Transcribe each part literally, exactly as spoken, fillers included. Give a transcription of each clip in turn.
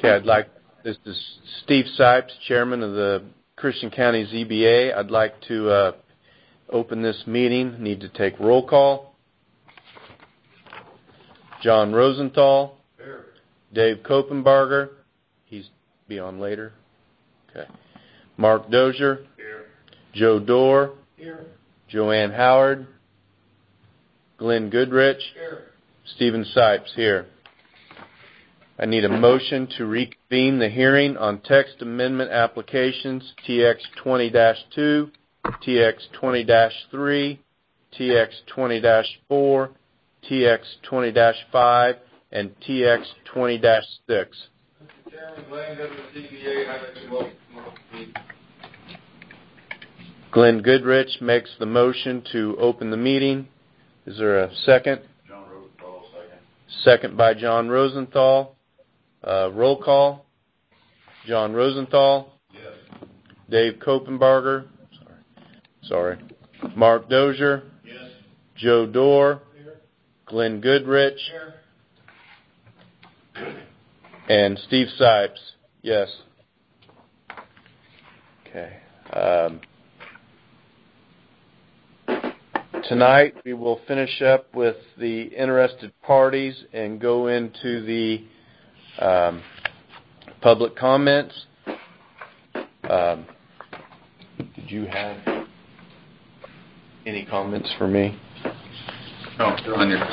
Okay, I'd like, this is Steve Sipes, Chairman of the Christian County Z B A. I'd like to uh, open this meeting. Need to take roll call. John Rosenthal. Here. Dave Kopenbarger. He's be on later. Okay. Mark Dozier. Here. Joe Dorr. Here. Joanne Howard. Glenn Goodrich. Here. Stephen Sipes. Here. I need a motion to reconvene the hearing on text amendment applications T X twenty dash two, T X twenty dash three, T X twenty dash four, T X twenty dash five, and T X twenty dash six. Mister Chairman, Glenn Goodrich, Z B A, I make the motion. Glenn Goodrich makes the motion to open the meeting. Is there a second? John Rosenthal, second. Second by John Rosenthal. Uh, roll call. John Rosenthal. Yes. Dave Kopenbarger. Sorry. Sorry. Mark Dozier. Yes. Joe Dorr. Here. Glenn Goodrich. Here. And Steve Sipes. Yes. Okay. Um, tonight we will finish up with the interested parties and go into the Um, public comments. Um, did you have any comments for me? No, they're on your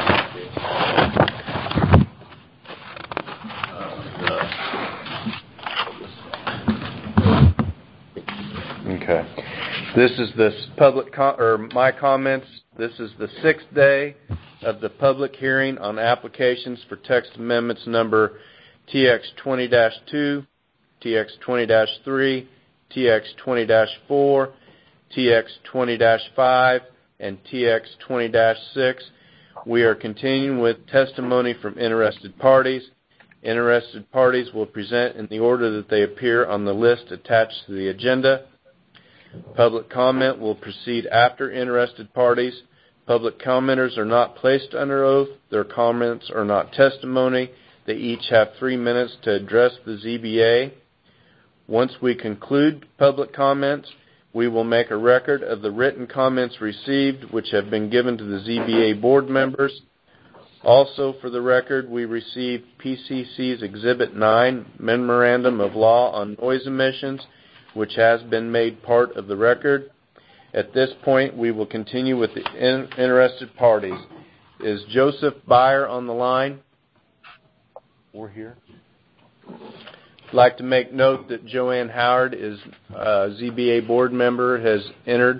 Okay. This is the public com- or my comments. This is the sixth day of the public hearing on applications for text amendments number T X twenty dash two, T X twenty dash three, T X twenty dash four, T X twenty dash five, and T X twenty dash six. We are continuing with testimony from interested parties. Interested parties will present in the order that they appear on the list attached to the agenda. Public comment will proceed after interested parties. Public commenters are not placed under oath. Their comments are not testimony. They each have three minutes to address the Z B A. Once we conclude public comments, we will make a record of the written comments received, which have been given to the Z B A board members. Also, for the record, we received P C C's Exhibit nine, Memorandum of Law on Noise Emissions, which has been made part of the record. At this point, we will continue with the in- interested parties. Is Joseph Byer on the line? We're here. I'd like to make note that Joanne Howard is a Z B A board member, has entered.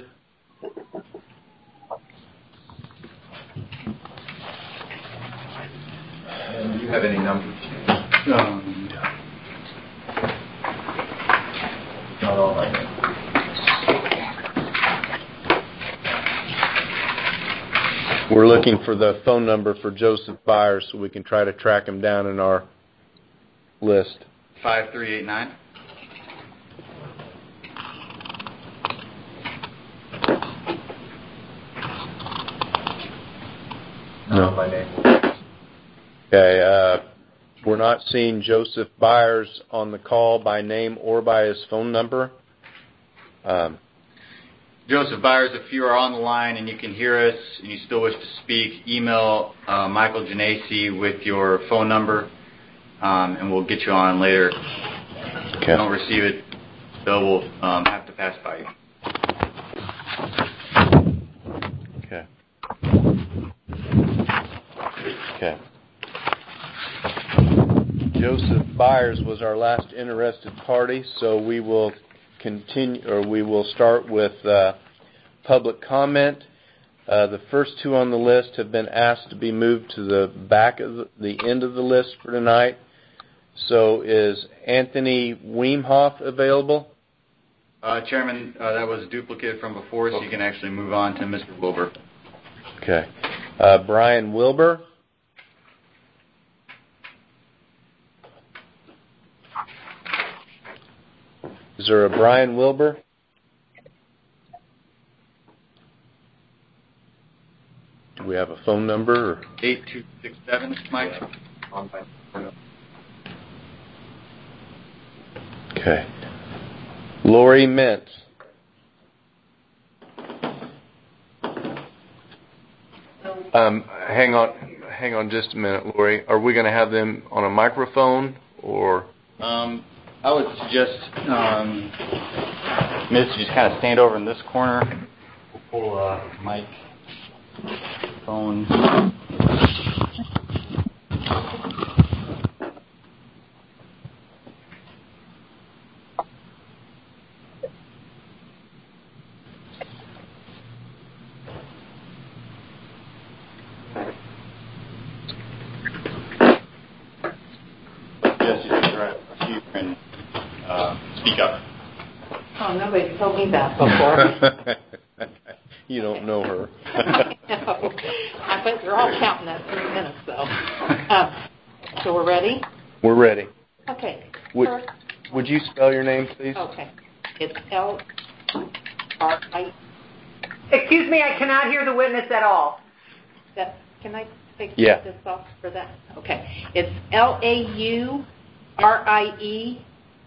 Do you have any numbers? Um, not all I know. We're looking for the phone number for Joseph Byers so we can try to track him down in our list. five three eight nine. No. My name. Okay. Uh, we're not seeing Joseph Byers on the call by name or by his phone number. Um, Joseph Byers, if you are on the line and you can hear us and you still wish to speak, email uh, Michael Genesi with your phone number, um, and we'll get you on later. Okay. If you don't receive it, Bill will um, have to pass by you. Okay. Okay. Joseph Byers was our last interested party, so we will continue, or we will start with uh, public comment. Uh, the first two on the list have been asked to be moved to the back of the, the end of the list for tonight. So is Anthony Weemhoff available? Uh, Chairman, uh, that was a duplicate from before, so you can actually move on to Mister Wilbur. Okay. Uh, Brian Wilbur? Is there a Brian Wilbur? Do we have a phone number? Or? eight two six seven, Mike. Okay. Lori Mintz. Um, hang on, hang on just a minute, Lori. Are we going to have them on a microphone or? Um, I would suggest um, Miss just kind of stand over in this corner. We'll pull a uh, mic, phone. Speak up. Oh, nobody's told me that before. You don't know her. No. I bet they're all counting that three minutes, though. Um, so we're ready? We're ready. Okay. Would, First, would you spell your name, please? Okay. It's L R I. Excuse me, I cannot hear the witness at all. That, can I take yeah. this off for that? Okay. It's L A U R I E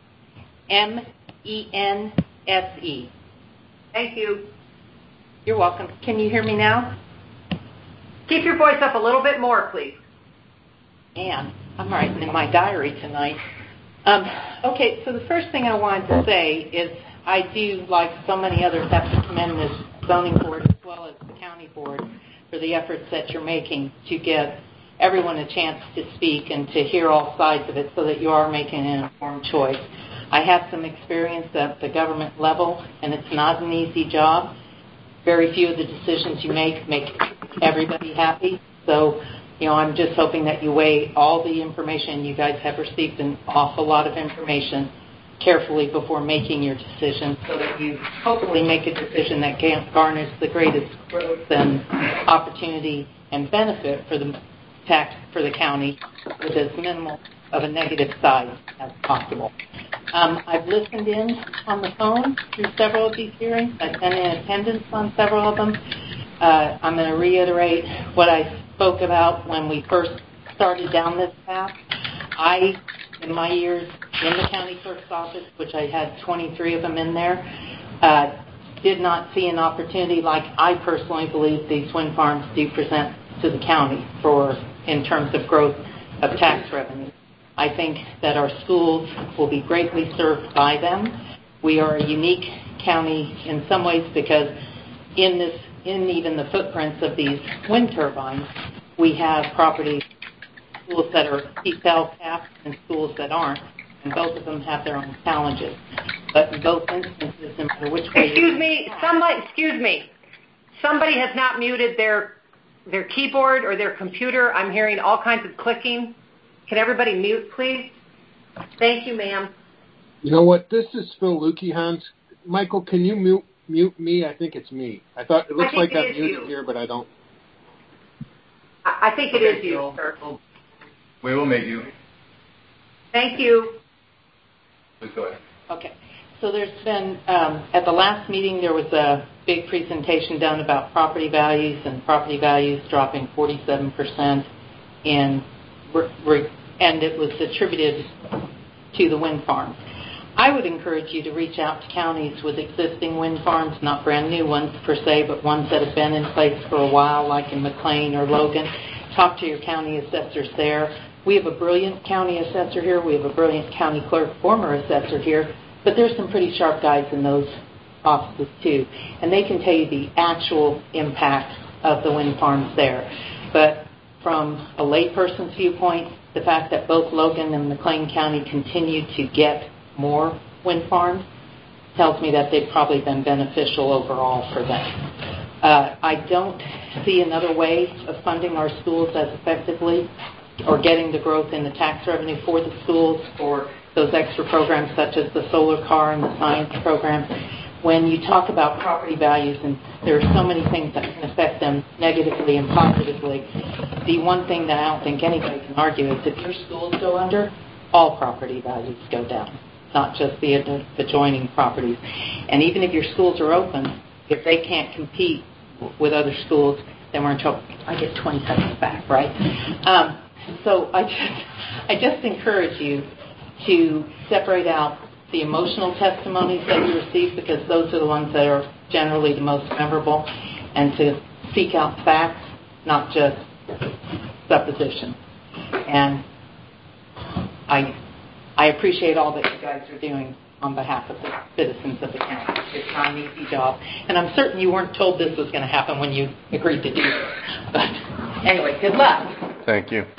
M E N S E. Thank you. You're welcome. Can you hear me now? Keep your voice up a little bit more, please. And I'm writing in my diary tonight. Um, okay, so the first thing I wanted to say is I do, like so many others, have to commend this zoning board as well as the county board for the efforts that you're making to give everyone a chance to speak and to hear all sides of it so that you are making an informed choice. I have some experience at the government level, and it's not an easy job. Very few of the decisions you make make everybody happy. So, you know, I'm just hoping that you weigh all the information. You guys have received an awful lot of information carefully before making your decision so that you hopefully make a decision that garners the greatest growth and opportunity and benefit for the tax for the county with as minimal of a negative side as possible. Um, I've listened in on the phone through several of these hearings. I've been in attendance on several of them. Uh, I'm going to reiterate what I spoke about when we first started down this path. I, in my years in the county clerk's office, which I had twenty-three of them in there, uh, did not see an opportunity like I personally believe these wind farms do present to the county for in terms of growth of tax revenue. I think that our schools will be greatly served by them. We are a unique county in some ways because in this, in even the footprints of these wind turbines, we have property schools that are P T E L capped and schools that aren't, and both of them have their own challenges. But in both instances, no matter which way. Excuse me, somebody. Excuse me. Somebody has not muted their their keyboard or their computer. I'm hearing all kinds of clicking. Can everybody mute, please? Thank you, ma'am. You know what? This is Phil Luekehans. Michael, can you mute mute me? I think it's me. I thought it looks like I'm muted here, but I don't. I, I think it okay, is you, Phil. sir. We will mute you. Thank you. Please go ahead. Okay. So there's been, um, at the last meeting, there was a big presentation done about property values and property values dropping forty-seven percent in and it was attributed to the wind farms. I would encourage you to reach out to counties with existing wind farms, not brand new ones per se, but ones that have been in place for a while, like in McLean or Logan. Talk to your county assessors there. We have a brilliant county assessor here. We have a brilliant county clerk, former assessor here, but there's some pretty sharp guys in those offices too, and they can tell you the actual impact of the wind farms there. But from a layperson's viewpoint, the fact that both Logan and McLean County continue to get more wind farms tells me that they've probably been beneficial overall for them. Uh, I don't see another way of funding our schools as effectively or getting the growth in the tax revenue for the schools for those extra programs such as the solar car and the science program. When you talk about property values, and there are so many things that can affect them negatively and positively, the one thing that I don't think anybody can argue is if your schools go under, all property values go down, not just the adjoining properties. And even if your schools are open, if they can't compete with other schools, then we're in trouble. I get twenty seconds back, right? Um, so I just, I just encourage you to separate out the emotional testimonies that you receive, because those are the ones that are generally the most memorable, and to seek out facts, not just supposition. And I, I appreciate all that you guys are doing on behalf of the citizens of the county. It's not an easy job. And I'm certain you weren't told this was going to happen when you agreed to do this. But anyway, good luck. Thank you.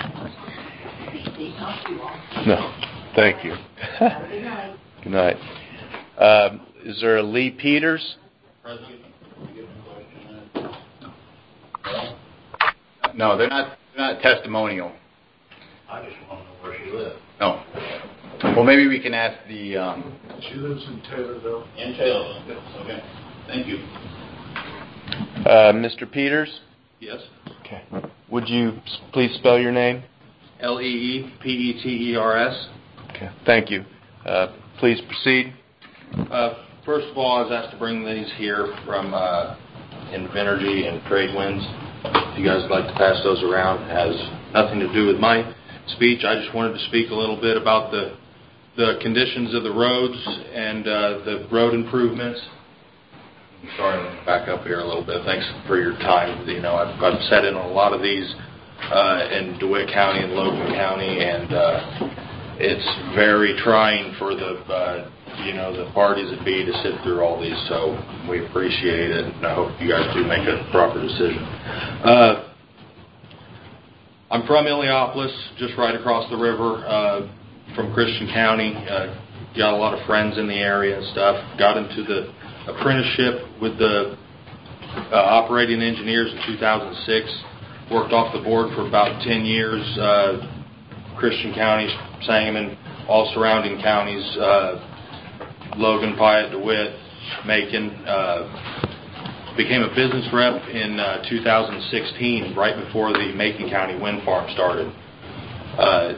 No, thank you. Good night. Good night. Um, is there a Lee Peters? No, they're not. They're not testimonial. I just want to know where she lives. No. Well, maybe we can ask the. Um, she lives in Taylorville. In Taylorville. Yes. Okay. Thank you. Uh, Mister Peters? Yes. Okay. Would you please spell your name? L E E P E T E R S. Okay. Thank you. Uh, please proceed. Uh, first of all, I was asked to bring these here from uh, Invenergy and Tradewinds. If you guys would like to pass those around, it has nothing to do with my speech. I just wanted to speak a little bit about the the conditions of the roads and uh, the road improvements. I'm sorry, I'm back up here a little bit. Thanks for your time. You know, I've, I've sat in on a lot of these uh, in DeWitt County and Logan County, and uh, it's very trying for the uh, you know the parties that be to sit through all these. So we appreciate it, and I hope you guys do make a proper decision. Uh, I'm from Illiopolis, just right across the river uh, from Christian County. Uh, got a lot of friends in the area and stuff. Got into the apprenticeship with the uh, operating engineers in two thousand six. Worked off the board for about ten years. Uh, Christian County, Sangamon, all surrounding counties, uh, Logan, Piatt, DeWitt, Macon. Uh, became a business rep in uh, two thousand sixteen, right before the Macon County wind farm started, uh,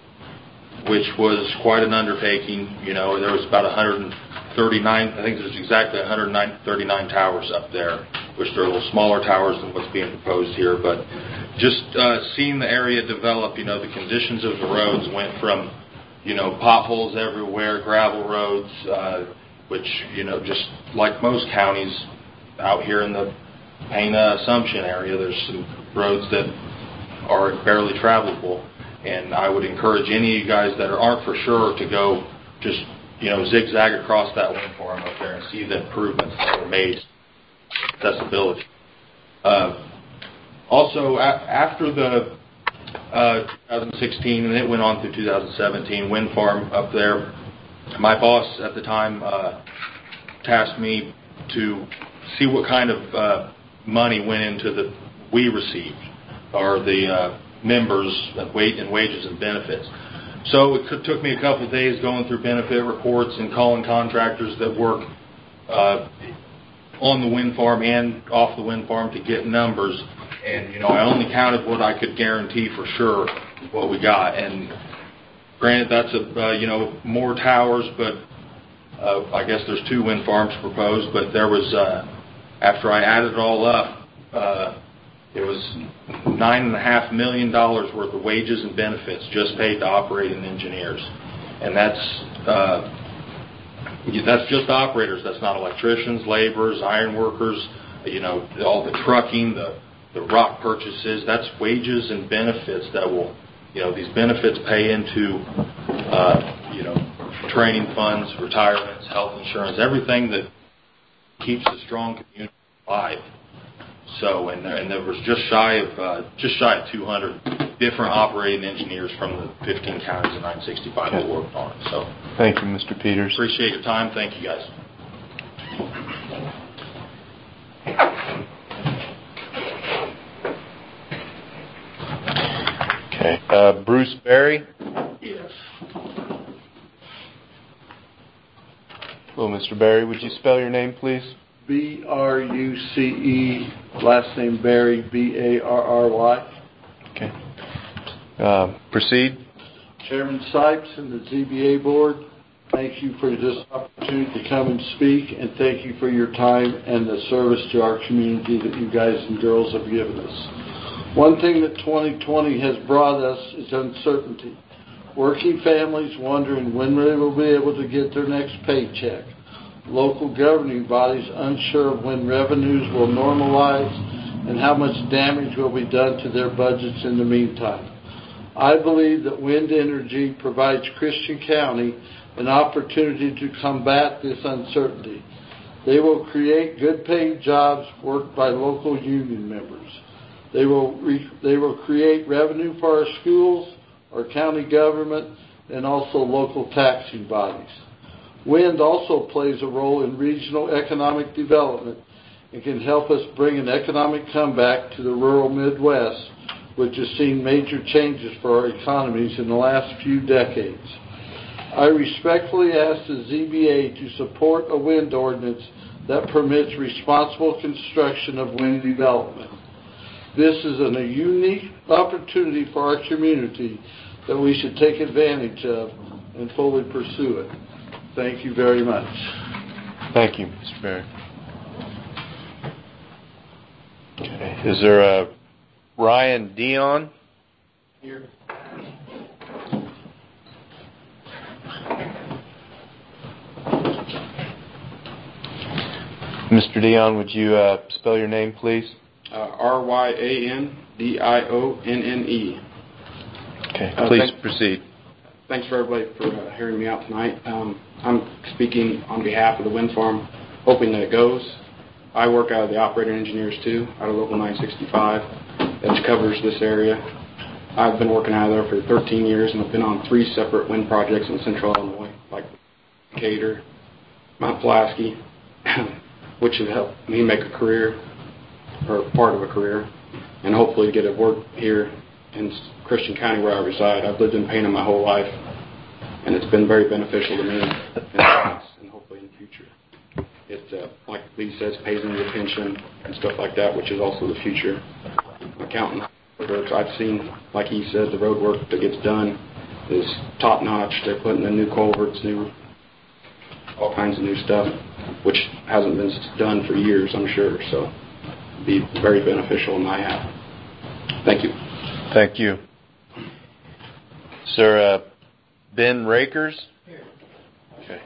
which was quite an undertaking. You know, there was about one hundred thirty-nine, I think there's exactly one hundred thirty-nine towers up there, which are a little smaller towers than what's being proposed here. But just uh, seeing the area develop, you know, the conditions of the roads went from, you know, potholes everywhere, gravel roads, uh, which, you know, just like most counties, out here in the Pana Assumption area, there's some roads that are barely travelable, and I would encourage any of you guys that aren't for sure to go just, you know, zigzag across that wind farm up there and see the improvements that were made, accessibility. Uh, also, a- after the uh, twenty sixteen, and it went on through two thousand seventeen, wind farm up there, my boss at the time uh, tasked me to see what kind of uh, money went into the we received, or the uh, members and wages and benefits. So it could, took me a couple of days going through benefit reports and calling contractors that work uh, on the wind farm and off the wind farm to get numbers. And, you know, I only counted what I could guarantee for sure what we got. And granted, that's, a uh, you know, more towers, but uh, I guess there's two wind farms proposed. But there was, uh, after I added it all up, uh, it was nine and a half million dollars worth of wages and benefits just paid to operating engineers, and that's uh, that's just operators. That's not electricians, laborers, iron workers. You know, all the trucking, the the rock purchases. That's wages and benefits that will, you know, these benefits pay into, uh, you know, training funds, retirements, health insurance, everything that keeps a strong community alive. So, and there, and there was just shy of uh, just shy of two hundred different operating engineers from the fifteen counties and nine sixty-five that worked on it. So, thank you, Mister Peters. Appreciate your time. Thank you, guys. Okay, uh, Bruce Berry. Yes. Hello, Mister Berry. Would you spell your name, please? B R U C E, last name Barry, B A R R Y. Okay. Uh, proceed. Chairman Sipes and the Z B A Board, thank you for this opportunity to come and speak, and thank you for your time and the service to our community that you guys and girls have given us. One thing that twenty twenty has brought us is uncertainty. working families wondering when they will be able to get their next paycheck, local governing bodies unsure of when revenues will normalize and how much damage will be done to their budgets in the meantime. I believe that wind energy provides Christian County an opportunity to combat this uncertainty. They will create good-paid jobs worked by local union members. They will, re- they will create revenue for our schools, our county government, and also local taxing bodies. Wind also plays a role in regional economic development and can help us bring an economic comeback to the rural Midwest, which has seen major changes for our economies in the last few decades. I respectfully ask the Z B A to support a wind ordinance that permits responsible construction of wind development. This is an, a unique opportunity for our community that we should take advantage of and fully pursue it. Thank you very much. Thank you, Mister Barrett. Okay. Is there a Ryan Dion? Here. Mister Dion, would you uh, spell your name, please? Uh, R Y A N D I O N N E. Okay, uh, please thank, proceed. Thanks for everybody for uh, hearing me out tonight. Um, I'm speaking on behalf of the wind farm, hoping that it goes. I work out of the operator engineers too, out of Local nine sixty-five, that covers this area. I've been working out of there for thirteen years, and I've been on three separate wind projects in Central Illinois, like Decatur, Mount Pulaski, which has helped me make a career, or part of a career, and hopefully get to work here in Christian County where I reside. I've lived in Pana my whole life, and it's been very beneficial to me in the past and hopefully in the future. It, uh, like Lee says, pays into your pension and stuff like that, which is also the future. Accountant works. I've seen, like he said, the road work that gets done is top notch. They're putting in new culverts, new all kinds of new stuff, which hasn't been done for years, I'm sure. So it'd be very beneficial in my half. Thank you. Thank you. Sir, uh, Ben Rakers? Here. Okay.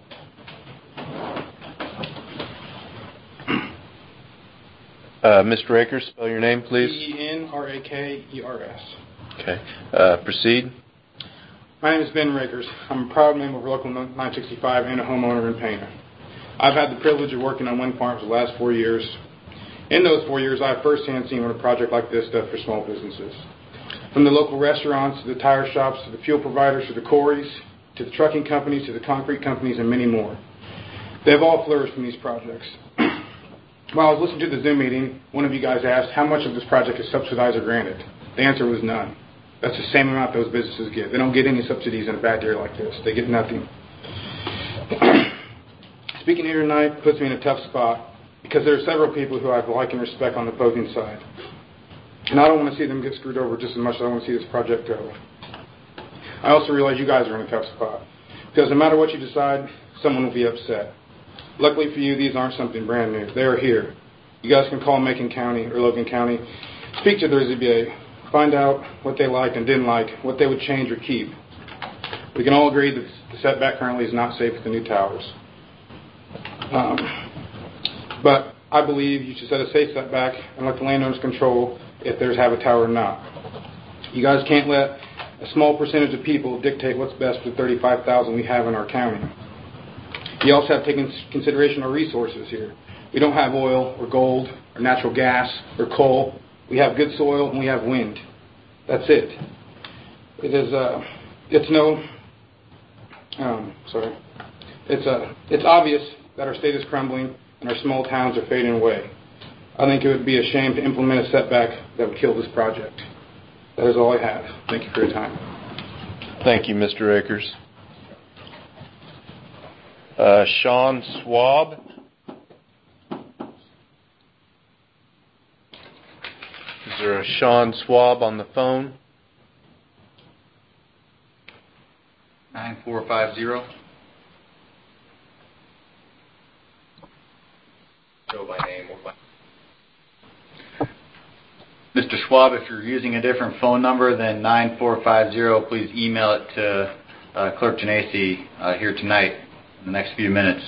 Uh, Mister Rakers, spell your name, please. B E N R A K E R S. Okay. Uh, proceed. My name is Ben Rakers. I'm a proud member of Local nine sixty-five and a homeowner in Pana. I've had the privilege of working on wind farms the last four years. In those four years, I've firsthand seen what a project like this does for small businesses. From the local restaurants, to the tire shops, to the fuel providers, to the quarries, to the trucking companies, to the concrete companies, and many more. They've all flourished from these projects. While I was listening to the Zoom meeting, one of you guys asked how much of this project is subsidized or granted. The answer was none. That's the same amount those businesses get. They don't get any subsidies in a bad year like this. They get nothing. Speaking here tonight puts me in a tough spot because there are several people who I like and respect on the opposing side. And I don't want to see them get screwed over just as much as I want to see this project go. I also realize you guys are in a tough spot because no matter what you decide, someone will be upset. Luckily for you, these aren't something brand new. They are here. You guys can call Macon County or Logan County, speak to their Z B A, find out what they liked and didn't like, what they would change or keep. We can all agree that the setback currently is not safe with the new towers. Um, but I believe you should set a safe setback and let the landowners control if there's have a tower or not. You guys can't let a small percentage of people dictate what's best for the thirty-five thousand we have in our county. You also have to take into consideration our resources here. We don't have oil or gold or natural gas or coal. We have good soil and we have wind. That's it. It is. Uh, it's no. Um, sorry. It's uh, It's obvious that our state is crumbling and our small towns are fading away. I think it would be a shame to implement a setback that would kill this project. That is all I have. Thank you for your time. Thank you, Mister Akers. Uh, Sean Swab. Is there a Sean Swab on the phone? nine four five zero. Go by name or by... Mister Schwab, if you're using a different phone number than nine four five zero, please email it to uh, Clerk Genesi uh, here tonight in the next few minutes.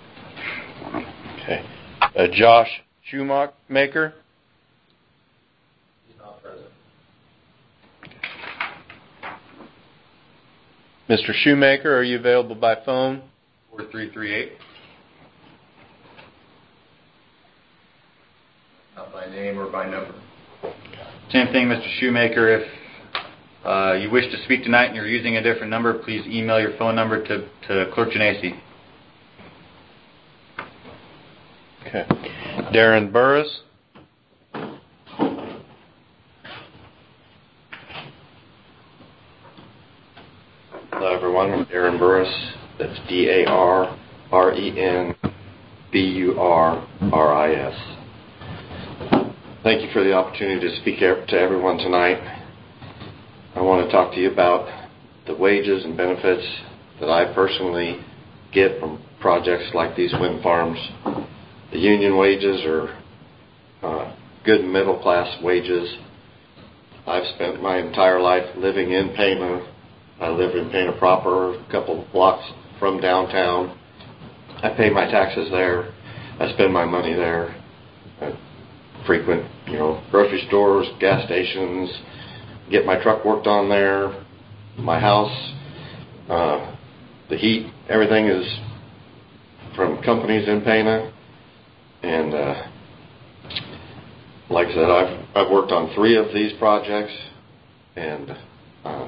Okay. Uh, Josh Shoemaker? He's not present. Mister Shoemaker, are you available by phone? four three three eight. Not by name or by number. Same thing, Mister Shoemaker. If uh, you wish to speak tonight and you're using a different number, please email your phone number to, to Clerk Genesi. Okay. Darren Burris? Hello, everyone. I'm Darren Burris. That's D A R R E N B U R R I S. Thank you for the opportunity to speak to everyone tonight. I want to talk to you about the wages and benefits that I personally get from projects like these wind farms. The union wages are uh, good middle class wages. I've spent my entire life living in Pana. I live in Pana proper, a couple of blocks from downtown. I pay my taxes there. I spend my money there. I frequent, you know, grocery stores, gas stations, get my truck worked on there, my house, uh, the heat, everything is from companies in Pana. And uh, like I said, I've, I've worked on three of these projects, and uh,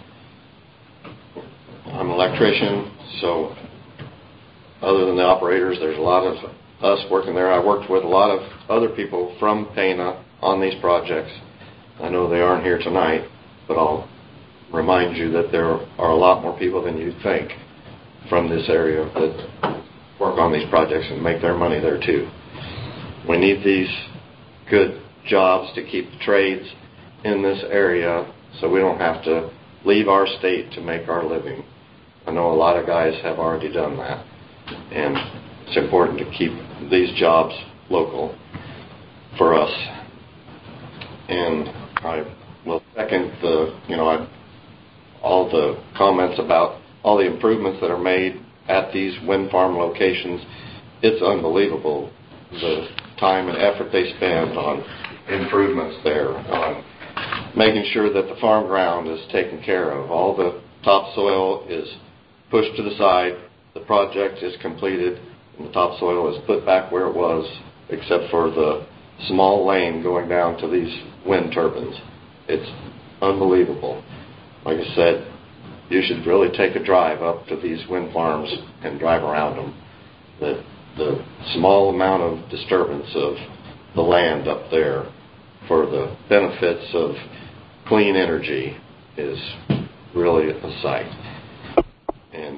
I'm an electrician, so other than the operators, there's a lot of us working there. I worked with a lot of other people from Pana on these projects. I know they aren't here tonight, but I'll remind you that there are a lot more people than you think from this area that work on these projects and make their money there too. We need these good jobs to keep the trades in this area so we don't have to leave our state to make our living. I know a lot of guys have already done that, and it's important to keep these jobs local for us. And I will second the, you know, I, all the comments about all the improvements that are made at these wind farm locations. It's unbelievable the time and effort they spend on improvements there, on making sure that the farm ground is taken care of. All the topsoil is pushed to the side, the project is completed, and the topsoil is put back where it was, except for the small lane going down to these wind turbines. It's unbelievable. Like I said, you should really take a drive up to these wind farms and drive around them. The, the small amount of disturbance of the land up there for the benefits of clean energy is really a sight. And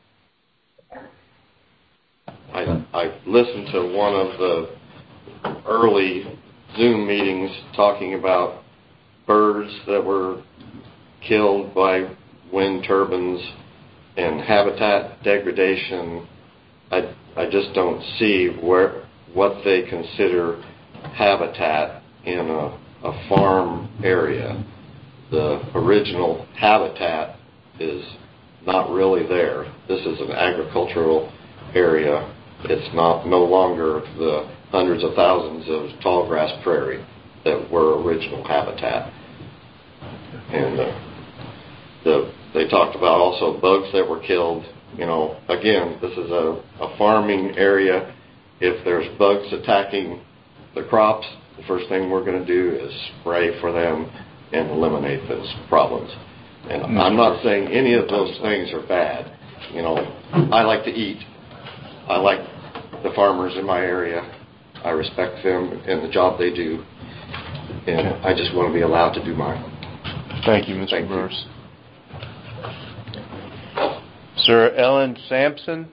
I, I listened to one of the early Zoom meetings talking about birds that were killed by wind turbines and habitat degradation. I, I just don't see where what they consider habitat in a, a farm area. The original habitat is not really there. This is an agricultural area. It's not no longer the hundreds of thousands of tall grass prairie that were original habitat. And uh, the they talked about also bugs that were killed. You know, again, this is a, a farming area. If there's bugs attacking the crops, the first thing we're going to do is spray for them and eliminate those problems. And I'm not saying any of those things are bad. You know, I like to eat. I like the farmers in my area. I respect them and the job they do. And I just want to be allowed to do mine. Thank you, Mister Thank Burris. Sir Ellen Sampson.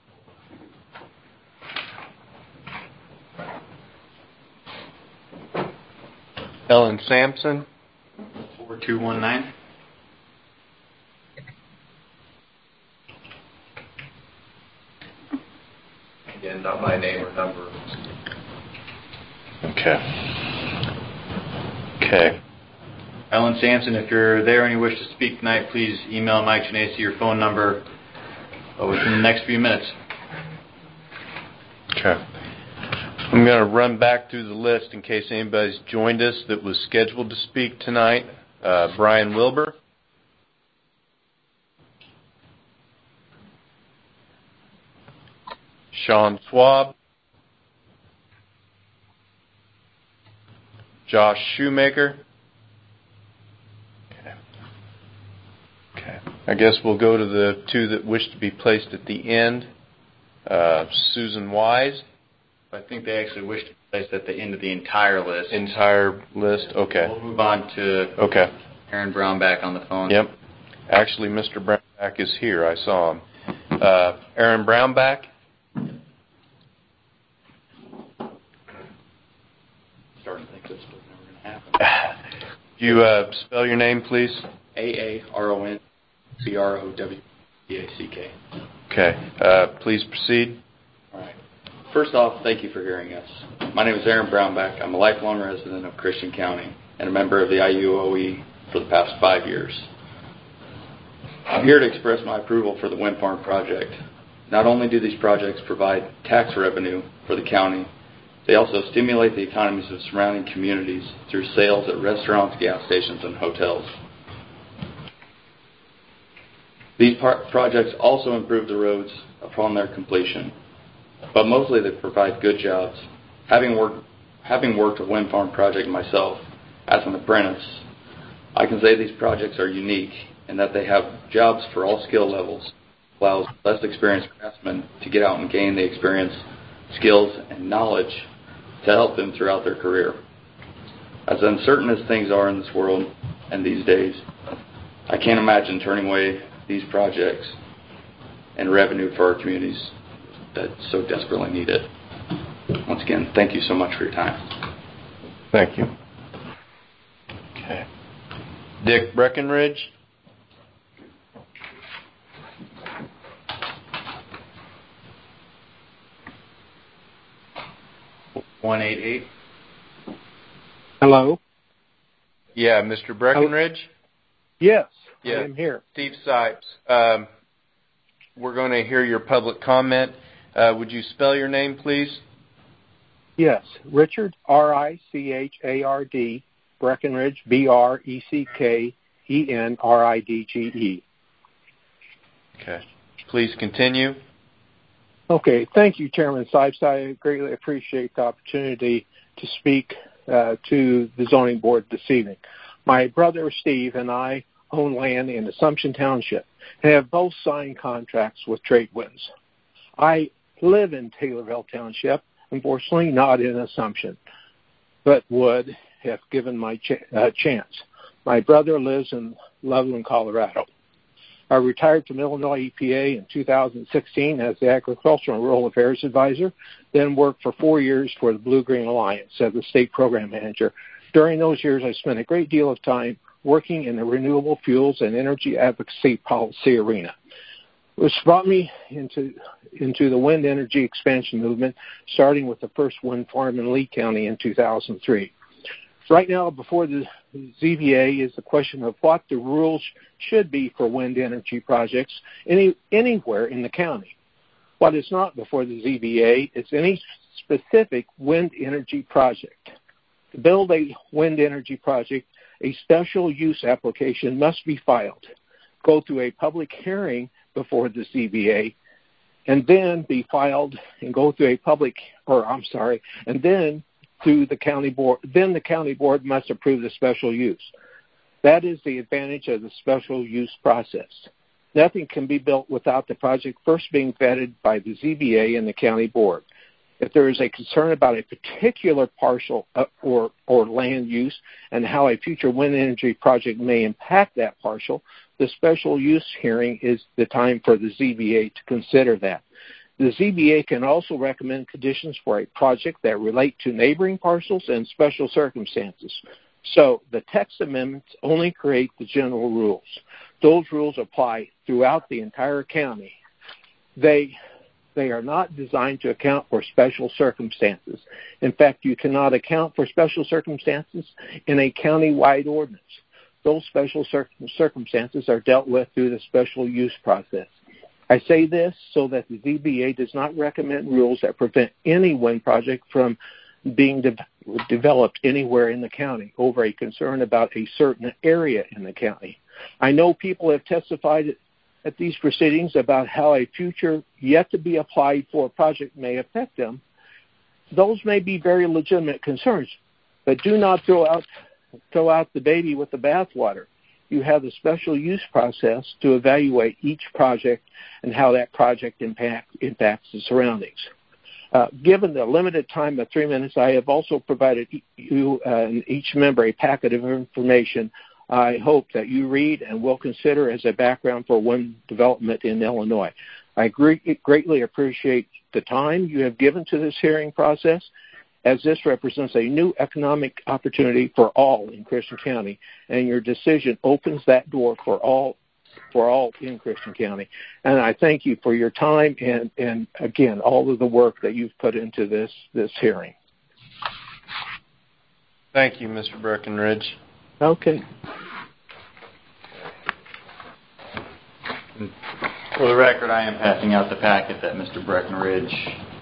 Ellen Sampson. four two one nine. Again, not my name or number. Okay. Okay. Ellen Sampson, if you're there and you wish to speak tonight, please email Mike Janesi your phone number within the next few minutes. Okay. I'm going to run back through the list in case anybody's joined us that was scheduled to speak tonight. Uh, Brian Wilbur. Sean Schwab. Josh Shoemaker. Okay. Okay. I guess we'll go to the two that wish to be placed at the end. Uh, Susan Wise. I think they actually wish to be placed at the end of the entire list. Entire list? Okay. We'll move on to okay. Aaron Brownback on the phone. Yep. Actually, Mister Brownback is here. I saw him. Uh, Aaron Brownback. Starting to think this was never going to happen. Do you uh, spell your name, please? A A R O N B R O W B A C K. Okay. Uh, please proceed. All right. First off, thank you for hearing us. My name is Aaron Brownback. I'm a lifelong resident of Christian County and a member of the I U O E for the past five years. I'm here to express my approval for the wind farm project. Not only do these projects provide tax revenue for the county, they also stimulate the economies of surrounding communities through sales at restaurants, gas stations, and hotels. These par- projects also improve the roads upon their completion, but mostly they provide good jobs. Having worked, having worked a wind farm project myself as an apprentice, I can say these projects are unique in that they have jobs for all skill levels, allows less experienced craftsmen to get out and gain the experience, skills, and knowledge to help them throughout their career. As uncertain as things are in this world and these days, I can't imagine turning away these projects and revenue for our communities that so desperately need it. Once again, thank you so much for your time. Thank you. Okay. Dick Breckenridge. one eight eight. Hello? Yeah, Mister Breckenridge? Yes, yeah. I am here. Steve Sipes. Um, we're going to hear your public comment. Uh, would you spell your name, please? Yes, Richard, R I C H A R D, Breckenridge, B R E C K E N R I D G E. Okay. Please continue. Okay, thank you, Chairman Sipes. I greatly appreciate the opportunity to speak uh, to the zoning board this evening. My brother Steve and I own land in Assumption Township and have both signed contracts with Tradewinds. I live in Taylorville Township, unfortunately not in Assumption, but would have given my ch- uh, chance. My brother lives in Loveland, Colorado. I retired from Illinois E P A in two thousand sixteen as the Agricultural and Rural Affairs Advisor, then worked for four years for the Blue Green Alliance as the State Program Manager. During those years, I spent a great deal of time working in the renewable fuels and energy advocacy policy arena, which brought me into into the wind energy expansion movement, starting with the first wind farm in Lee County in two thousand three. Right now, before the Z B A is the question of what the rules should be for wind energy projects any, anywhere in the county. What is not before the Z B A is any specific wind energy project. To build a wind energy project, a special use application must be filed, go through a public hearing before the Z B A, and then be filed and go through a public, or I'm sorry, and then through the county board, then the county board must approve the special use. That is the advantage of the special use process. Nothing can be built without the project first being vetted by the Z B A and the county board. If there is a concern about a particular parcel or, or land use and how a future wind energy project may impact that parcel, the special use hearing is the time for the Z B A to consider that. The Z B A can also recommend conditions for a project that relate to neighboring parcels and special circumstances. So the text amendments only create the general rules. Those rules apply throughout the entire county. They They are not designed to account for special circumstances. In fact, you cannot account for special circumstances in a county-wide ordinance. Those special cir- circumstances are dealt with through the special use process. I say this so that the Z B A does not recommend rules that prevent any wind project from being de- developed anywhere in the county over a concern about a certain area in the county. I know people have testified at these proceedings about how a future yet to be applied for project may affect them. Those may be very legitimate concerns, but do not throw out throw out the baby with the bathwater. You have the special use process to evaluate each project and how that project impact, impacts the surroundings. Uh, given the limited time of three minutes, I have also provided you uh, and each member a packet of information I hope that you read and will consider as a background for wind development in Illinois. I great, greatly appreciate the time you have given to this hearing process, as this represents a new economic opportunity for all in Christian County, and your decision opens that door for all for all in Christian County. And I thank you for your time and, and again, all of the work that you've put into this, this hearing. Thank you, Mister Breckenridge. Okay. For the record, I am passing out the packet that Mister Breckenridge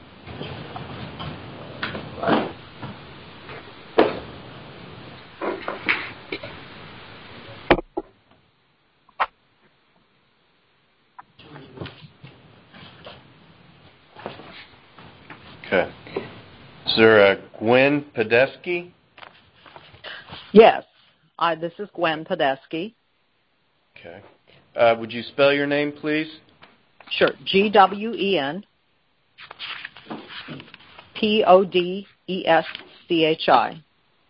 Okay. Is there a Gwen Podesky? Yes. I, this is Gwen Podesky. Okay. Uh, would you spell your name, please? Sure. G W E N P O D E S C H I.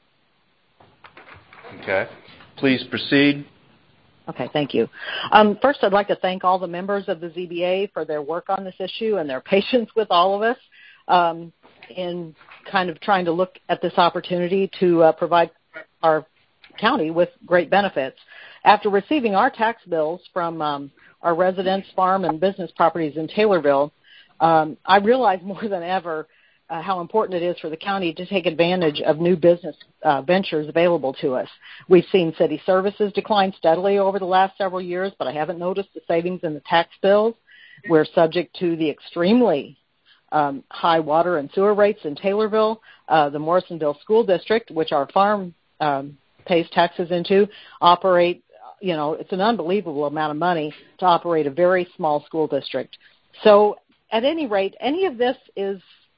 Okay. Please proceed. Okay, thank you. Um, first, I'd like to thank all the members of the Z B A for their work on this issue and their patience with all of us um, in kind of trying to look at this opportunity to uh, provide our county with great benefits. After receiving our tax bills from um, our residence, farm, and business properties in Taylorville, um, I realized more than ever uh, how important it is for the county to take advantage of new business uh, ventures available to us. We've seen city services decline steadily over the last several years, but I haven't noticed the savings in the tax bills. We're subject to the extremely um, high water and sewer rates in Taylorville, uh, the Morrisonville School District, which our farm um, pays taxes into, operate, you know, it's an unbelievable amount of money to operate a very small school district. So at any rate, any of this is,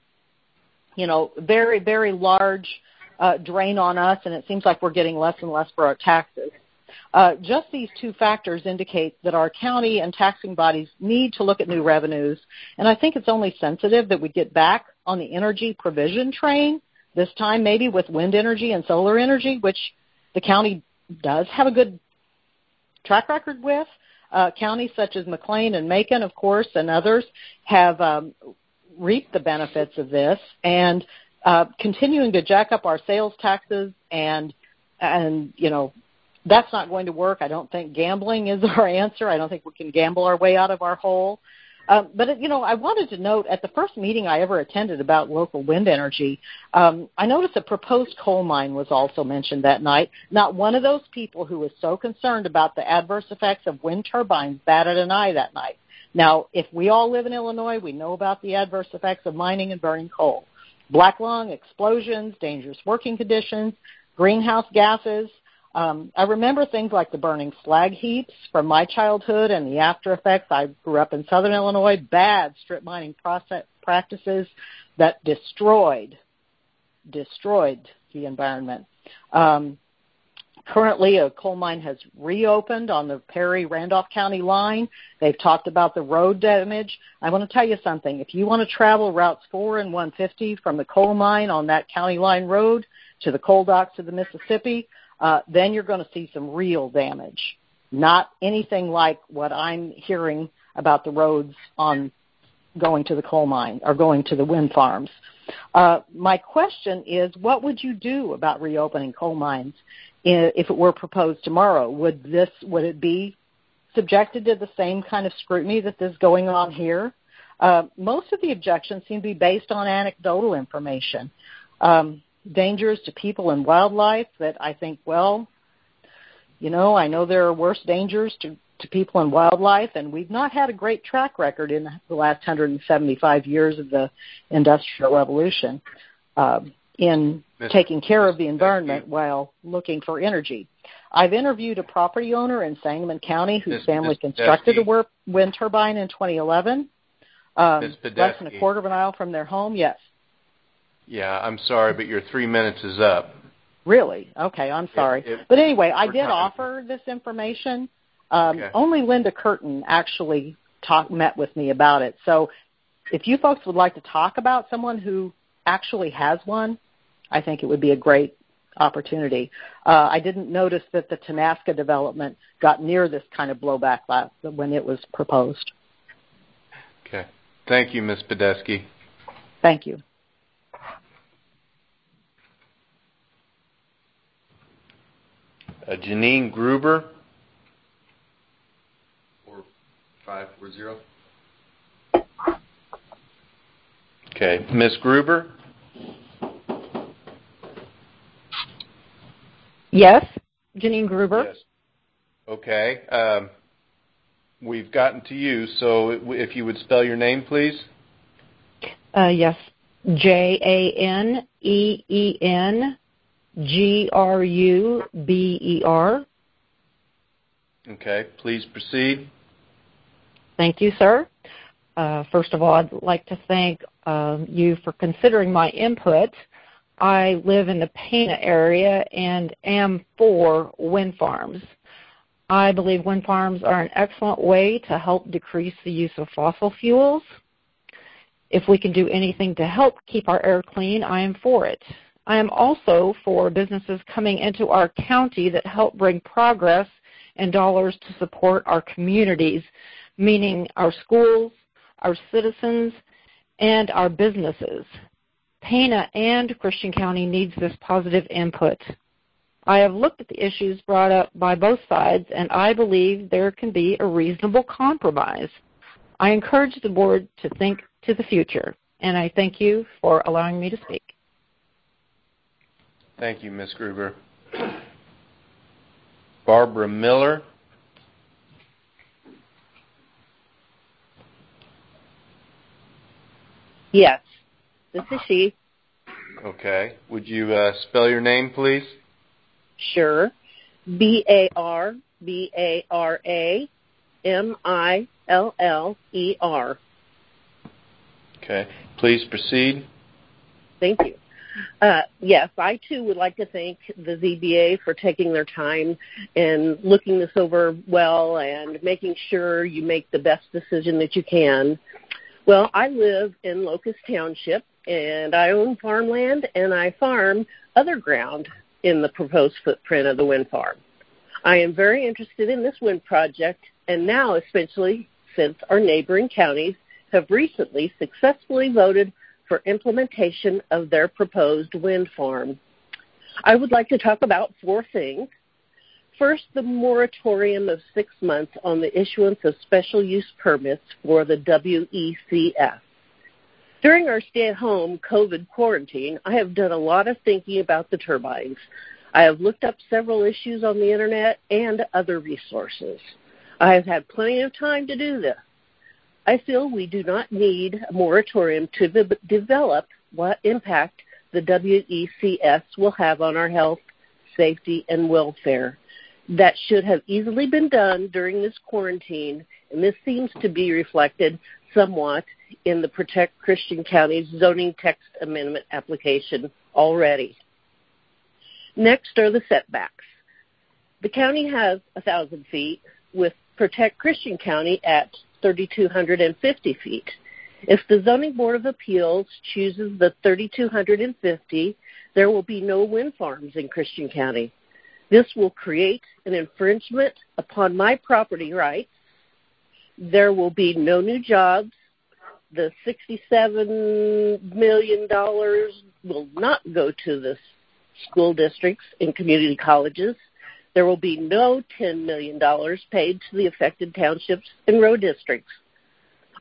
you know, very, very large uh, drain on us, and it seems like we're getting less and less for our taxes. Uh, just these two factors indicate that our county and taxing bodies need to look at new revenues, and I think it's only sensitive that we get back on the energy provision train, this time maybe with wind energy and solar energy, which the county does have a good track record with. Uh, counties such as McLean and Macon, of course, and others have um, reaped the benefits of this, and uh, continuing to jack up our sales taxes, and, and you know, that's not going to work. I don't think gambling is our answer. I don't think we can gamble our way out of our hole. Um, but, you know, I wanted to note at the first meeting I ever attended about local wind energy, um, I noticed a proposed coal mine was also mentioned that night. Not one of those people who was so concerned about the adverse effects of wind turbines batted an eye that night. Now, if we all live in Illinois, we know about the adverse effects of mining and burning coal. Black lung, explosions, dangerous working conditions, greenhouse gases. Um, I remember things like the burning slag heaps from my childhood and the after effects. I grew up in southern Illinois, bad strip mining process practices that destroyed, destroyed the environment. Um, currently, a coal mine has reopened on the Perry-Randolph County line. They've talked about the road damage. I want to tell you something. If you want to travel routes four and one fifty from the coal mine on that county line road to the coal docks of the Mississippi, Uh, then you're going to see some real damage, not anything like what I'm hearing about the roads on going to the coal mine or going to the wind farms. Uh, my question is, what would you do about reopening coal mines if it were proposed tomorrow? Would this would it be subjected to the same kind of scrutiny that is going on here? Uh, most of the objections seem to be based on anecdotal information, um, dangers to people and wildlife that I think, well, you know, I know there are worse dangers to, to people and wildlife, and we've not had a great track record in the last one hundred seventy-five years of the Industrial Revolution um, in taking care of the environment while looking for energy. I've interviewed a property owner in Sangamon County whose Miz family Miz constructed Podesky. a wind turbine in twenty eleven, um, Miz less than a Podesky. quarter of an mile from their home. Yes. Yeah, I'm sorry, but your three minutes is up. Really? Okay, I'm sorry. It, it, but anyway, I we're did time. offer this information. Um, Okay. Only Linda Curtin actually talk, met with me about it. So if you folks would like to talk about someone who actually has one, I think it would be a great opportunity. Uh, I didn't notice that the Tenaska development got near this kind of blowback last, when it was proposed. Okay. Thank you, Miz Podesky. Thank you. Uh, Janine Gruber. Four, five, four, zero. Okay. Miz Gruber. Yes, Janine Gruber. Yes. Okay. Um, we've gotten to you, so if you would spell your name, please. Uh, yes, J A N E E N G R U B E R. Okay. Please proceed. Thank you, sir. Uh, first of all, I'd like to thank um, you for considering my input. I live in the Pana area and am for wind farms. I believe wind farms are an excellent way to help decrease the use of fossil fuels. If we can do anything to help keep our air clean, I am for it. I am also for businesses coming into our county that help bring progress and dollars to support our communities, meaning our schools, our citizens, and our businesses. Pana and Christian County needs this positive input. I have looked at the issues brought up by both sides, and I believe there can be a reasonable compromise. I encourage the board to think to the future, and I thank you for allowing me to speak. Thank you, Miz Gruber. Barbara Miller. Yes, this is she. Okay. Would you uh, spell your name, please? Sure. B A R B A R A M I L L E R. Okay. Please proceed. Thank you. Uh, yes, I too would like to thank the Z B A for taking their time and looking this over well and making sure you make the best decision that you can. Well, I live in Locust Township, and I own farmland, and I farm other ground in the proposed footprint of the wind farm. I am very interested in this wind project, and now especially since our neighboring counties have recently successfully voted for implementation of their proposed wind farm. I would like to talk about four things. First, the moratorium of six months on the issuance of special use permits for the W E C S. During our stay-at-home COVID quarantine, I have done a lot of thinking about the turbines. I have looked up several issues on the Internet and other resources. I have had plenty of time to do this. I feel we do not need a moratorium to de- develop what impact the W E C S will have on our health, safety, and welfare. That should have easily been done during this quarantine, and this seems to be reflected somewhat in the Protect Christian County's zoning text amendment application already. Next are the setbacks. The county has one thousand feet, with Protect Christian County at three thousand two hundred fifty feet. If the Zoning Board of Appeals chooses the three thousand two hundred fifty, there will be no wind farms in Christian County. This will create an infringement upon my property rights. There will be no new jobs. The sixty-seven million dollars will not go to the school districts and community colleges. There will be no ten million dollars paid to the affected townships and road districts.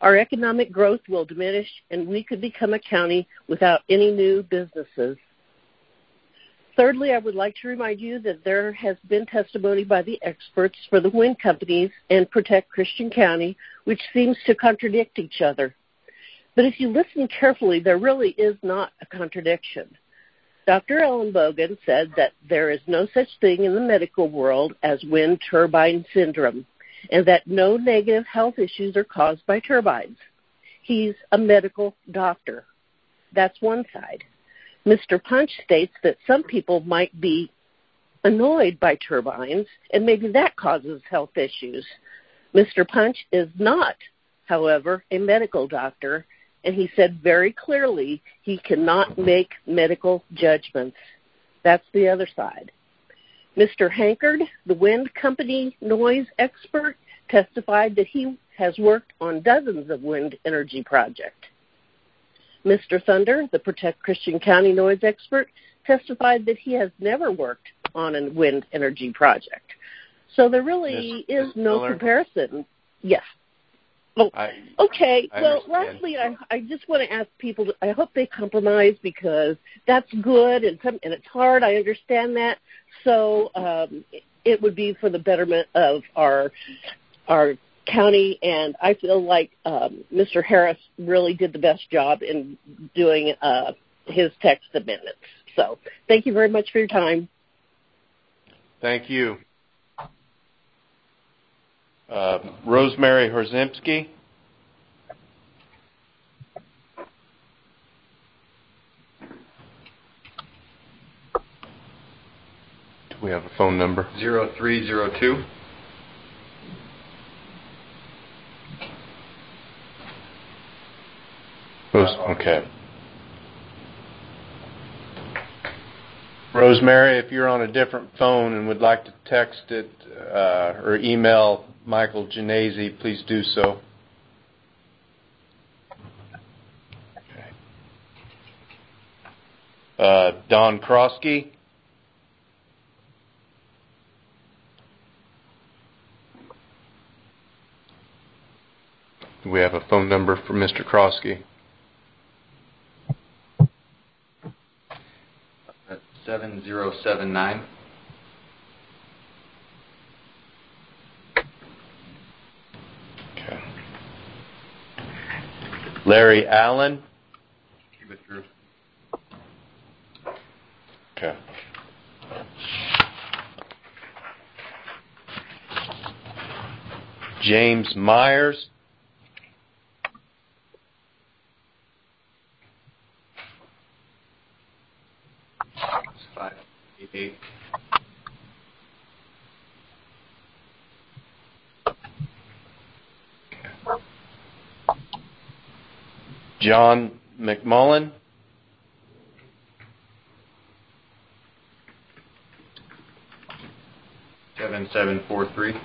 Our economic growth will diminish, and we could become a county without any new businesses. Thirdly, I would like to remind you that there has been testimony by the experts for the wind companies and Protect Christian County, which seems to contradict each other. But if you listen carefully, there really is not a contradiction. Doctor Ellen Bogan said that there is no such thing in the medical world as wind turbine syndrome, and that no negative health issues are caused by turbines. He's a medical doctor. That's one side. Mister Punch states that some people might be annoyed by turbines, and maybe that causes health issues. Mister Punch is not, however, a medical doctor, and he said very clearly he cannot make medical judgments. That's the other side. Mister Hankard, the wind company noise expert, testified that he has worked on dozens of wind energy projects. Mister Thunder, the Protect Christian County noise expert, testified that he has never worked on a wind energy project. So there really Miz, is Miz no Miller? comparison. Yes. Oh, I, okay. I well, understand. lastly, I, I just want to ask people, to, I hope they compromise because that's good and, some, and it's hard. I understand that. So um, it would be for the betterment of our our county, and I feel like um, Mister Harris really did the best job in doing uh, his text amendments. So thank you very much for your time. Thank you. Uh, Rosemary Horzimski. Do we have a phone number? zero three zero two. Okay. Rosemary, if you're on a different phone and would like to text it uh, or email Michael Genesi, please do so. Okay. Uh, Don Krosky. Do we have a phone number for Mister Krosky? seven zero seven nine. Okay. Larry Allen. Keep it through. Okay. James Myers. five eight eight. John McMullen. seven seven four three.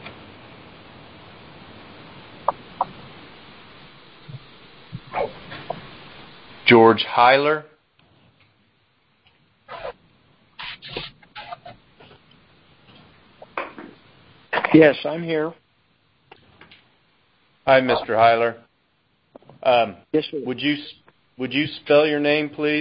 George Heiler. Yes, I'm here. Hi, Mister Heiler. Um, yes, sir. Would you would you spell your name, please?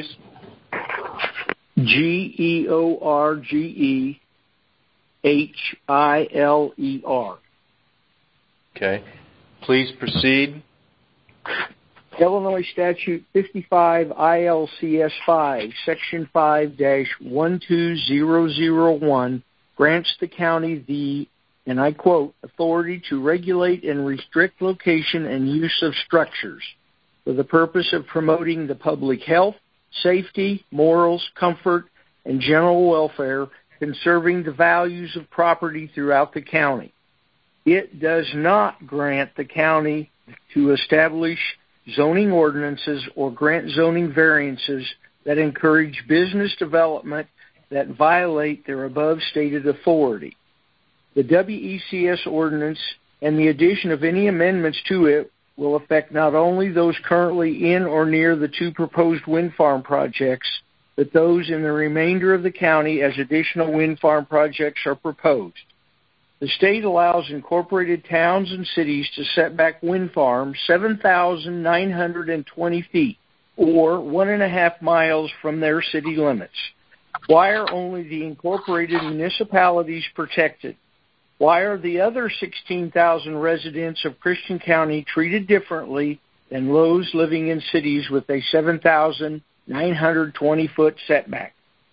G E O R G E H I L E R. Okay. Please proceed. Illinois Statute fifty-five I L C S five, Section five dash one two zero zero one grants the county the, and I quote, authority to regulate and restrict location and use of structures for the purpose of promoting the public health, safety, morals, comfort, and general welfare, conserving the values of property throughout the county. It does not grant the county to establish zoning ordinances or grant zoning variances that encourage business development that violate their above stated authority. The W E C S ordinance and the addition of any amendments to it will affect not only those currently in or near the two proposed wind farm projects, but those in the remainder of the county as additional wind farm projects are proposed. The state allows incorporated towns and cities to set back wind farms seven thousand nine hundred twenty feet, or one and a half miles from their city limits. Why are only the incorporated municipalities protected? Why are the other sixteen thousand residents of Christian County treated differently than those living in cities with a seven thousand nine hundred twenty foot setback?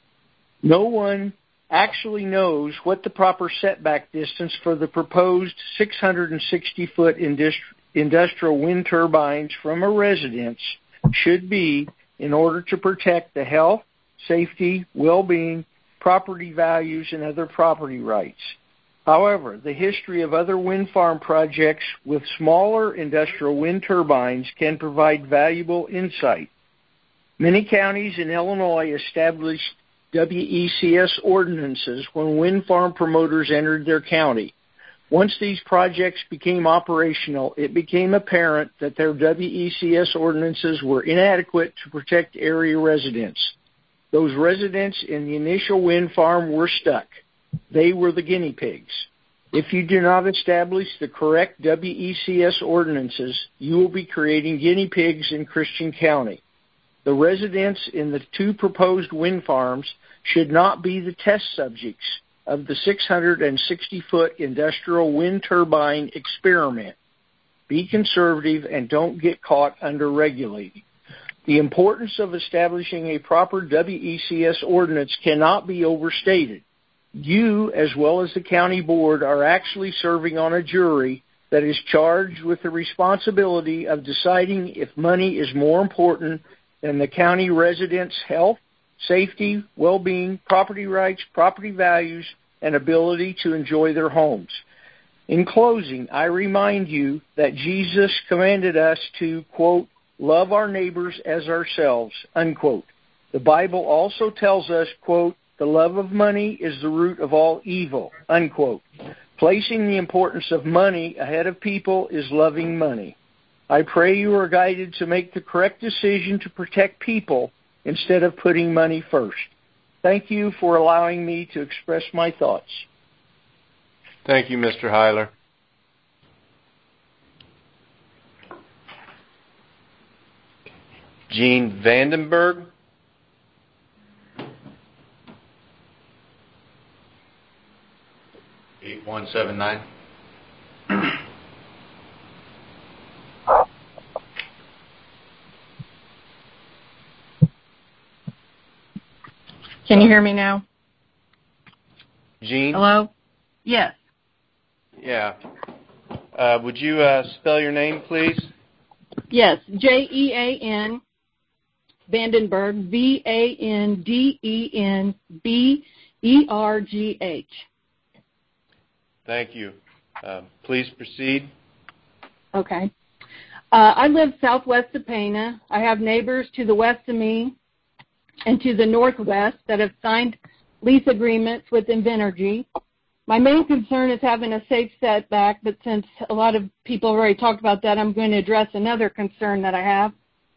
No one actually knows what the proper setback distance for the proposed six hundred sixty foot industrial wind turbines from a residence should be in order to protect the health, safety, well-being, property values, and other property rights. However, the history of other wind farm projects with smaller industrial wind turbines can provide valuable insight. Many counties in Illinois established W E C S ordinances when wind farm promoters entered their county. Once these projects became operational, it became apparent that their W E C S ordinances were inadequate to protect area residents. Those residents in the initial wind farm were stuck. They were the guinea pigs. If you do not establish the correct W E C S ordinances, you will be creating guinea pigs in Christian County. The residents in the two proposed wind farms should not be the test subjects of the six hundred sixty foot industrial wind turbine experiment. Be conservative and don't get caught under-regulating. The importance of establishing a proper W E C S ordinance cannot be overstated. You, as well as the county board, are actually serving on a jury that is charged with the responsibility of deciding if money is more important than the county residents' health, safety, well-being, property rights, property values, and ability to enjoy their homes. In closing, I remind you that Jesus commanded us to, quote, love our neighbors as ourselves, unquote. The Bible also tells us, quote, the love of money is the root of all evil, unquote. Placing the importance of money ahead of people is loving money. I pray you are guided to make the correct decision to protect people instead of putting money first. Thank you for allowing me to express my thoughts. Thank you, Mister Heiler. Gene Vandenberg. eight one seven nine. Can you hear me now? Gene? Hello? Yes. Yeah. Uh, would you uh, spell your name, please? Yes. J E A N Vandenberg, V A N D E N B E R G H. Thank you. Uh, please proceed. Okay. Uh, I live southwest of Pana. I have neighbors to the west of me and to the northwest that have signed lease agreements with Invenergy. My main concern is having a safe setback, but since a lot of people have already talked about that, I'm going to address another concern that I have.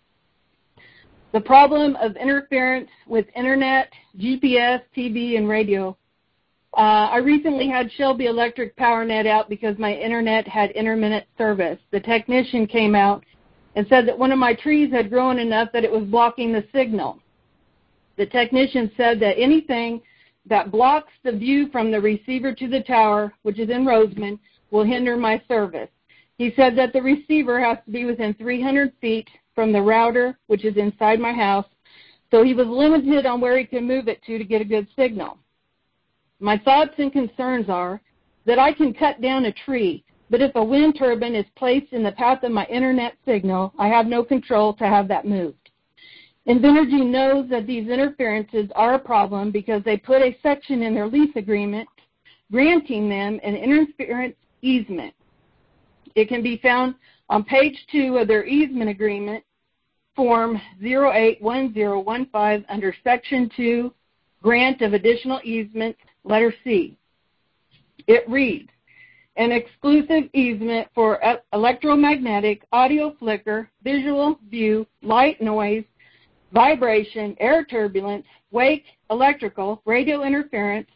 The problem of interference with internet, G P S, T V, and radio. Uh, I recently had Shelby Electric power net out because my internet had intermittent service. The technician came out and said that one of my trees had grown enough that it was blocking the signal. The technician said that anything that blocks the view from the receiver to the tower, which is in Roseman, will hinder my service. He said that the receiver has to be within three hundred feet from the router, which is inside my house, so he was limited on where he could move it to to get a good signal. My thoughts and concerns are that I can cut down a tree, but if a wind turbine is placed in the path of my internet signal, I have no control to have that moved. Invenergy knows that these interferences are a problem because they put a section in their lease agreement granting them an interference easement. It can be found on page two of their easement agreement, form zero eight one zero one five, under section two, grant of additional easement, letter C. It reads, an exclusive easement for electromagnetic, audio flicker, visual, view, light noise, vibration, air turbulence, wake, electrical, radio interference,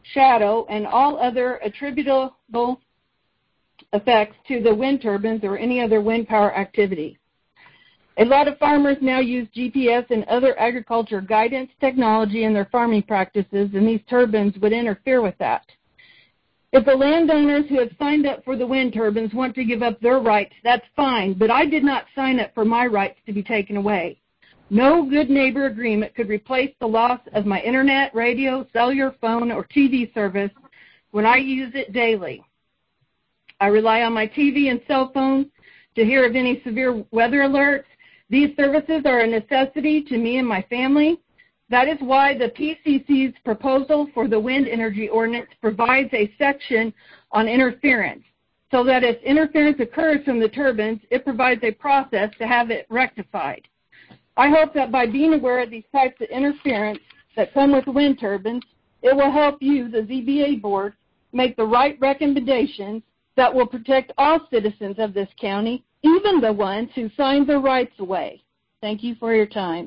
shadow, and all other attributable effects to the wind turbines or any other wind power activity. A lot of farmers now use G P S and other agriculture guidance technology in their farming practices, and these turbines would interfere with that. If the landowners who have signed up for the wind turbines want to give up their rights, that's fine, but I did not sign up for my rights to be taken away. No good neighbor agreement could replace the loss of my internet, radio, cellular phone, or T V service when I use it daily. I rely on my T V and cell phone to hear of any severe weather alerts. These services are a necessity to me and my family. That is why the P C C's proposal for the wind energy ordinance provides a section on interference, so that if interference occurs from the turbines, it provides a process to have it rectified. I hope that by being aware of these types of interference that come with wind turbines, it will help you, the Z B A board, make the right recommendations that will protect all citizens of this county, even the ones who signed their rights away. Thank you for your time.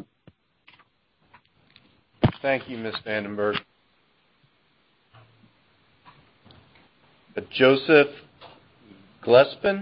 Thank you, Miz Vandenberg. Uh, Joseph Glespin?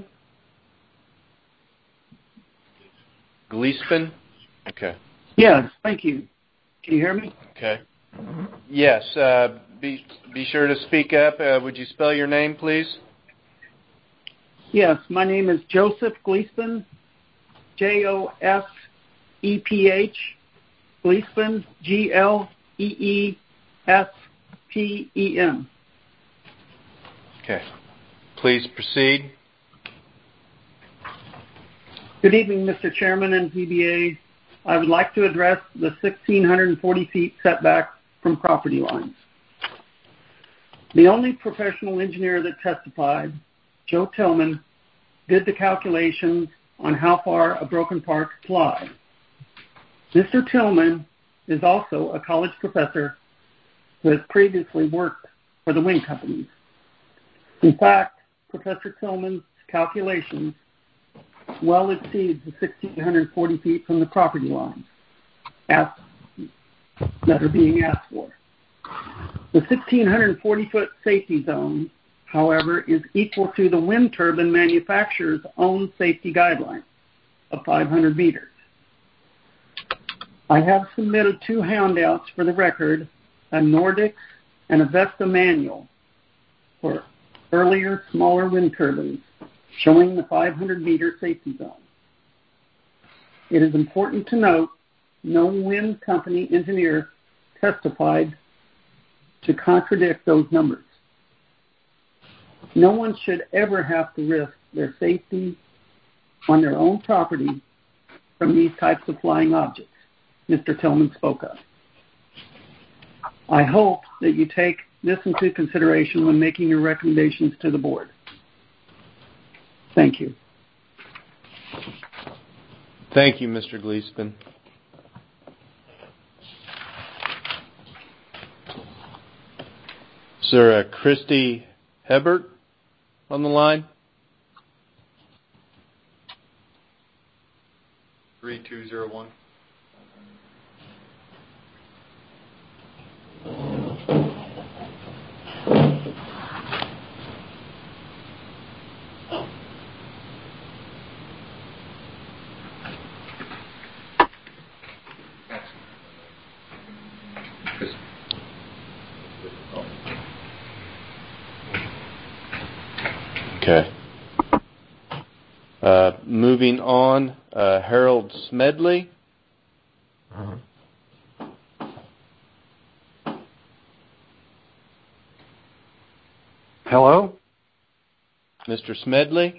Gleespin? Okay. Yes, thank you. Can you hear me? Okay. Yes, uh, be, be sure to speak up. Uh, would you spell your name, please? Yes, my name is Joseph Gleespin, J O S E P H, Gleespin, G L E E S P E N. Okay. Please proceed. Good evening, Mister Chairman and Z B A. I would like to address the one thousand six hundred forty feet setback from property lines. The only professional engineer that testified, Joe Tillman, did the calculations on how far a broken part could fly. Mister Tillman is also a college professor who has previously worked for the wind companies. In fact, Professor Tillman's calculations well exceeds the one thousand six hundred forty feet from the property lines asked, that are being asked for. The one thousand six hundred forty foot safety zone, however, is equal to the wind turbine manufacturer's own safety guideline of five hundred meters. I have submitted two handouts for the record, a Nordics and a Vesta manual for earlier smaller wind turbines showing the five hundred meter safety zone. It is important to note no wind company engineer testified to contradict those numbers. No one should ever have to risk their safety on their own property from these types of flying objects Mister Tillman spoke of. I hope that you take this into consideration when making your recommendations to the board. Thank you. Thank you, Mister Gleespin. Is there a Christy Hebert on the line? three two zero one. Okay. Uh, moving on, uh, Harold Smedley. Uh-huh. Hello? Mister Smedley?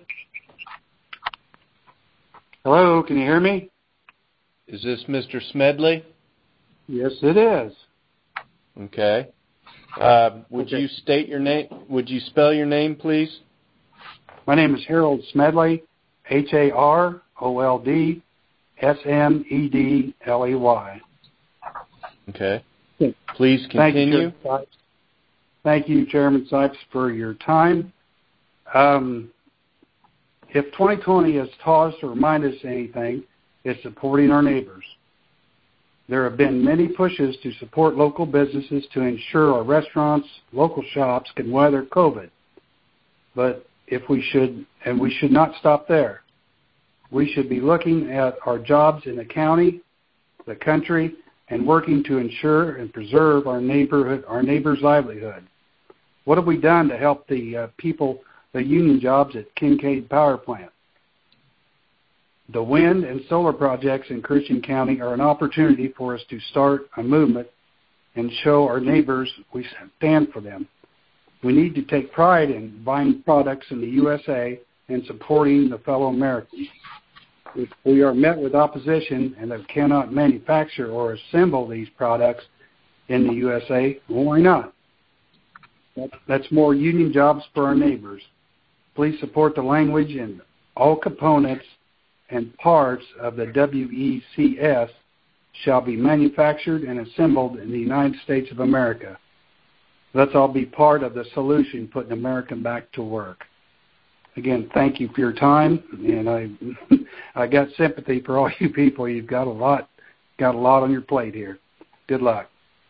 Hello, can you hear me? Is this Mister Smedley? Yes, it is. Okay. Uh, would okay. you state your name? Would you spell your name, please? My name is Harold Smedley, H A R O L D S M E D L E Y. Okay. Please continue. Thank you, Thank you, Chairman Sipes, for your time. Um, if twenty twenty has taught us or reminded us anything, it's supporting our neighbors. There have been many pushes to support local businesses to ensure our restaurants, local shops can weather COVID. But if we should, and we should not stop there. We should be looking at our jobs in the county, the country, and working to ensure and preserve our neighborhood, our neighbors' livelihood. What have we done to help the uh, people, the union jobs at Kincaid Power Plant? The wind and solar projects in Christian County are an opportunity for us to start a movement and show our neighbors we stand for them. We need to take pride in buying products in the U S A and supporting the fellow Americans. If we are met with opposition and that cannot manufacture or assemble these products in the U S A, well, why not? That's more union jobs for our neighbors. Please support the language in all components and parts of the W E C S shall be manufactured and assembled in the United States of America. Let's all be part of the solution, putting America back to work. Again, thank you for your time, and I I got sympathy for all you people. You've got a lot, got a lot on your plate here. Good luck.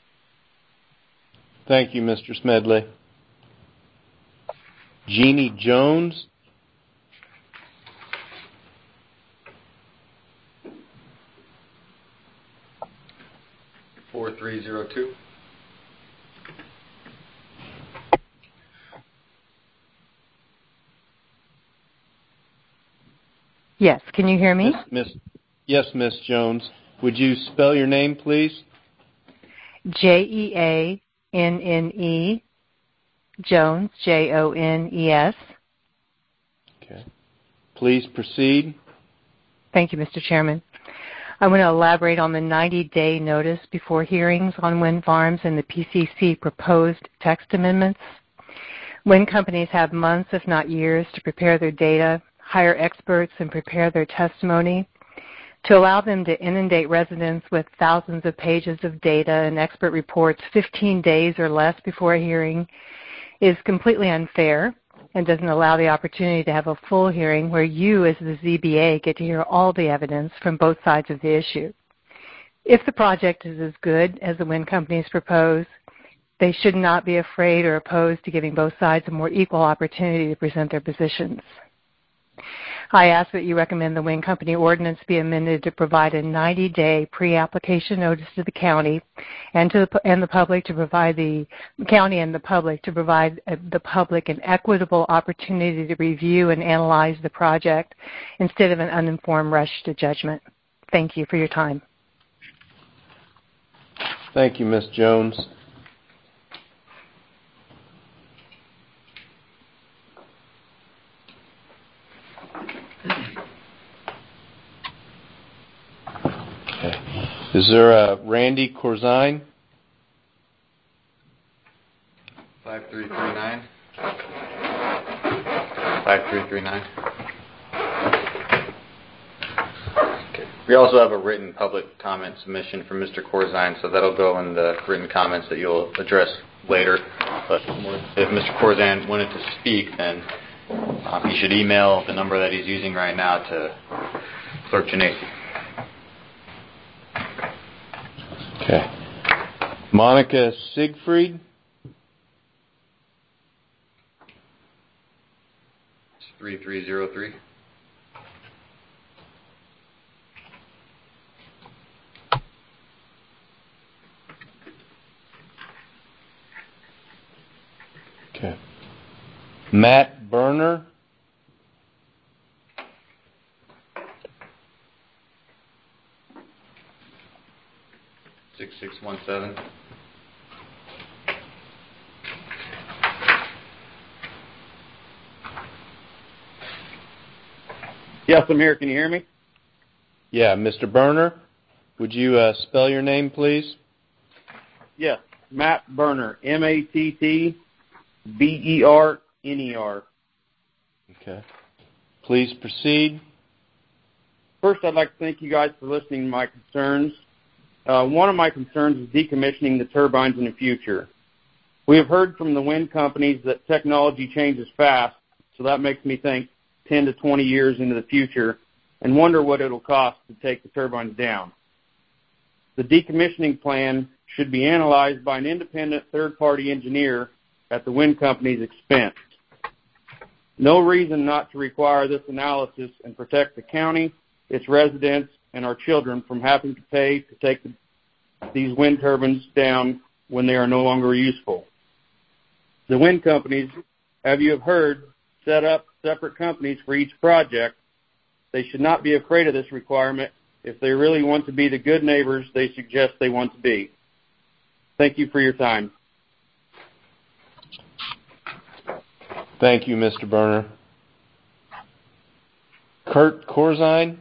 Thank you, Mister Smedley. Jeannie Jones. four three zero two. Yes, can you hear me? Miss, Miss, yes, Miss Jones. Would you spell your name, please? J E A N N E, Jones, J O N E S. Okay. Please proceed. Thank you, Mister Chairman. I want to elaborate on the ninety-day notice before hearings on wind farms and the P C C proposed text amendments. Wind companies have months, if not years, to prepare their data, hire experts, and prepare their testimony. To allow them to inundate residents with thousands of pages of data and expert reports fifteen days or less before a hearing is completely unfair and doesn't allow the opportunity to have a full hearing where you as the Z B A get to hear all the evidence from both sides of the issue. If the project is as good as the wind companies propose, they should not be afraid or opposed to giving both sides a more equal opportunity to present their positions. I ask that you recommend the wind company ordinance be amended to provide a ninety-day pre-application notice to the county and to the, and the public to provide the county and the public to provide uh, the public an equitable opportunity to review and analyze the project instead of an uninformed rush to judgment. Thank you for your time. Thank you, Miz Jones. Is there a Randy Corzine? five three three nine. five three three nine. Okay. We also have a written public comment submission from Mister Corzine, so that'll go in the written comments that you'll address later. But if Mister Corzine wanted to speak, then um, he should email the number that he's using right now to Clerk Genesi. Okay. Monica Siegfried. It's three three zero three. Okay. Matt Berner. six six one seven. Yes, I'm here. Can you hear me? Yeah, Mister Berner, would you uh, spell your name, please? Yes, Matt Berner, M A T T B E R N E R. Okay. Please proceed. First, I'd like to thank you guys for listening to my concerns. Uh, one of my concerns is decommissioning the turbines in the future. We have heard from the wind companies that technology changes fast, so that makes me think ten to twenty years into the future and wonder what it will cost to take the turbines down. the decommissioning plan should be analyzed by an independent third-party engineer at the wind company's expense. No reason not to require this analysis and protect the county, its residents, and our children from having to pay to take the, these wind turbines down when they are no longer useful. The wind companies, as you have heard, set up separate companies for each project. They should not be afraid of this requirement if they really want to be the good neighbors they suggest they want to be. Thank you for your time. Thank you, Mister Berner. Kurt Corzine.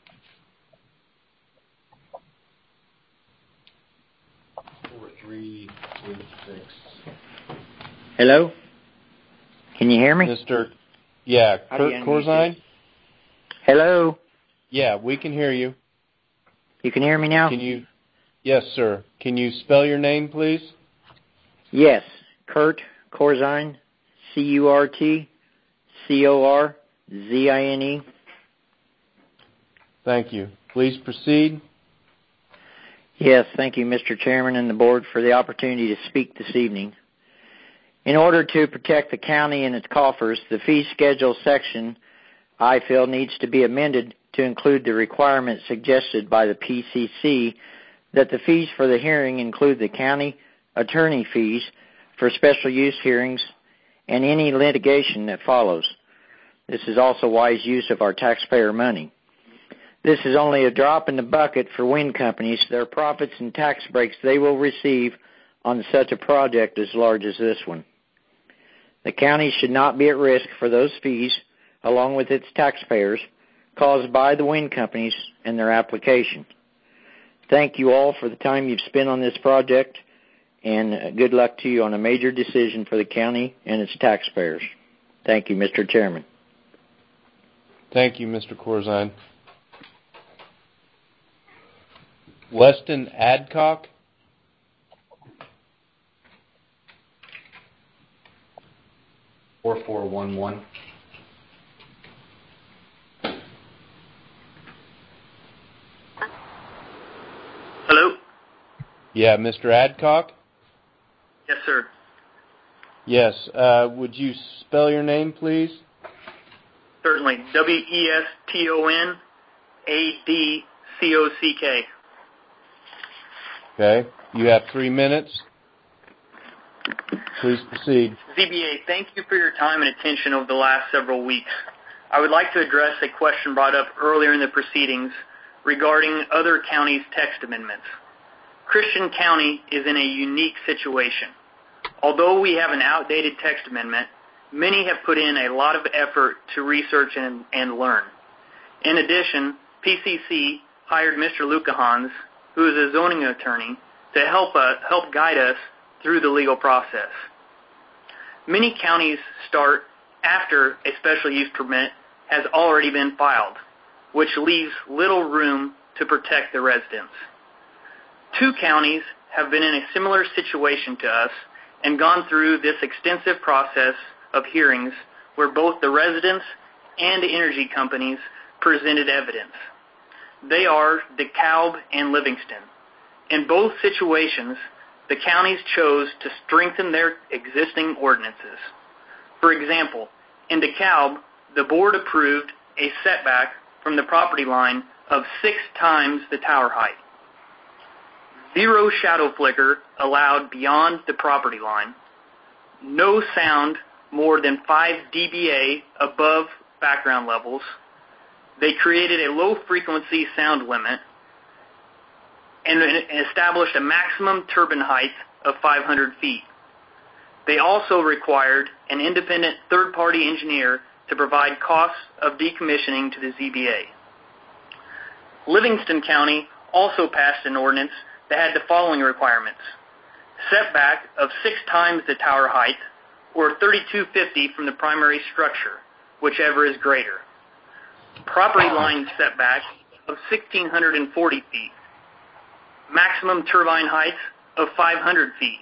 Four, three, two, six. Hello? Can you hear me? Mister Yeah, How Kurt do you Corzine. Hello? Yeah, we can hear you. You can hear me now? Can you? Yes, sir. Can you spell your name, please? Yes, Kurt Corzine, C U R T C O R Z I N E. Thank you. Please proceed. Yes, thank you, Mister Chairman and the board, for the opportunity to speak this evening. In order to protect the county and its coffers, the fee schedule section, I feel, needs to be amended to include the requirement suggested by the P C C that the fees for the hearing include the county attorney fees for special use hearings and any litigation that follows. This is also wise use of our taxpayer money. This is only a drop in the bucket for wind companies. Their profits and tax breaks they will receive on such a project as large as this one. The county should not be at risk for those fees, along with its taxpayers, caused by the wind companies and their application. Thank you all for the time you've spent on this project, and good luck to you on a major decision for the county and its taxpayers. Thank you, Mister Chairman. Thank you, Mister Corzine. Weston Adcock. Four four one one. Hello? Yeah, Mister Adcock? Yes, sir. Yes. Uh, would you spell your name, please? Certainly. W E S T O N A D C O C K. Okay. You have three minutes. Please proceed. Z B A, thank you for your time and attention over the last several weeks. I would like to address a question brought up earlier in the proceedings regarding other counties' text amendments. Christian County is in a unique situation. Although we have an outdated text amendment, many have put in a lot of effort to research and, and learn. In addition, P C C hired Mister Lucahans, who is a zoning attorney, to help us, help guide us through the legal process. Many counties start after a special use permit has already been filed, which leaves little room to protect the residents. Two counties have been in a similar situation to us and gone through this extensive process of hearings where both the residents and the energy companies presented evidence. They are DeKalb and Livingston. In both situations, the counties chose to strengthen their existing ordinances. For example, in DeKalb, the board approved a setback from the property line of six times the tower height. Zero shadow flicker allowed beyond the property line. No sound more than five D B A above background levels. They created a low-frequency sound limit and established a maximum turbine height of five hundred feet. They also required an independent third-party engineer to provide costs of decommissioning to the Z B A. Livingston County also passed an ordinance that had the following requirements: setback of six times the tower height, or thirty-two fifty from the primary structure, whichever is greater. Property line setback of one thousand six hundred forty feet. Maximum turbine height of five hundred feet.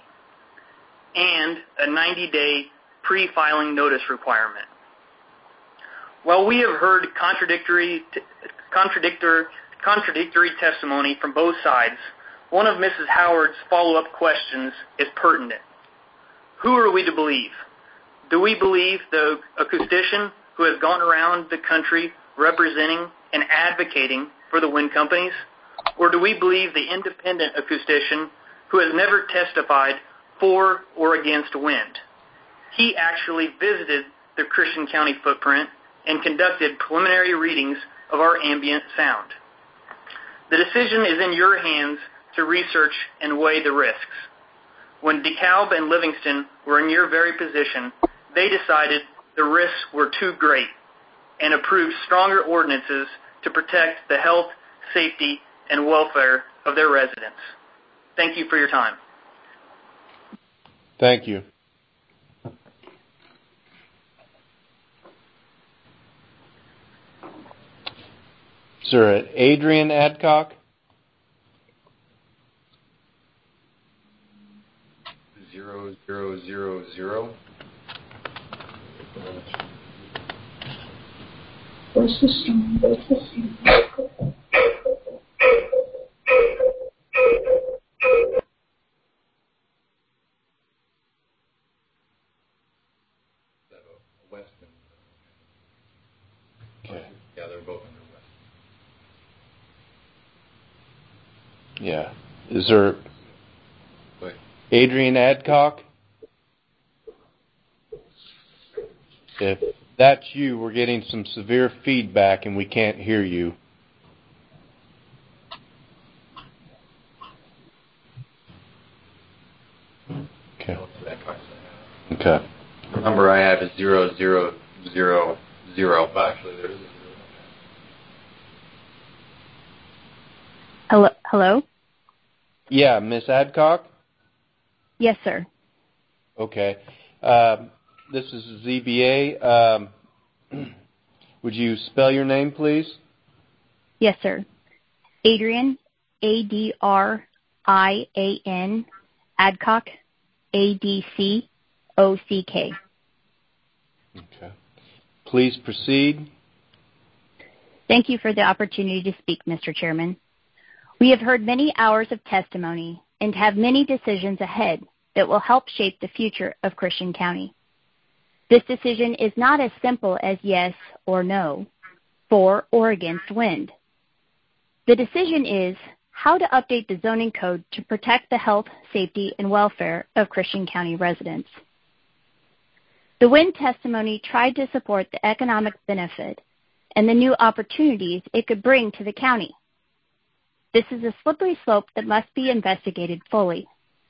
And a ninety-day pre-filing notice requirement. While we have heard contradictory, contradictory, contradictory testimony from both sides, one of Missus Howard's follow-up questions is pertinent. Who are we to believe? Do we believe the acoustician who has gone around the country representing and advocating for the wind companies? Or do we believe the independent acoustician who has never testified for or against wind? He actually visited the Christian County footprint and conducted preliminary readings of our ambient sound. The decision is in your hands to research and weigh the risks. When DeKalb and Livingston were in your very position, they decided the risks were too great and approved stronger ordinances to protect the health, safety, and welfare of their residents. Thank you for your time. Thank you. Sir, Adrian Adcock. Zero, zero, zero, zero. Where's the storm? Where's the storm? Westman. Okay. Yeah, they're both under West. Yeah. Is there Wait. Adrian Adcock? If that's you, we're getting some severe feedback and we can't hear you. Okay. Okay. The number I have is zero zero zero zero. Actually, there is a zero. Hello? Hello? Yeah, Miss Adcock? Yes, sir. Okay. Um, this is Z B A. Um, would you spell your name, please? Yes, sir. Adrian, A D R I A N, Adcock, A D C O C K. Okay. Please proceed. Thank you for the opportunity to speak, Mister Chairman. We have heard many hours of testimony and have many decisions ahead that will help shape the future of Christian County. This decision is not as simple as yes or no, for or against wind. The decision is how to update the zoning code to protect the health, safety, and welfare of Christian County residents. The wind testimony tried to support the economic benefit and the new opportunities it could bring to the county. This is a slippery slope that must be investigated fully.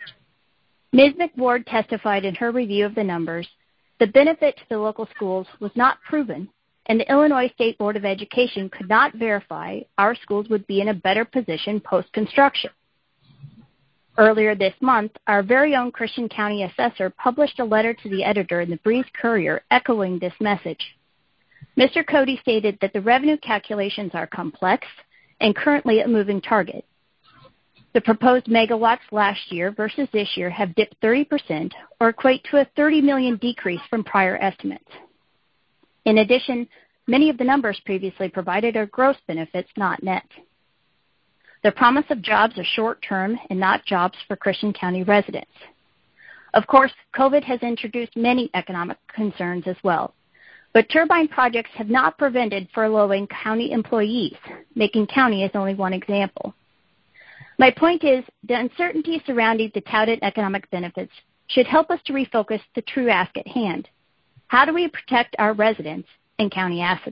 Miz McWard testified in her review of the numbers. The benefit to the local schools was not proven, and the Illinois State Board of Education could not verify our schools would be in a better position post-construction. Earlier this month, our very own Christian County assessor published a letter to the editor in the Breeze Courier echoing this message. Mister Cody stated that the revenue calculations are complex and currently a moving target. The proposed megawatts last year versus this year have dipped thirty percent, or equate to a thirty million dollars decrease from prior estimates. In addition, many of the numbers previously provided are gross benefits, not net. The promise of jobs are short-term and not jobs for Christian County residents. Of course, COVID has introduced many economic concerns as well, but turbine projects have not prevented furloughing county employees, Macon County is only one example. My point is, the uncertainty surrounding the touted economic benefits should help us to refocus the true ask at hand. How do we protect our residents and county assets?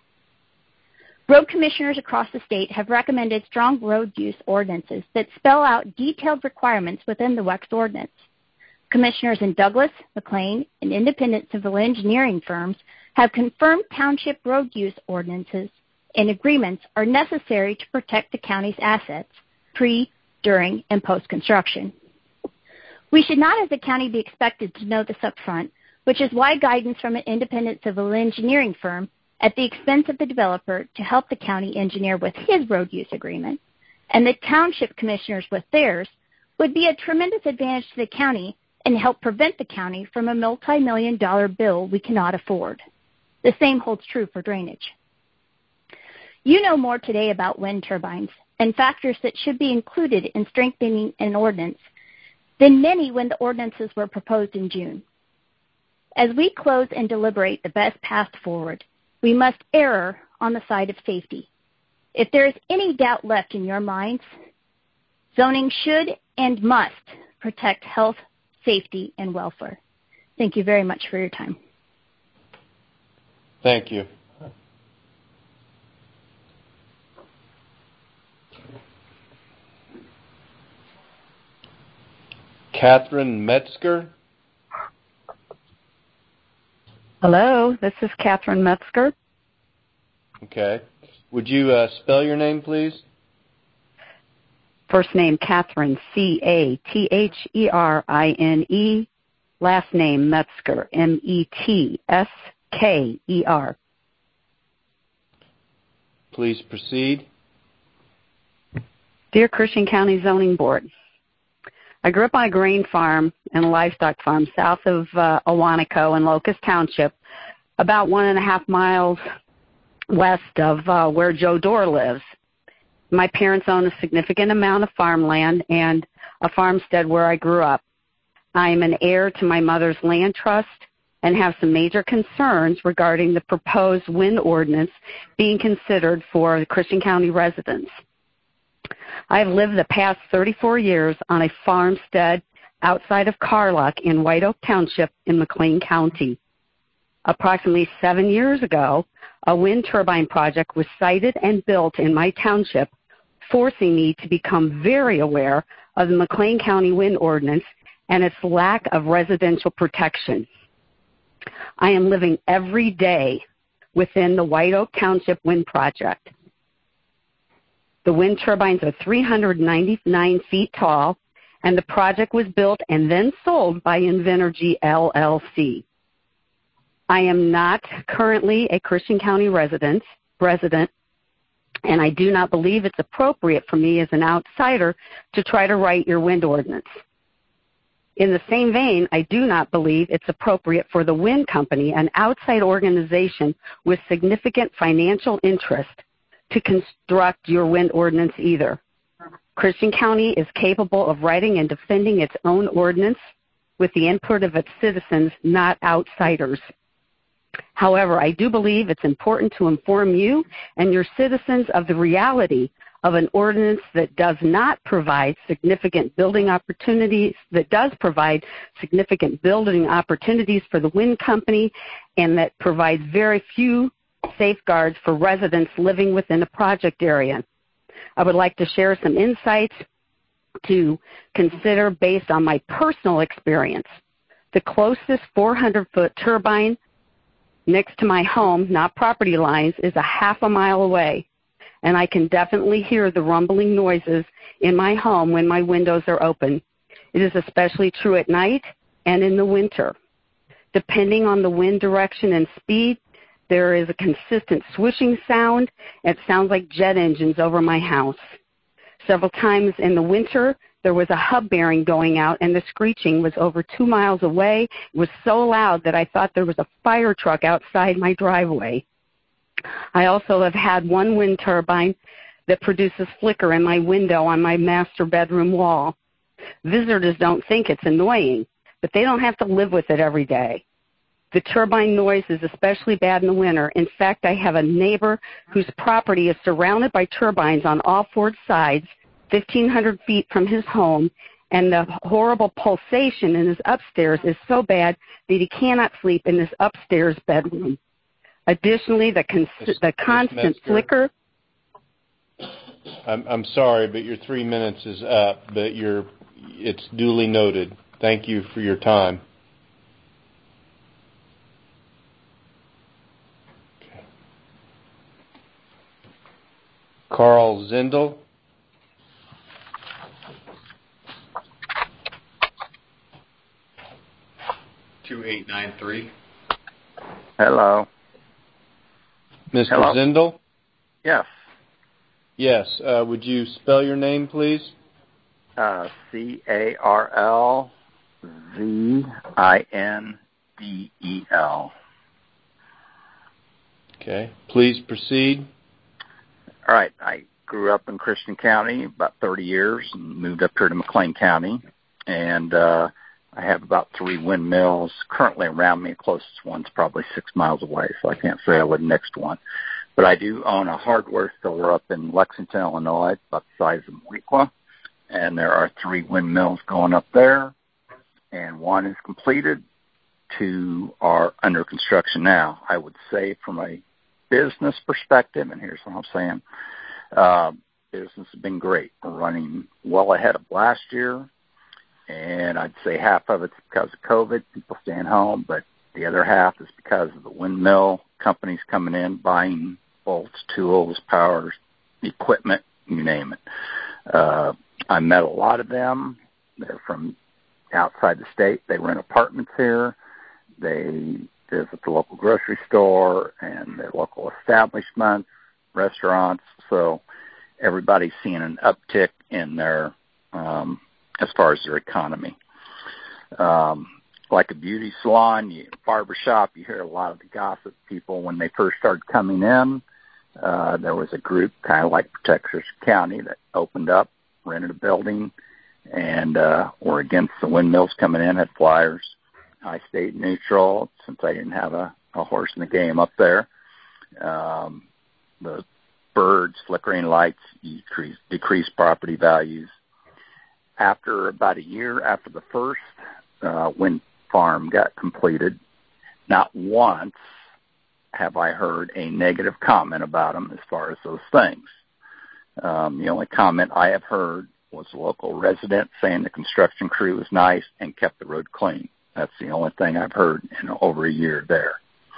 Road commissioners across the state have recommended strong road use ordinances that spell out detailed requirements within the W E X ordinance. Commissioners in Douglas, McLean, and independent civil engineering firms have confirmed township road use ordinances and agreements are necessary to protect the county's assets pre, during, and post-construction. We should not as a county be expected to know this up front, which is why guidance from an independent civil engineering firm at the expense of the developer to help the county engineer with his road use agreement and the township commissioners with theirs would be a tremendous advantage to the county and help prevent the county from a multi-million dollar bill we cannot afford. The same holds true for drainage. You know more today about wind turbines and factors that should be included in strengthening an ordinance than many when the ordinances were proposed in June. As we close and deliberate the best path forward, we must err on the side of safety. If there is any doubt left in your minds, zoning should and must protect health, safety, and welfare. Thank you very much for your time. Thank you. Catherine Metzger. Hello, this is Catherine Metzger. Okay. Would you uh, spell your name, please? First name Catherine, C A T H E R I N E. Last name Metzger, M E T S K E R. Please proceed. Dear Christian County Zoning Board, I grew up on a grain farm and a livestock farm south of uh, Awanico in Locust Township, about one and a half miles west of uh, where Joe Dorr lives. My parents own a significant amount of farmland and a farmstead where I grew up. I am an heir to my mother's land trust and have some major concerns regarding the proposed wind ordinance being considered for the Christian County residents. I have lived the past thirty-four years on a farmstead outside of Carlock in White Oak Township in McLean County. Approximately seven years ago, a wind turbine project was sited and built in my township, forcing me to become very aware of the McLean County wind ordinance and its lack of residential protection. I am living every day within the White Oak Township wind project. The wind turbines are three hundred ninety-nine feet tall, and the project was built and then sold by Invenergy L L C. I am not currently a Christian County resident, resident, and I do not believe it's appropriate for me as an outsider to try to write your wind ordinance. In the same vein, I do not believe it's appropriate for the wind company, an outside organization with significant financial interest, to construct your wind ordinance either. Christian County is capable of writing and defending its own ordinance with the input of its citizens, not outsiders. However, I do believe it's important to inform you and your citizens of the reality of an ordinance that does not provide significant building opportunities, that does provide significant building opportunities for the wind company, and that provides very few safeguards for residents living within the project area. I would like to share some insights to consider based on my personal experience. The closest four hundred foot turbine next to my home, not property lines, is a half a mile away, and I can definitely hear the rumbling noises in my home when my windows are open. It is especially true at night and in the winter. Depending on the wind direction and speed, there is a consistent swishing sound. It sounds like jet engines over my house. Several times in the winter, there was a hub bearing going out, and the screeching was over two miles away. It was so loud that I thought there was a fire truck outside my driveway. I also have had one wind turbine that produces flicker in my window on my master bedroom wall. Visitors don't think it's annoying, but they don't have to live with it every day. The turbine noise is especially bad in the winter. In fact, I have a neighbor whose property is surrounded by turbines on all four sides, fifteen hundred feet from his home, and the horrible pulsation in his upstairs is so bad that he cannot sleep in his upstairs bedroom. Additionally, the, cons- Miz, the constant Miz flicker... I'm, I'm sorry, but your three minutes is up, but you're, it's duly noted. Thank you for your time. Carl Zindel. two eight nine three. Hello. Mister Hello? Zindel? Yes. Yes. Uh, would you spell your name, please? Uh, C A R L Z I N D E L. Okay. Please proceed. All right. I grew up in Christian County about thirty years and moved up here to McLean County. And uh, I have about three windmills currently around me. The closest one's probably six miles away, so I can't say I live next to one. But I do own a hardware store up in Lexington, Illinois, about the size of Moequa. And there are three windmills going up there. And one is completed. Two are under construction now. I would say from a business perspective, and here's what I'm saying, uh, business has been great. We're running well ahead of last year. And I'd say half of it's because of COVID, people staying home, but the other half is because of the windmill companies coming in, buying bolts, tools, powers, equipment, you name it. Uh, I met a lot of them. They're from outside the state. They rent apartments here. They visit the local grocery store and their local establishments, restaurants. So everybody's seeing an uptick in their um, as far as their economy. Um, like a beauty salon, you, barber shop, you hear a lot of the gossip. People, when they first started coming in, uh, there was a group kind of like Protect Christian County that opened up, rented a building, and uh, were against the windmills coming in, had flyers. I stayed neutral since I didn't have a, a horse in the game up there. Um, the birds, flickering lights, decrease, decreased property values. After about a year after the first uh, wind farm got completed, not once have I heard a negative comment about them as far as those things. Um, the only comment I have heard was a local resident saying the construction crew was nice and kept the road clean. That's the only thing I've heard in over a year there.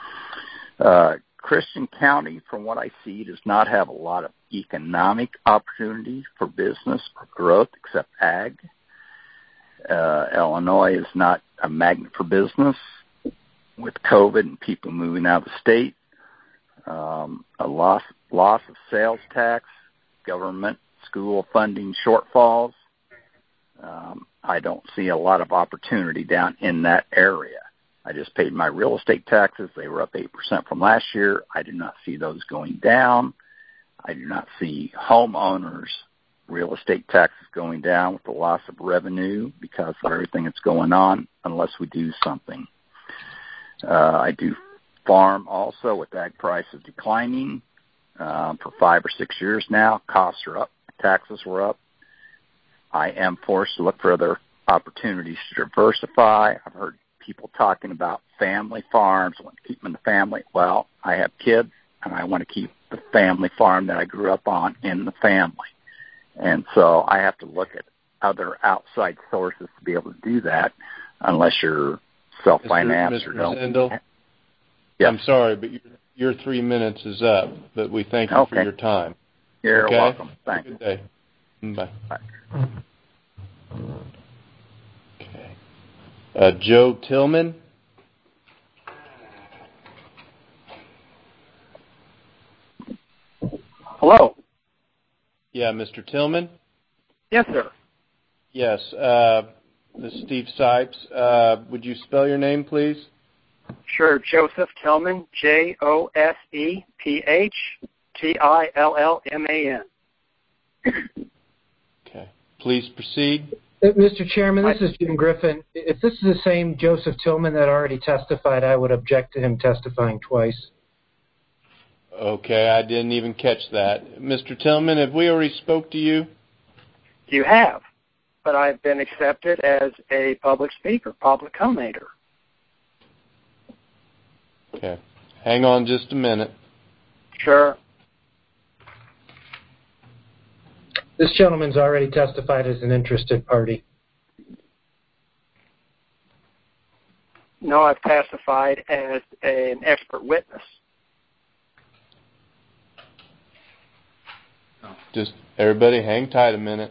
Uh, Christian County, from what I see, does not have a lot of economic opportunity for business or growth except ag. Uh, Illinois is not a magnet for business with COVID and people moving out of the state. Um, a loss, loss of sales tax, government, school funding shortfalls. Um, I don't see a lot of opportunity down in that area. I just paid my real estate taxes. They were up eight percent from last year. I do not see those going down. I do not see homeowners' real estate taxes going down with the loss of revenue because of everything that's going on unless we do something. Uh, I do farm also with ag prices declining uh, for five or six years now. Costs are up. Taxes were up. I am forced to look for other opportunities to diversify. I've heard people talking about family farms, want to keep them in the family. Well, I have kids, and I want to keep the family farm that I grew up on in the family. And so I have to look at other outside sources to be able to do that unless you're self-financed or don't. Zindel, yes. I'm sorry, but your, your three minutes is up, but we thank you okay. for your time. You're okay? welcome. Thanks. Good day. Bye. Bye. Okay. Uh, Joe Tillman. Hello. Yeah, Mister Tillman? Yes, sir. Yes. Uh, this is Steve Sipes. Uh, would you spell your name, please? Sure. Joseph Tillman, J O S E P H T I L L M A N. Okay. Please proceed. Mister Chairman, this is Jim Griffin. If this is the same Joseph Tillman that already testified, I would object to him testifying twice. Okay, I didn't even catch that. Mister Tillman, have we already spoke to you? You have, but I've been accepted as a public speaker, public commentator. Okay. Hang on just a minute. Sure. This gentleman's already testified as an interested party. No, I've testified as an expert witness. Just everybody hang tight a minute.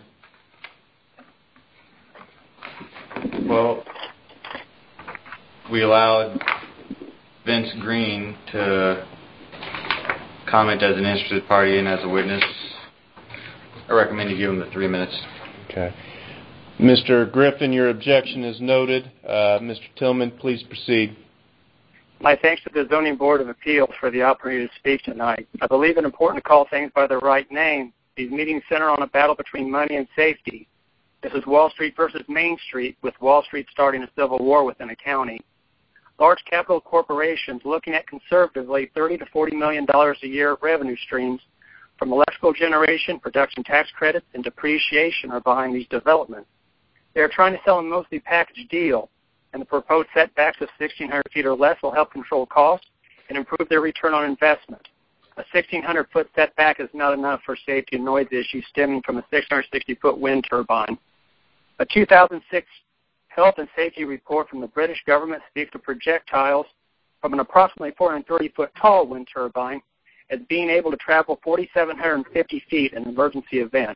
Well, we allowed Vince Green to comment as an interested party and as a witness. I recommend you give him the three minutes. Okay. Mister Griffin, your objection is noted. Uh, Mister Tillman, please proceed. My thanks to the Zoning Board of Appeals for the opportunity to speak tonight. I believe it important to call things by their right name These meetings center on a battle between money and safety. This is Wall Street versus Main Street, with Wall Street starting a civil war within a county. Large capital corporations looking at conservatively thirty to forty million dollars a year of revenue streams from electrical generation, production tax credits, and depreciation are behind these developments. They are trying to sell a mostly packaged deal, and the proposed setbacks of sixteen hundred feet or less will help control costs and improve their return on investment. A sixteen hundred foot setback is not enough for safety and noise issues stemming from a six hundred sixty foot wind turbine. A two thousand six health and safety report from the British government speaks of projectiles from an approximately four hundred thirty foot tall wind turbine as being able to travel four thousand seven hundred fifty feet in an emergency event.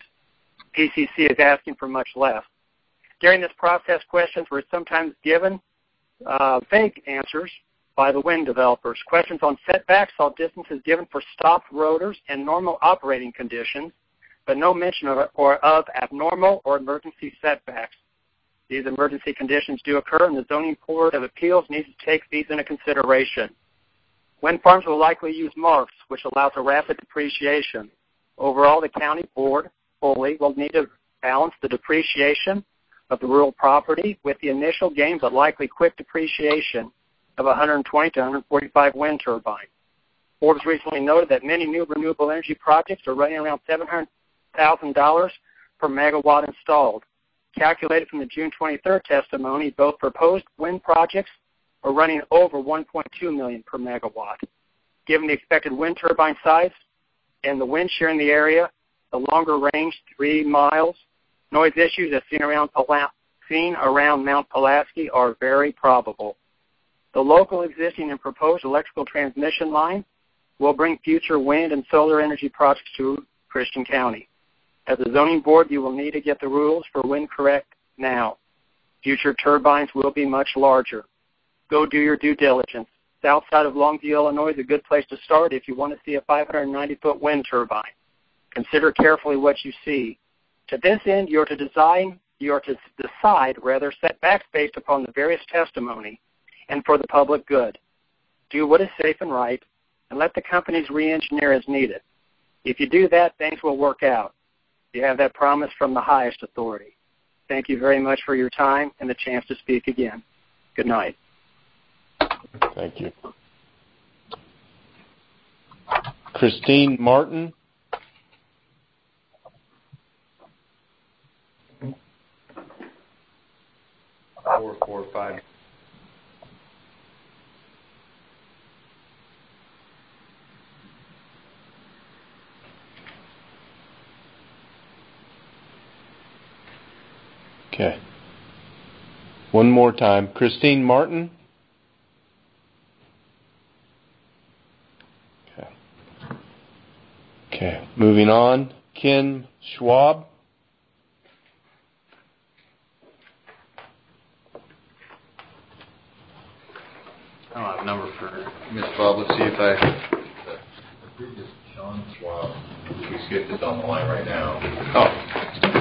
P C C is asking for much less. During this process, questions were sometimes given uh, vague answers by the wind developers. Questions on setbacks saw distances given for stopped rotors and normal operating conditions, but no mention of, or of abnormal or emergency setbacks. These emergency conditions do occur, and the Zoning Board of Appeals needs to take these into consideration. Wind farms will likely use M A R Fs, which allows a rapid depreciation. Overall, the county board fully will need to balance the depreciation of the rural property with the initial gain but likely quick depreciation of one hundred twenty to one hundred forty-five wind turbines. The board has recently noted that many new renewable energy projects are running around seven hundred thousand dollars per megawatt installed. Calculated from the June twenty-third testimony, both proposed wind projects are running over one point two million dollars per megawatt. Given the expected wind turbine size and the wind shear in the area, the longer range, three miles, noise issues as seen around, seen around Mount Pulaski are very probable. The local existing and proposed electrical transmission line will bring future wind and solar energy projects to Christian County. As a zoning board, you will need to get the rules for wind correct now. Future turbines will be much larger. Go do your due diligence. South side of Longview, Illinois is a good place to start if you want to see a five hundred ninety foot wind turbine. Consider carefully what you see. To this end, you are to design, you are to decide rather setbacks based upon the various testimony and for the public good. Do what is safe and right, and let the companies re-engineer as needed. If you do that, things will work out. You have that promise from the highest authority. Thank you very much for your time and the chance to speak again. Good night. Thank you. Christine Martin. Four, four, five. Okay. One more time. Christine Martin. Okay. Okay. Moving on. Ken Schwab. I don't have a number for Miz Bob. Let's see if I... The previous Sean Schwab. We skipped this on the line right now. Oh.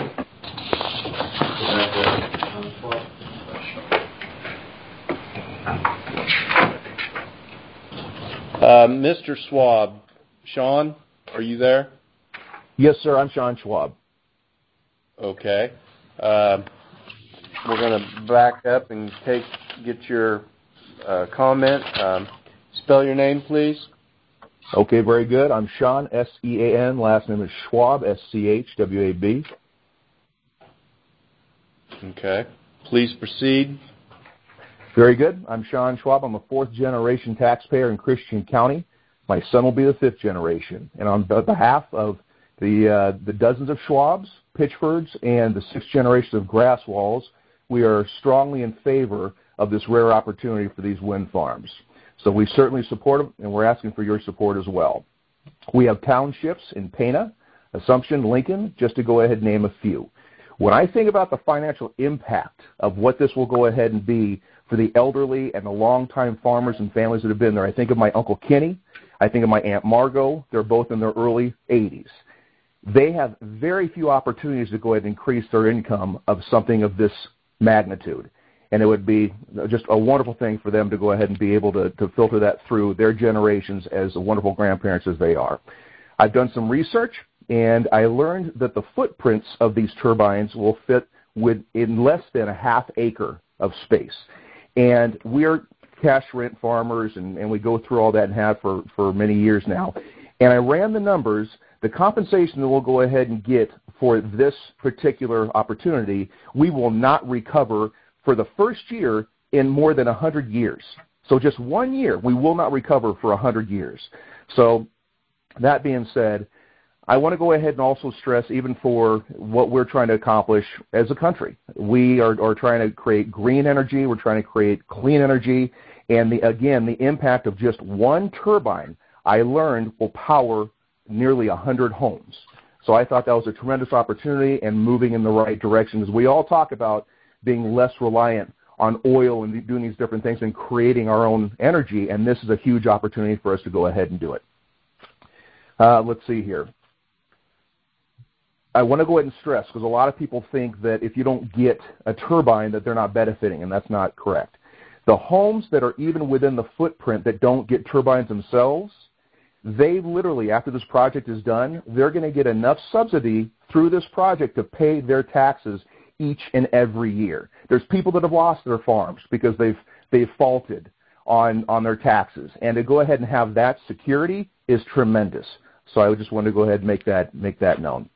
Uh, Mister Schwab, Sean, are you there? Yes, sir. I'm Sean Schwab. Okay. Uh, we're going to back up and take get your uh, comment. Um, spell your name, please. Okay, very good. I'm Sean, S E A N. Last name is Schwab, S C H W A B. Okay. Please proceed. Very good. I'm Sean Schwab. I'm a fourth-generation taxpayer in Christian County. My son will be the fifth generation. And on behalf of the uh, the dozens of Schwabs, Pitchfords, and the sixth generation of Grasswalls, we are strongly in favor of this rare opportunity for these wind farms. So we certainly support them, and we're asking for your support as well. We have townships in Pana, Assumption, Lincoln, just to go ahead and name a few. When I think about the financial impact of what this will go ahead and be for the elderly and the longtime farmers and families that have been there, I think of my Uncle Kenny. I think of my Aunt Margot. They're both in their early eighties. They have very few opportunities to go ahead and increase their income of something of this magnitude. And it would be just a wonderful thing for them to go ahead and be able to, to filter that through their generations as wonderful grandparents as they are. I've done some research. and I learned that the footprints of these turbines will fit within less than a half acre of space. And we're cash rent farmers, and, and we go through all that and have for, for many years now. And I ran the numbers. The compensation that we'll go ahead and get for this particular opportunity, we will not recover for the first year in more than one hundred years. So just one year, we will not recover for one hundred years. So that being said, I want to go ahead and also stress, even for what we're trying to accomplish as a country, we are, are trying to create green energy, we're trying to create clean energy, and the, again, the impact of just one turbine, I learned, will power nearly one hundred homes. So I thought that was a tremendous opportunity and moving in the right direction, because we all talk about being less reliant on oil and doing these different things and creating our own energy, and this is a huge opportunity for us to go ahead and do it. Uh, let's see here. I want to go ahead and stress, because a lot of people think that if you don't get a turbine that they're not benefiting, and that's not correct. The homes that are even within the footprint that don't get turbines themselves, they literally, after this project is done, they're going to get enough subsidy through this project to pay their taxes each and every year. There's people that have lost their farms because they've they've faulted on, on their taxes. And to go ahead and have that security is tremendous. So I just wanted to go ahead and make that make that known.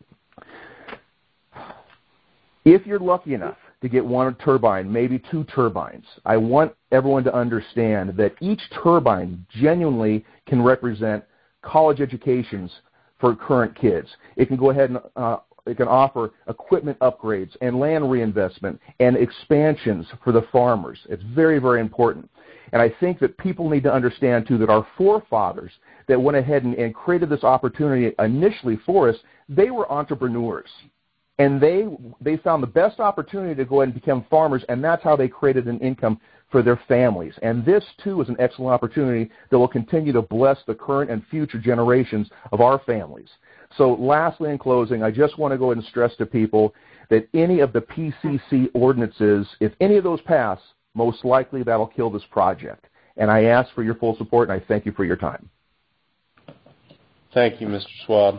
If you're lucky enough to get one turbine, maybe two turbines, I want everyone to understand that each turbine genuinely can represent college educations for current kids. It can go ahead and uh, it can offer equipment upgrades and land reinvestment and expansions for the farmers. It's very, very important. And I think that people need to understand, too, that our forefathers that went ahead and, and created this opportunity initially for us, they were entrepreneurs. And they they found the best opportunity to go ahead and become farmers, and that's how they created an income for their families. And this, too, is an excellent opportunity that will continue to bless the current and future generations of our families. So lastly, in closing, I just want to go ahead and stress to people that any of the P C C ordinances, if any of those pass, most likely that'll kill this project. And I ask for your full support, and I thank you for your time. Thank you, Mister Schwab.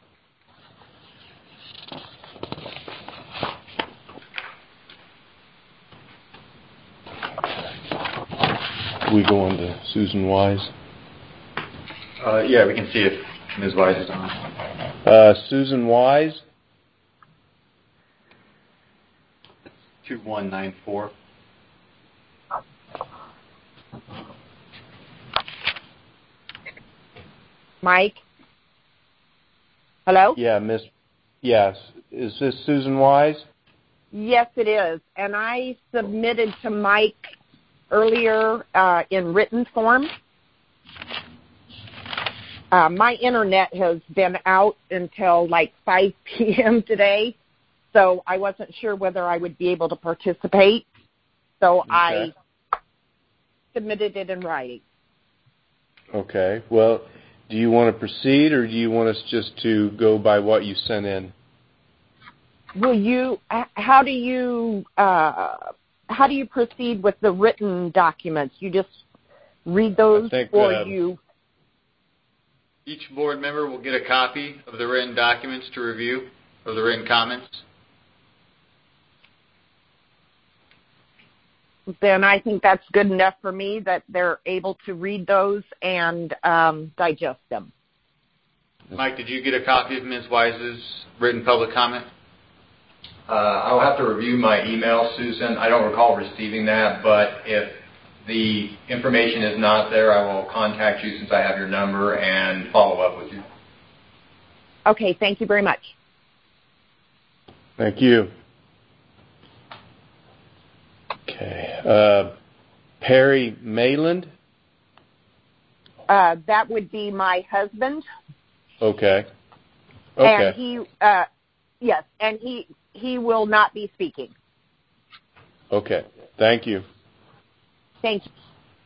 We go on to Susan Wise. Uh, yeah, we can see if Miz Wise is on. Uh, Susan Wise. two one nine four. Mike? Hello? Yeah, Miss. Yes. Is this Susan Wise? Yes, it is. And I submitted to Mike earlier uh, in written form. Uh, my internet has been out until like five p.m. today, so I wasn't sure whether I would be able to participate. So okay. I submitted it in writing. Okay. Well, do you want to proceed, or do you want us just to go by what you sent in? Will you? How do you? Uh, how do you proceed with the written documents? You just read those, think, or uh, you? Each board member will get a copy of the written documents to review, of the written comments. Then I think that's good enough for me, that they're able to read those and um, digest them. Mike, did you get a copy of Miz Wise's written public comment? Uh, I'll have to review my email, Susan. I don't recall receiving that, but if the information is not there, I will contact you since I have your number and follow up with you. Okay, thank you very much. Thank you. Okay. Uh, Perry Mayland? Uh, that would be my husband. Okay. Okay. And he, uh, yes, and he, he will not be speaking. Okay. Thank you. Thank you.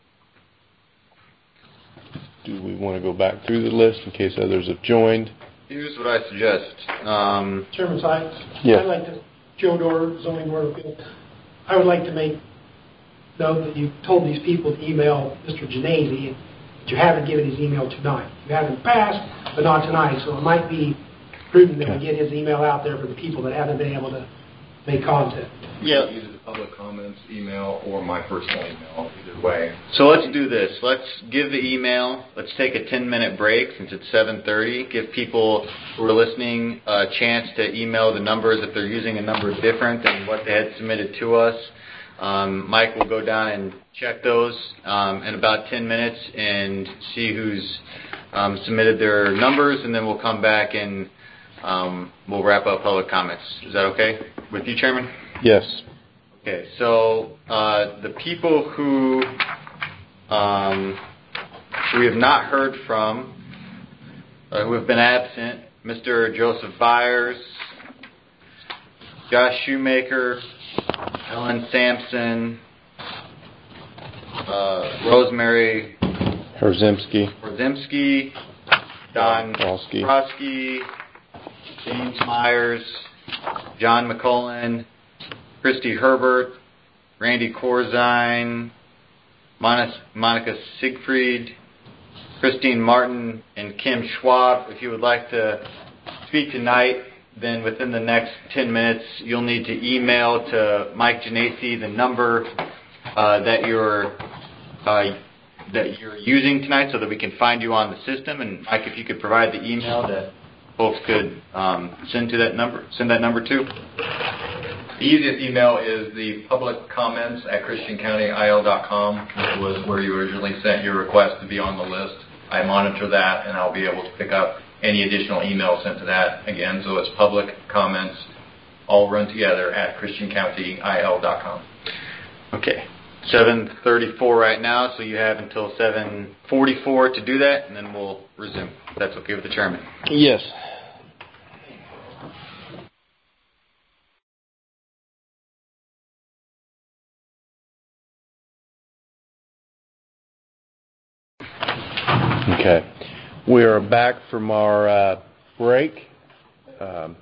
Do we want to go back through the list in case others have joined? Here's what I suggest. Um, Chairman Sykes? Yes. I'd like to, Joe Dorr, Zoning Board of Appeals. I would like to make note that you told these people to email Mister Genesi, but you haven't given his email tonight. You have in the past, but not tonight. So it might be prudent that we get his email out there for the people that haven't been able to make contact. Yeah, either the public comments email or my personal email, either way. So let's do this. Let's give the email. Let's take a ten-minute break since it's seven thirty. Give people who are listening a chance to email the numbers if they're using a number different than what they had submitted to us. Um, Mike will go down and check those um, in about ten minutes and see who's um, submitted their numbers, and then we'll come back and um, we'll wrap up public comments. Is that okay with you, Chairman? Yes. Okay, so uh, the people who um, we have not heard from, uh, who have been absent, Mister Joseph Byers, Josh Shoemaker, Ellen Sampson, uh, Rosemary Herzimski, Herzimski, Don Roski, Roski, James Myers, John McCullen, Christy Herbert, Randy Corzine, Monica Siegfried, Christine Martin, and Kim Schwab. If you would like to speak tonight, then within the next ten minutes, you'll need to email to Mike Genesi the number uh, that you're uh, that you're using tonight, so that we can find you on the system. And Mike, if you could provide the email that folks could um, send to that number, send that number to. The easiest email is the public comments at christian county I L dot com, which was where you originally sent your request to be on the list. I monitor that, and I'll be able to pick up any additional emails sent to that. Again, so it's public comments, all run together at christian county I L dot com. Okay. seven thirty-four right now, so you have until seven forty-four to do that, and then we'll resume. If that's okay with the chairman. Yes. Okay. We are back from our uh, break. Um,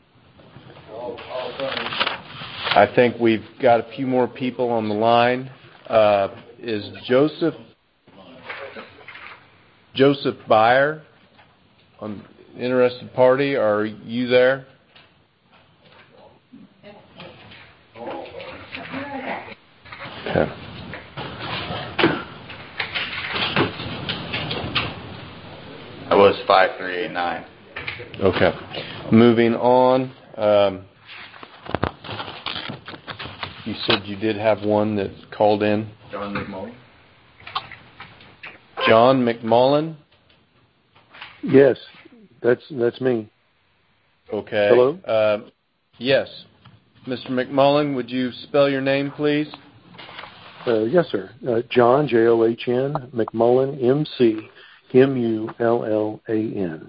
I think we've got a few more people on the line. Uh, is Joseph Joseph Byer on interested party? Are you there? Okay. That was five three eight nine. Okay. Moving on. Um, you said you did have one that called in. John McMullen. John McMullen? Yes, that's that's me. Okay. Hello? Uh, yes. Mister McMullen, would you spell your name, please? Uh, yes, sir. Uh, John, J O H N, McMullen, M C M U L L A N.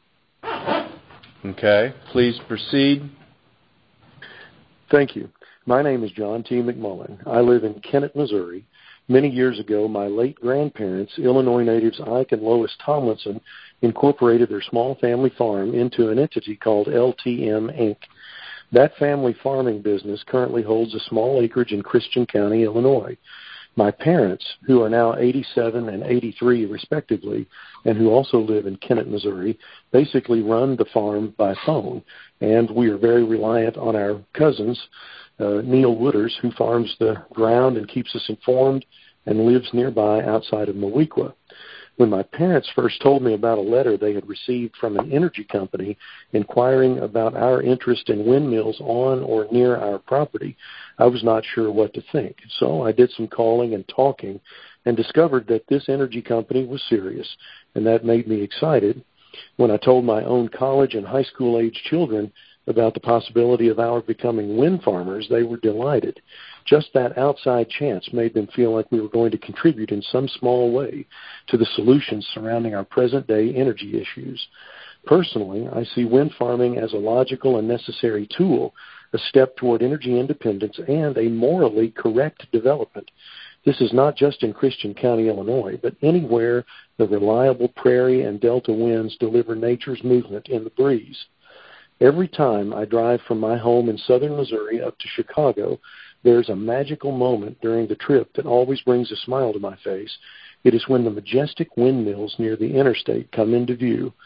Okay. Please proceed. Thank you. My name is John T. McMullen. I live in Kennett, Missouri. Many years ago, my late grandparents, Illinois natives Ike and Lois Tomlinson, incorporated their small family farm into an entity called L T M, Incorporated. That family farming business currently holds a small acreage in Christian County, Illinois. My parents, who are now eighty-seven and eighty-three respectively, and who also live in Kennett, Missouri, basically run the farm by phone, and we are very reliant on our cousins, uh, Neil Wooders, who farms the ground and keeps us informed and lives nearby outside of Mowequa. When my parents first told me about a letter they had received from an energy company inquiring about our interest in windmills on or near our property, I was not sure what to think. So I did some calling and talking and discovered that this energy company was serious, and that made me excited. When I told my own college and high school age children about the possibility of our becoming wind farmers, they were delighted. Just that outside chance made them feel like we were going to contribute in some small way to the solutions surrounding our present-day energy issues. Personally, I see wind farming as a logical and necessary tool, a step toward energy independence, and a morally correct development. This is not just in Christian County, Illinois, but anywhere the reliable prairie and delta winds deliver nature's movement in the breeze. Every time I drive from my home in southern Missouri up to Chicago, there's a magical moment during the trip that always brings a smile to my face. It is when the majestic windmills near the interstate come into view.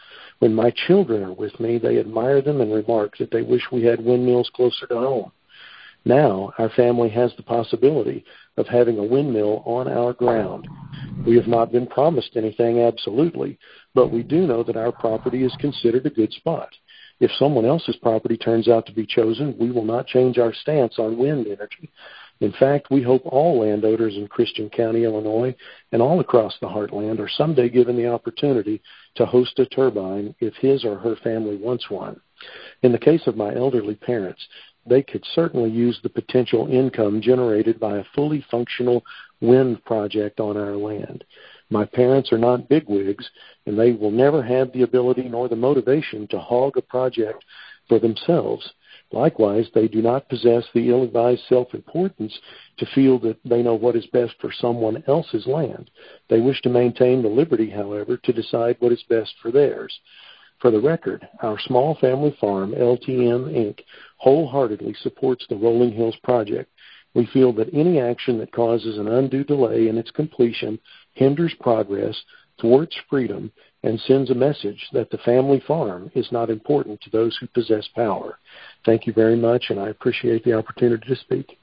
When my children are with me, they admire them and remark that they wish we had windmills closer to home. Now, our family has the possibility of having a windmill on our ground. We have not been promised anything absolutely, but we do know that our property is considered a good spot. If someone else's property turns out to be chosen, we will not change our stance on wind energy. In fact, we hope all landowners in Christian County, Illinois, and all across the heartland are someday given the opportunity to host a turbine if his or her family wants one. In the case of my elderly parents, they could certainly use the potential income generated by a fully functional wind project on our land. My parents are not bigwigs, and they will never have the ability nor the motivation to hog a project for themselves. Likewise, they do not possess the ill-advised self-importance to feel that they know what is best for someone else's land. They wish to maintain the liberty, however, to decide what is best for theirs. For the record, our small family farm, L T M, Incorporated, wholeheartedly supports the Rolling Hills project. We feel that any action that causes an undue delay in its completion hinders progress, thwarts freedom, and sends a message that the family farm is not important to those who possess power. Thank you very much, and I appreciate the opportunity to speak.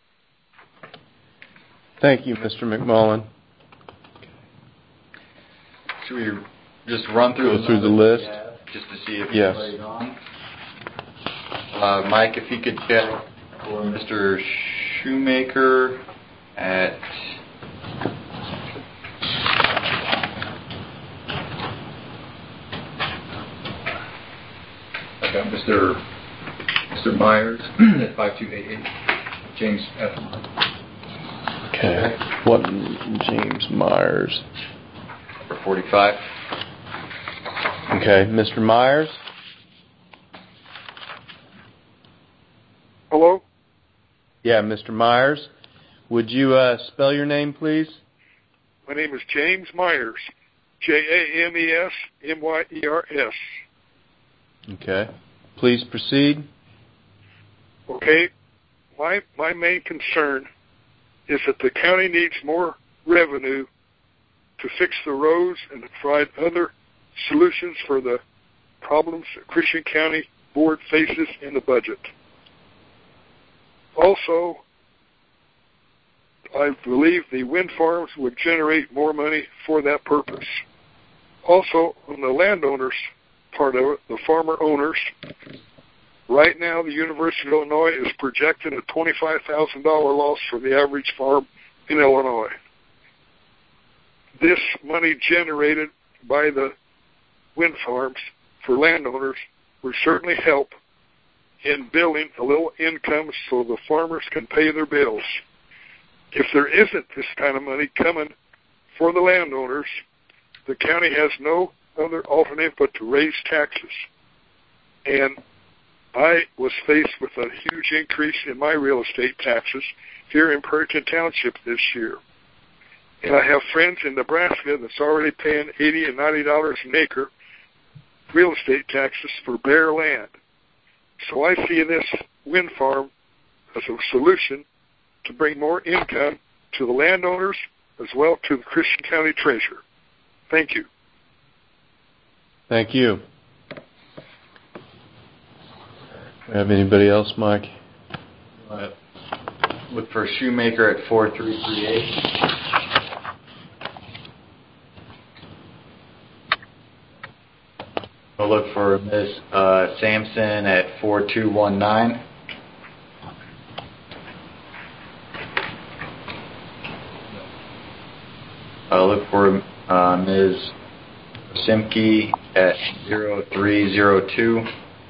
Thank you, Mister McMullen. Should we just run through, Go through the list? Just to see if yes. anybody's on? Uh, Mike, if you could check for Mister Shoemaker at I got Mister Mister Myers at five two eight eight. James F. Okay. What James Myers? Number forty-five. Okay, Mister Myers. Hello? Yeah, Mister Myers. Would you uh, spell your name, please? My name is James Myers. J A M E S M Y E R S. Okay. Please proceed. Okay. My my main concern is that the county needs more revenue to fix the roads and to provide other solutions for the problems that Christian County Board faces in the budget. Also, I believe the wind farms would generate more money for that purpose. Also, on the landowners part of it, the farmer owners, right now the University of Illinois is projecting a twenty-five thousand dollars loss for the average farm in Illinois. This money generated by the wind farms for landowners would certainly help in building a little income so the farmers can pay their bills. If there isn't this kind of money coming for the landowners, the county has no other alternative but to raise taxes. And I was faced with a huge increase in my real estate taxes here in Perryton Township this year. And I have friends in Nebraska that's already paying eighty and ninety dollars an acre real estate taxes for bare land. So I see this wind farm as a solution to bring more income to the landowners as well to the Christian County Treasurer. Thank you. Thank you. Have anybody else, Mike? Uh, look for Shoemaker at four three three eight. I'll look for Miz Uh, Sampson at four two one nine. I'll look for uh, Miz Simke at zero three zero two.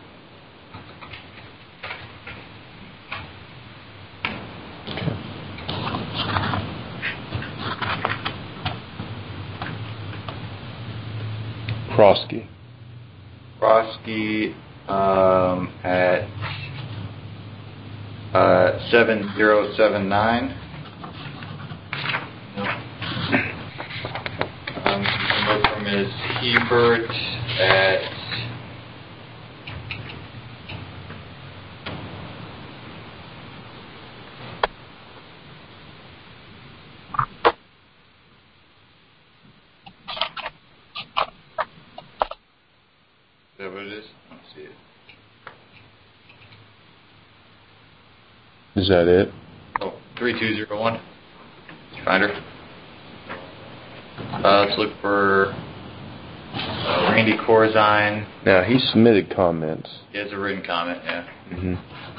Krosky. Krosky um, at uh, seven zero seven nine. Um, you can look for Miz Hebert at is. I don't see it. Is that it? Oh, three two zero one. Did you find her? Uh, let's look for uh, Randy Corzine. Now, he submitted comments. He has a written comment, yeah. Mm-hmm.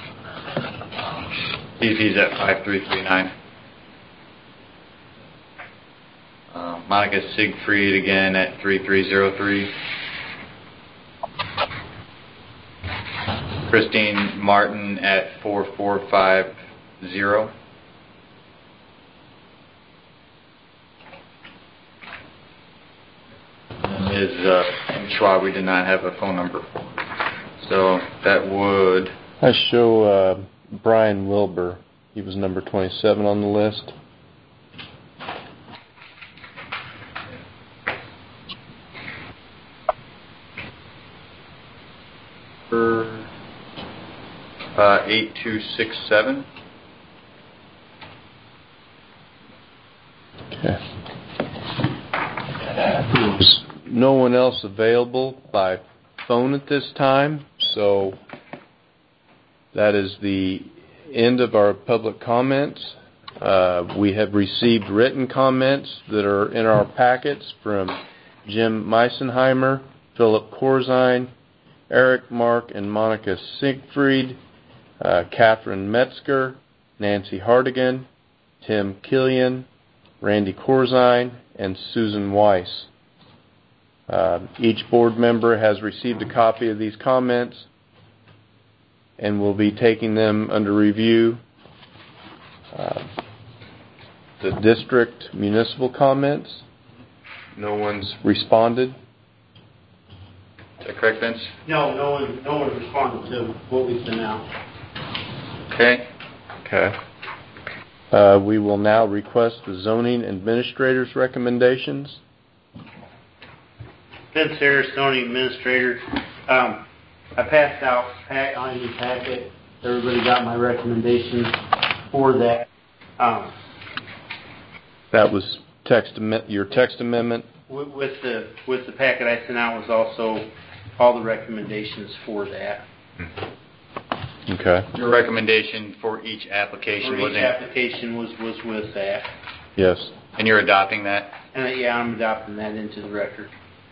C P is at five three three nine. Uh, Monica Siegfried again at three three zero three. Christine Martin at four four five zero. Miz Uh, Schwab, we did not have a phone number. So that would... I show uh, Brian Wilbur. He was number twenty-seven on the list. Uh, eight two six seven. Okay. There's no one else available by phone at this time, so that is the end of our public comments. Uh, we have received written comments that are in our packets from Jim Meisenheimer, Philip Corzine, Eric Mark and Monica Siegfried, uh, Catherine Metzger, Nancy Hardigan, Tim Killian, Randy Corzine, and Susan Weiss. Uh, each board member has received a copy of these comments and will be taking them under review. Uh, the district municipal comments, no one's responded. Is that correct, Vince? No, no one, no one responded to what we sent out. Okay. Okay. Uh, we will now request the zoning administrator's recommendations. Vince Harris, zoning administrator. Um, I passed out pack on your packet. Everybody got my recommendations for that. Um, that was text your text amendment. With, with the with the packet I sent out was also all the recommendations for that. Okay. Your recommendation for each application for was each in? application was was with that. Yes. And you're adopting that? And uh, yeah, I'm adopting that into the record.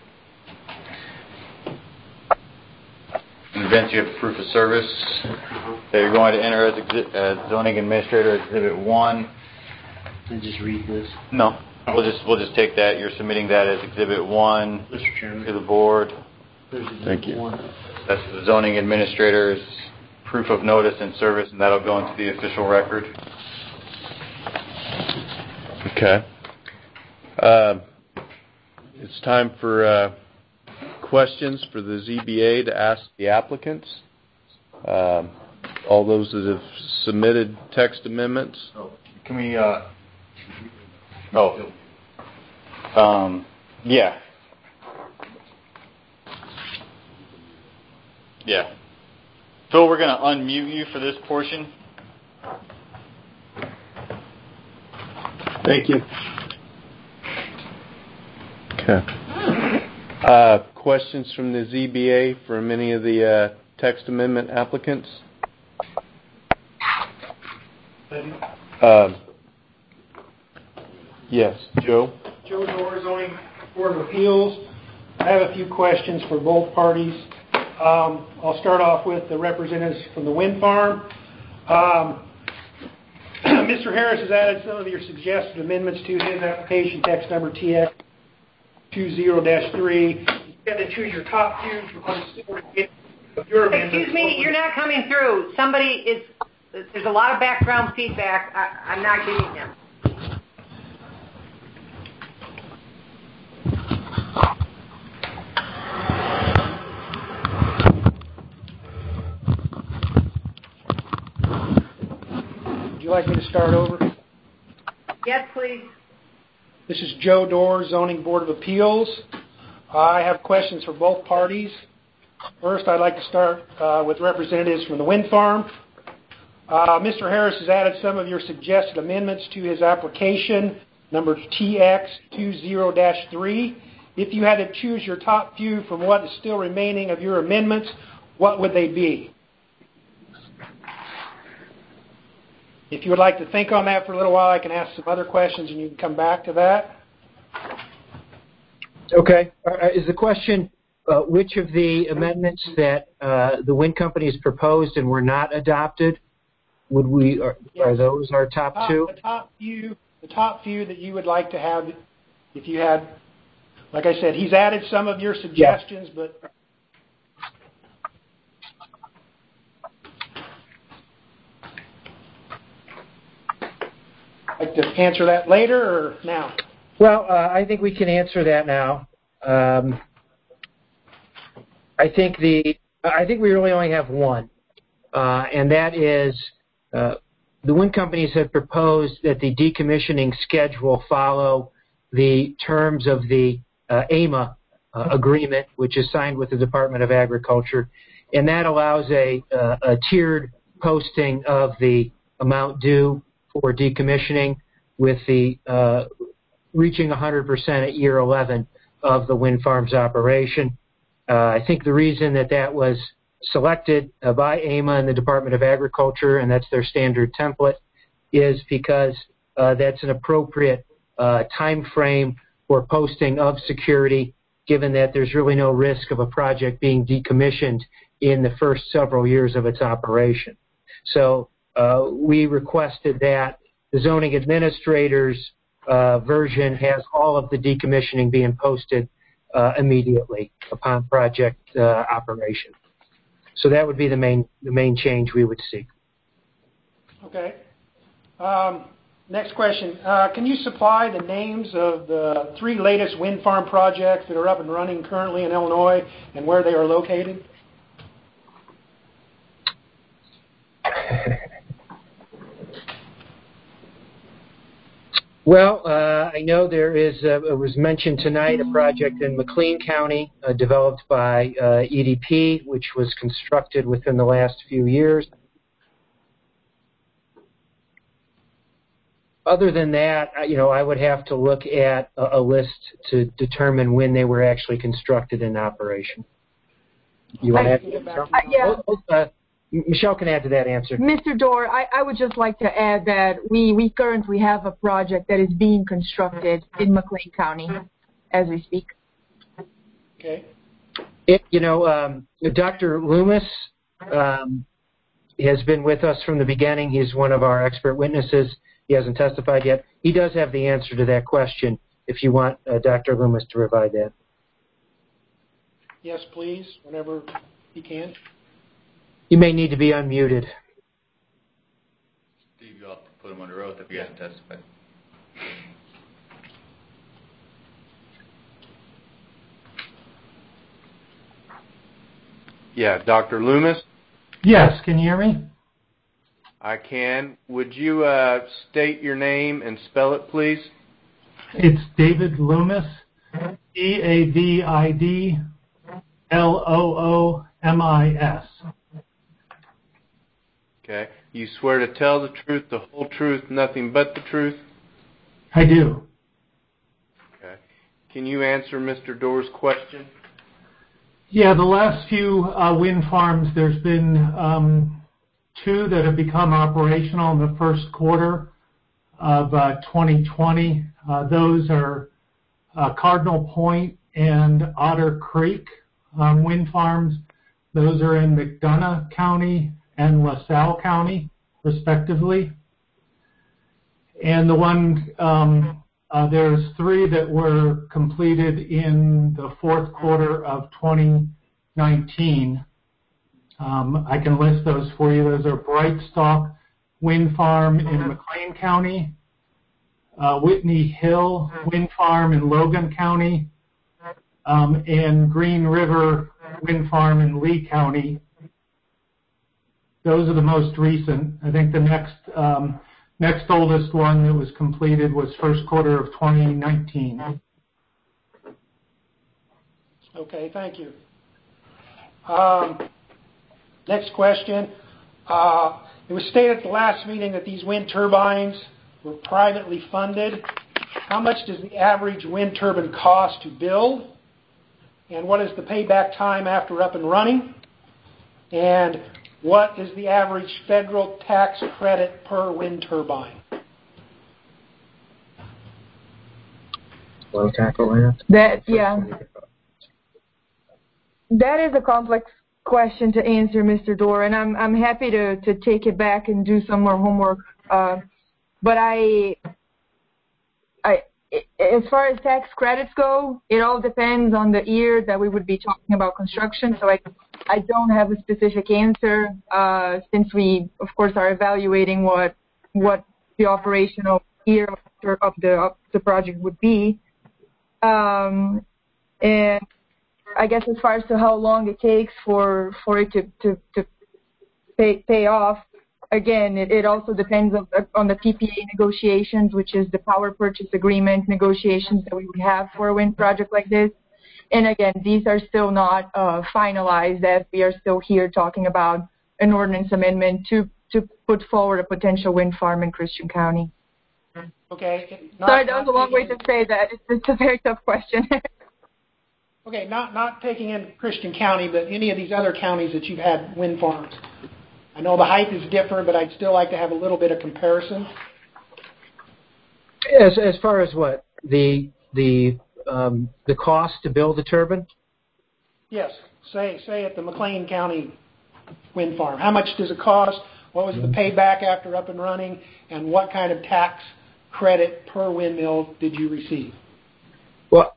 And Vince, you have proof of service that you're going to enter as exhi- uh, zoning administrator exhibit one. And just read this. No, we'll just we'll just take that. You're submitting that as exhibit one Mister Chairman. to the board. Thank you. One. That's the zoning administrator's proof of notice and service, and that'll go into the official record. Okay. Uh, it's time for uh, questions for the Z B A to ask the applicants. Uh, all those that have submitted text amendments. Oh, can we? Uh, oh. Um, yeah. Yeah. Phil, we're going to unmute you for this portion. Thank you. Okay. Uh, questions from the Z B A from any of the uh, text amendment applicants? Uh, yes, Joe. Joe Dorr, Zoning Board of Appeals. I have a few questions for both parties. Um, I'll start off with the representatives from the wind farm. Um, Mister Harris has added some of your suggested amendments to his application, text number T X two zero dash three. You have to choose your top two for your amendments. Excuse me, you're not coming through. Somebody is, there's a lot of background feedback. I, I'm not getting him. Would you like me to start over? Yes, please. This is Joe Dorr, Zoning Board of Appeals. I have questions for both parties. First, I'd like to start uh, with representatives from the wind farm. Uh, Mister Harris has added some of your suggested amendments to his application, number T X two zero dash three. if you had to choose your top few from what is still remaining of your amendments, what would they be? If you would like to think on that for a little while, I can ask some other questions and you can come back to that. Okay. Uh, is the question uh, which of the amendments that uh, the wind companies proposed and were not adopted, would we, are, yes. are those our top, top two? The top few, the top few that you would like to have, if you had, like I said, he's added some of your suggestions, yeah. but like to answer that later or now? Well, uh, I think we can answer that now. Um, I think the I think we really only have one, uh, and that is uh, the wind companies have proposed that the decommissioning schedule follow the terms of the uh, A M A uh, agreement, which is signed with the Department of Agriculture, and that allows a, uh, a tiered posting of the amount due for decommissioning, with the uh, reaching one hundred percent at year eleven of the wind farm's operation. Uh, I think the reason that that was selected uh, by A M A and the Department of Agriculture, and that's their standard template, is because uh, that's an appropriate uh, time frame for posting of security, given that there's really no risk of a project being decommissioned in the first several years of its operation. So uh, we requested that. The zoning administrator's uh, version has all of the decommissioning being posted uh, immediately upon project uh, operation. So that would be the main the main change we would see. Okay. Um, next question. Uh, can you supply the names of the three latest wind farm projects that are up and running currently in Illinois and where they are located? Well, uh, I know there is, uh, it was mentioned tonight, a project in McLean County uh, developed by uh, E D P, which was constructed within the last few years. Other than that, you know, I would have to look at a, a list to determine when they were actually constructed in operation. You want to add to that? Uh, yeah. Oh, oh, uh, Michelle can add to that answer. Mister Dorr, I, I would just like to add that we, we currently have a project that is being constructed in McLean County as we speak. Okay. It, you know, um, Doctor Loomis um, has been with us from the beginning. He's one of our expert witnesses. He hasn't testified yet. He does have the answer to that question if you want uh, Doctor Loomis to provide that. Yes, please, whenever he can. You may need to be unmuted. Steve, you'll have to put him under oath if he hasn't testified. Yeah, Doctor Loomis? Yes, can you hear me? I can. Would you uh, state your name and spell it, please? It's David Loomis, D A V I D L O O M I S. Okay. You swear to tell the truth, the whole truth, nothing but the truth? I do. Okay. Can you answer Mister Dorr's question? Yeah, the last few uh, wind farms, there's been um, two that have become operational in the first quarter of uh, twenty twenty. Uh, those are uh, Cardinal Point and Otter Creek um, wind farms. Those are in McDonough County and LaSalle County, respectively. And the one, um, uh, there's three that were completed in the fourth quarter of twenty nineteen. Um, I can list those for you. Those are Brightstalk Wind Farm in McLean County, uh, Whitney Hill Wind Farm in Logan County, um, and Green River Wind Farm in Lee County. Those are the most recent. I think the next um, next oldest one that was completed was first quarter of twenty nineteen. Okay, thank you. Um, next question. Uh, it was stated at the last meeting that these wind turbines were privately funded. how much does the average wind turbine cost to build? And what is the payback time after up and running? And what is the average federal tax credit per wind turbine? Want to tackle that? That, yeah. That is a complex question to answer, Mister Dorr, and I'm I'm happy to, to take it back and do some more homework. Uh, but I, I, as far as tax credits go, it all depends on the year that we would be talking about construction. So I, I don't have a specific answer uh, since we, of course, are evaluating what what the operational year of the of the project would be. Um, and I guess as far as to how long it takes for, for it to, to, to pay, pay off, again, it, it also depends on, on the P P A negotiations, which is the power purchase agreement negotiations that we would have for a wind project like this. And again, these are still not uh, finalized, as we are still here talking about an ordinance amendment to, to put forward a potential wind farm in Christian County. Okay. Not, Sorry, that was a long way to say that. It's, it's a very tough question. Okay, not not taking in Christian County, but any of these other counties that you've had wind farms. I know the height is different, but I'd still like to have a little bit of comparison. As as far as what the the um, the cost to build a turbine? Yes. Say say at the McLean County wind farm, how much does it cost? What was the payback after up and running? And what kind of tax credit per windmill did you receive? Well,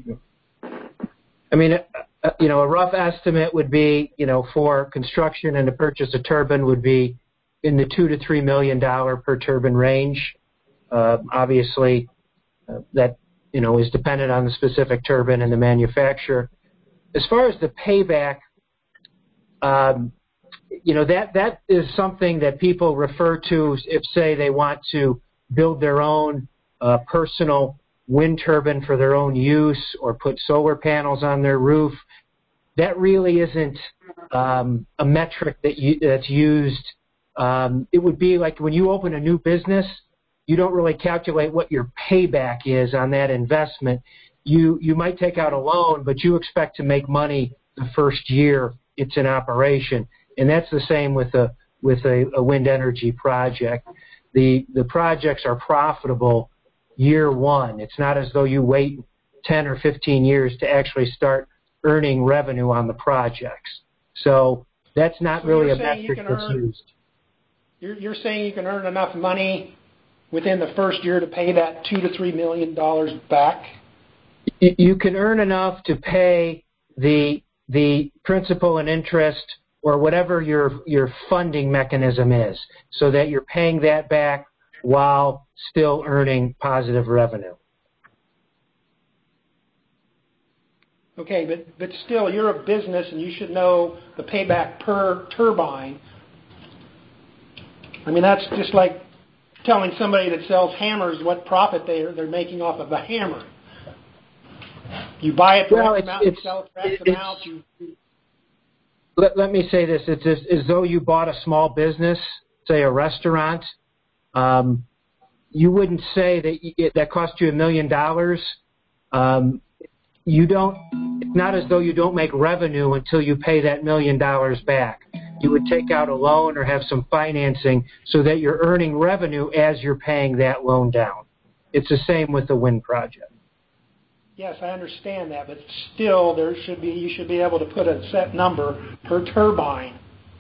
I mean, uh, you know, a rough estimate would be, you know, for construction and to purchase a turbine would be in the two to three million dollar per turbine range. Uh, obviously, uh, that you know is dependent on the specific turbine and the manufacturer. As far as the payback, um, you know, that that is something that people refer to if, say, they want to build their own uh, personal wind turbine for their own use or put solar panels on their roof. That really isn't um, a metric that you, that's used. Um, it would be like when you open a new business, you don't really calculate what your payback is on that investment. You you might take out a loan, but you expect to make money the first year it's in operation, and that's the same with a with a, a wind energy project. The the projects are profitable year one. It's not as though you wait ten or fifteen years to actually start earning revenue on the projects. So that's not so really a metric that's earn, used. You're, you're saying you can earn enough money within the first year to pay that two to three million dollars back? You can earn enough to pay the the principal and interest or whatever your your funding mechanism is, so that you're paying that back while still earning positive revenue. Okay, but, but still, you're a business and you should know the payback per turbine. I mean, that's just like telling somebody that sells hammers what profit they're, they're making off of a hammer. You buy it for well, X it's, amount, it's, you sell it for X it's, amount. You, let, let me say this. It's as, as though you bought a small business, say a restaurant. Um, you wouldn't say that it, that cost you a million dollars. Um, you don't. It's not as though you don't make revenue until you pay that million dollars back. You would take out a loan or have some financing so that you're earning revenue as you're paying that loan down. It's the same with the wind project. Yes, I understand that, but still, there should be you should be able to put a set number per turbine.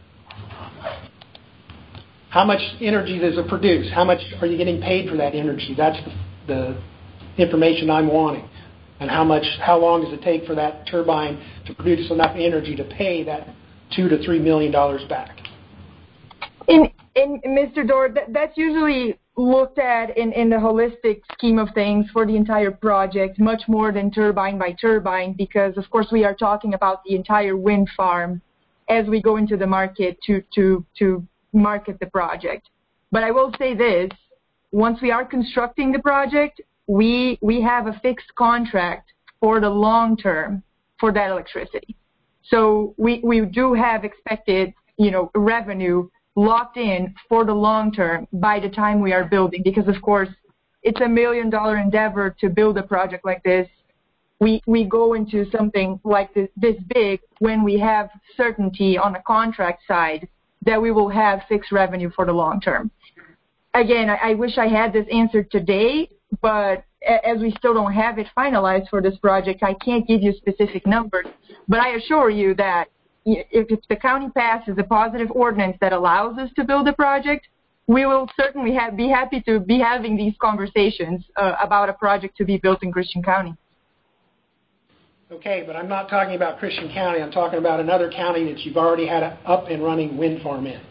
How much energy does it produce? How much are you getting paid for that energy? That's the, the information I'm wanting. And how much, how long does it take for that turbine to produce enough energy to pay that two to three million dollars back? In, in Mister Dorr, that, that's usually looked at in, in the holistic scheme of things for the entire project, much more than turbine by turbine, because of course we are talking about the entire wind farm as we go into the market to to to market the project. But I will say this: once we are constructing the project, we we have a fixed contract for the long term for that electricity. So we, we do have expected, you know, revenue locked in for the long term by the time we are building, because of course it's a million dollar endeavor to build a project like this. We we go into something like this, this big when we have certainty on the contract side that we will have fixed revenue for the long term. Again, I, I wish I had this answer today, but as we still don't have it finalized for this project, I can't give you specific numbers. But I assure you that if, if the county passes a positive ordinance that allows us to build a project, we will certainly have, be happy to be having these conversations uh, about a project to be built in Christian County. Okay, but I'm not talking about Christian County. I'm talking about another county that you've already had an up and running wind farm in.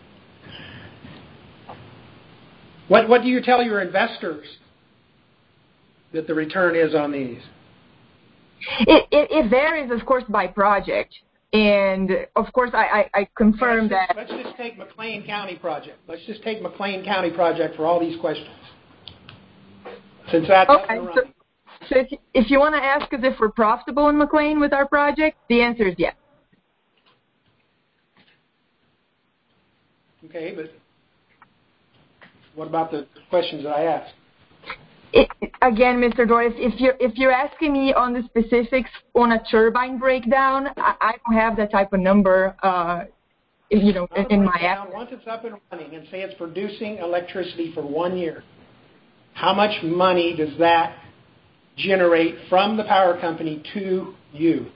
What, what do you tell your investors that the return is on these? It, it, it varies, of course, by project. And, of course, I, I, I confirm let's just, that... Let's just take McLean County project. Let's just take McLean County project for all these questions. Since that's okay, up and so, running. so if, if you want to ask us if we're profitable in McLean with our project, the answer is yes. Okay, but what about the questions that I asked? It, again, Mister Doyle, if, if you're if you're asking me on the specifics on a turbine breakdown, I, I don't have that type of number. Uh, you know, in, in my app. Once it's up and running, and say it's producing electricity for one year, how much money does that generate from the power company to you?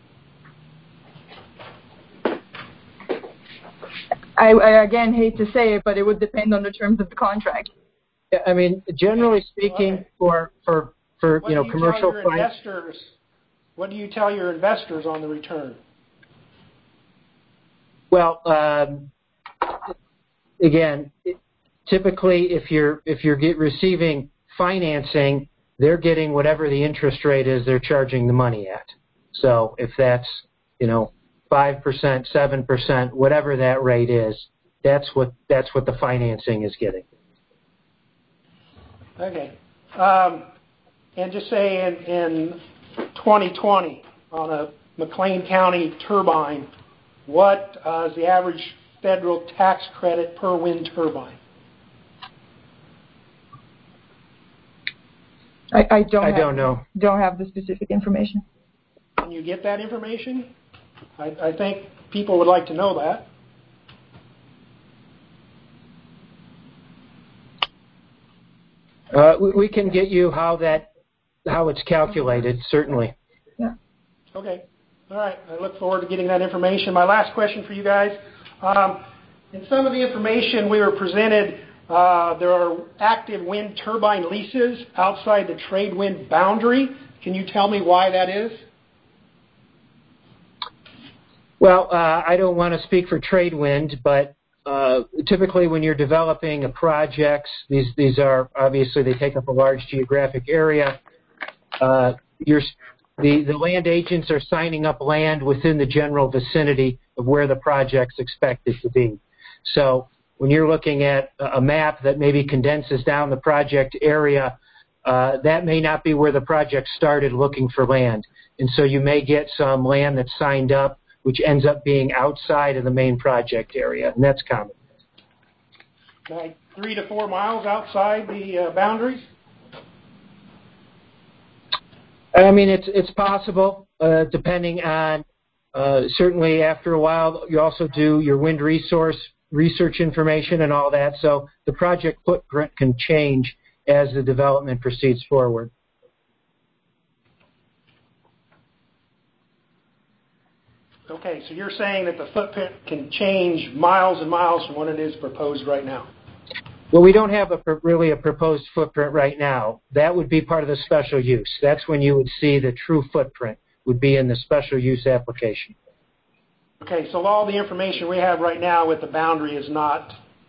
I, I again hate to say it, but it would depend on the terms of the contract. I mean, generally speaking, okay. for for for what you know do you commercial tell your investors, what do you tell your investors on the return? Well, um, again, typically, if you're if you're get receiving financing, they're getting whatever the interest rate is they're charging the money at. So if that's you know five percent, seven percent, whatever that rate is, that's what that's what the financing is getting. Okay. Um, and just say in, in twenty twenty on a McLean County turbine, what uh, is the average federal tax credit per wind turbine? I, I don't. I have, don't know. Don't have the specific information. Can you get that information? I, I think people would like to know that. Uh, we, we can get you how that how it's calculated, certainly. Yeah. Okay. All right. I look forward to getting that information. My last question for you guys. Um, in some of the information we were presented, uh, there are active wind turbine leases outside the trade wind boundary. Can you tell me why that is? Well, uh, I don't want to speak for trade wind, but Uh, typically, when you're developing a project, these these are obviously they take up a large geographic area. Uh, you're, the the land agents are signing up land within the general vicinity of where the project's expected to be. So when you're looking at a map that maybe condenses down the project area, uh, that may not be where the project started looking for land, and so you may get some land that's signed up which ends up being outside of the main project area, and that's common. Like three to four miles outside the uh, boundaries? I mean, it's it's possible, uh, depending on, uh, certainly after a while, you also do your wind resource research information and all that, so the project footprint can change as the development proceeds forward. Okay, so you're saying that the footprint can change miles and miles from what it is proposed right now? Well, we don't have a really a proposed footprint right now. That would be part of the special use. That's when you would see the true footprint would be in the special use application. Okay, so all the information we have right now with the boundary is not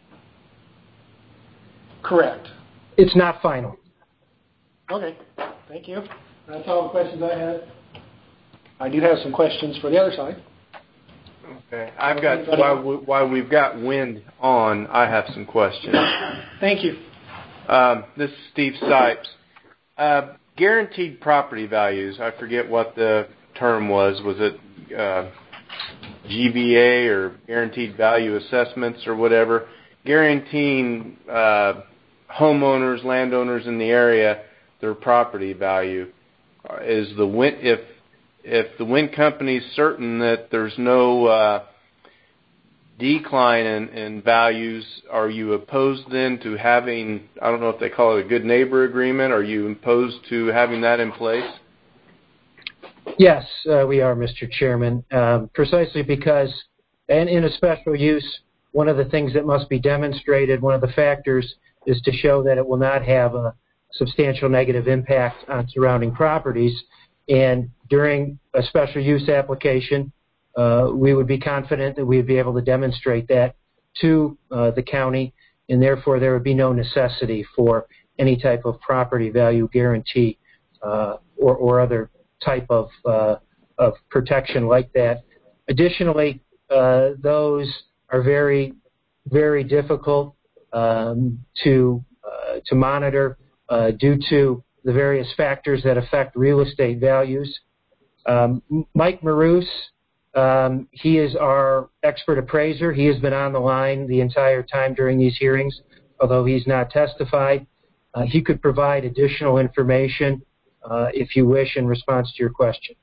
correct? It's not final. Okay, thank you. That's all the questions I had. I do have some questions for the other side. Okay, I've got, while, we, while we've got wind on, I have some questions. Thank you. Um, this is Steve Sipes. Uh, guaranteed property values, I forget what the term was. Was it uh, G V A or guaranteed value assessments or whatever? Guaranteeing uh, homeowners, landowners in the area, their property value. Is the wind, if if the wind company is certain that there's no uh, decline in, in values, are you opposed then to having, I don't know if they call it a good neighbor agreement, are you opposed to having that in place? Yes, uh, we are, Mister Chairman, um, precisely because, and in a special use, one of the things that must be demonstrated, one of the factors, is to show that it will not have a substantial negative impact on surrounding properties. And during a special use application, uh, we would be confident that we would be able to demonstrate that to uh, the county, and therefore there would be no necessity for any type of property value guarantee uh, or, or other type of, uh, of protection like that. Additionally, uh, those are very, very difficult um, to, uh, to monitor uh, due to the various factors that affect real estate values. Um, Mike Maroos, um, he is our expert appraiser. He has been on the line the entire time during these hearings, although he's not testified. Uh, he could provide additional information uh, if you wish in response to your question.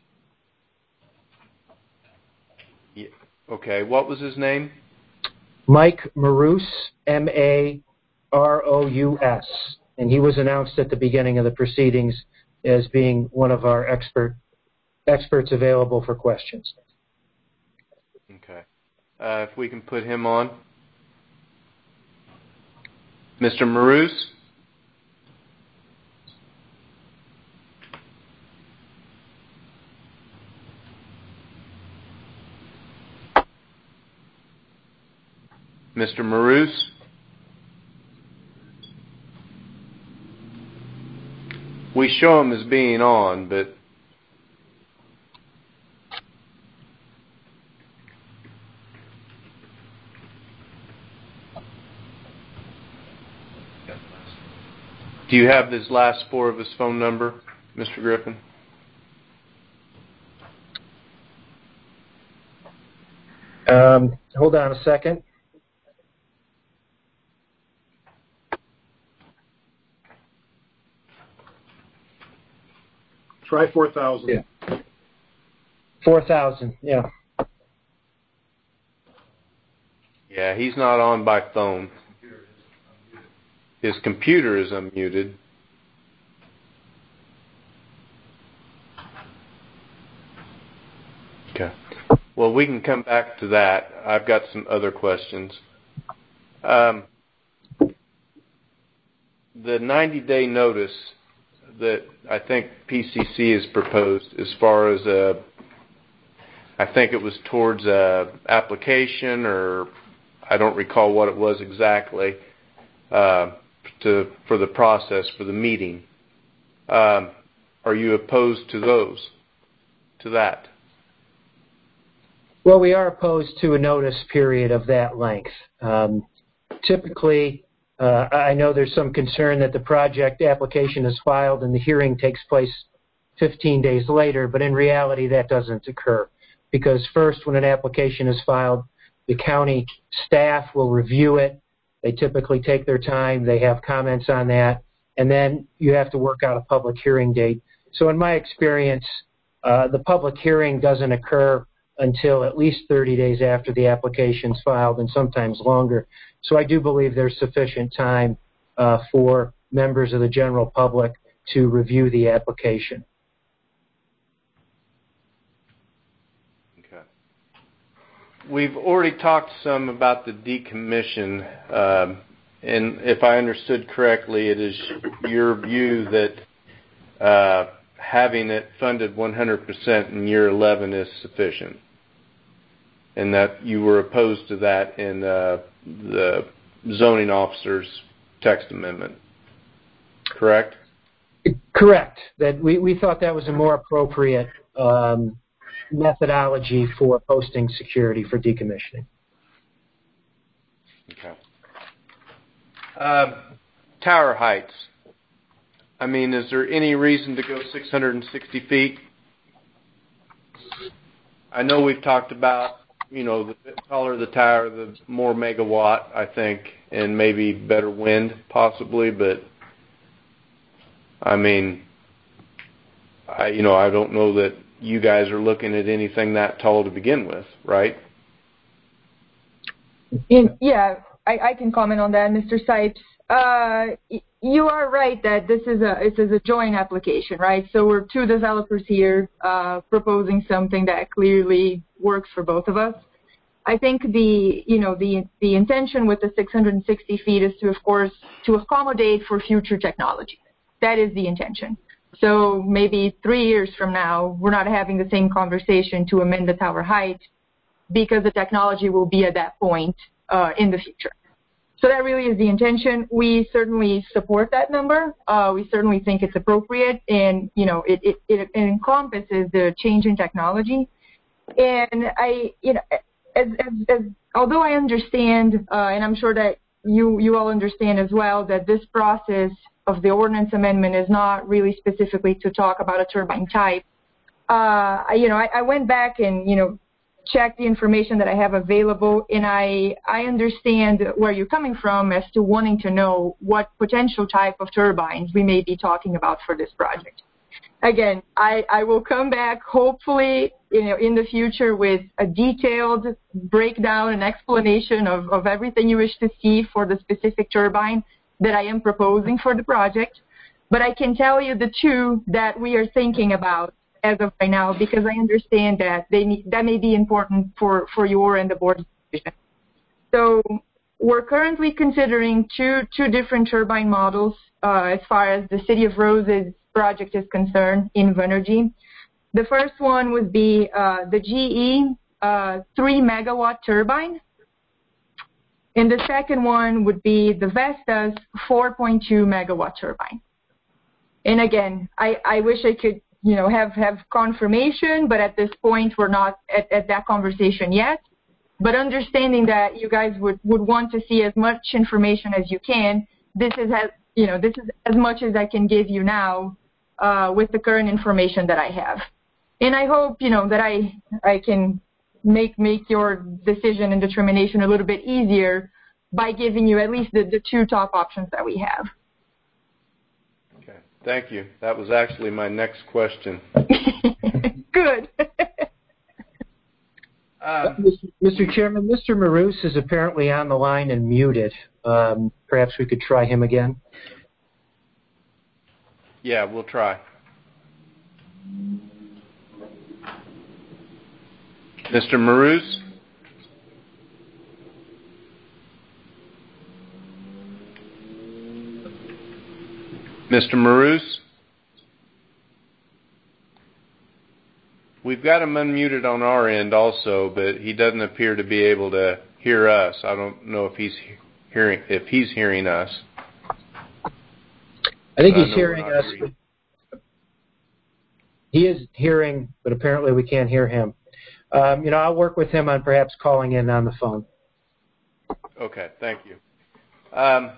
Yeah. Okay, what was his name? Mike Maroos, M A R O U S. And he was announced at the beginning of the proceedings as being one of our expert experts available for questions. Okay. Uh, if we can put him on. Mister Maroos? Mister Maroos? We show him as being on, but do you have his last four of his phone number, Mister Griffin? Um, hold on a second. Try four thousand. Yeah. four thousand, yeah. Yeah, he's not on by phone. His computer is unmuted. Okay. Well, we can come back to that. I've got some other questions. Um, the ninety-day notice that I think P C C has proposed as far as a, I think it was towards a application, or I don't recall what it was exactly, uh, to for the process, for the meeting. Um, are you opposed to those, to that? Well, we are opposed to a notice period of that length. Um, typically, uh, I know there's some concern that the project application is filed and the hearing takes place fifteen days later, but in reality that doesn't occur. Because first, when an application is filed, the county staff will review it. They typically take their time. They have comments on that. And then you have to work out a public hearing date. So in my experience, uh, the public hearing doesn't occur until at least thirty days after the application is filed, and sometimes longer. So I do believe there's sufficient time uh, for members of the general public to review the application. Okay. We've already talked some about the decommission, um, and if I understood correctly, it is your view that uh, having it funded one hundred percent in year eleven is sufficient, and that you were opposed to that in uh, the zoning officer's text amendment, correct? Correct. That we, we thought that was a more appropriate um, methodology for posting security for decommissioning. Okay. Uh, tower heights. I mean, is there any reason to go six hundred sixty feet? I know we've talked about you know, the taller the tower, the more megawatt, I think, and maybe better wind possibly. But I mean, I you know, I don't know that you guys are looking at anything that tall to begin with, right? In, yeah, I, I can comment on that, Mister Sipes. Uh, you are right that this is a it is a joint application, right? So we're two developers here uh, proposing something that clearly works for both of us. I think the you know the the intention with the six hundred sixty feet is to, of course, to accommodate for future technology. That is the intention. So maybe three years from now, we're not having the same conversation to amend the tower height because the technology will be at that point uh, in the future. So that really is the intention. We certainly support that number. Uh, we certainly think it's appropriate, and you know, it, it, it encompasses the change in technology. And I, you know, as, as, as although I understand, uh, and I'm sure that you you all understand as well, that this process of the ordinance amendment is not really specifically to talk about a turbine type. Uh, I, you know, I, I went back and you know. check the information that I have available, and I, I understand where you're coming from as to wanting to know what potential type of turbines we may be talking about for this project. Again, I, I will come back hopefully you know, in the future with a detailed breakdown and explanation of, of everything you wish to see for the specific turbine that I am proposing for the project. But I can tell you the two that we are thinking about as of right now, because I understand that they need, that may be important for, for your and the board's decision. So we're currently considering two two different turbine models uh, as far as the City of Roses project is concerned in Invenergy. The first one would be uh, the G E uh, three megawatt turbine, and the second one would be the Vestas four point two megawatt turbine. And again, I, I wish I could you know, have, have confirmation, but at this point we're not at, at that conversation yet. But understanding that you guys would, would want to see as much information as you can, this is as, you know, this is as much as I can give you now uh, with the current information that I have. And I hope, you know, that I, I can make, make your decision and determination a little bit easier by giving you at least the, the two top options that we have. Thank you. That was actually my next question. Good. um, Mister Chairman, Mister Maroos is apparently on the line and muted. Um, perhaps we could try him again. Yeah, we'll try. Mister Maroos? Mister Maroos? We've got him unmuted on our end also, but he doesn't appear to be able to hear us. I don't know if he's hearing if he's hearing us. I think he's hearing us. Hearing. He is hearing, but apparently we can't hear him. Um, you know, I'll work with him on perhaps calling in on the phone. Okay, thank you. Um,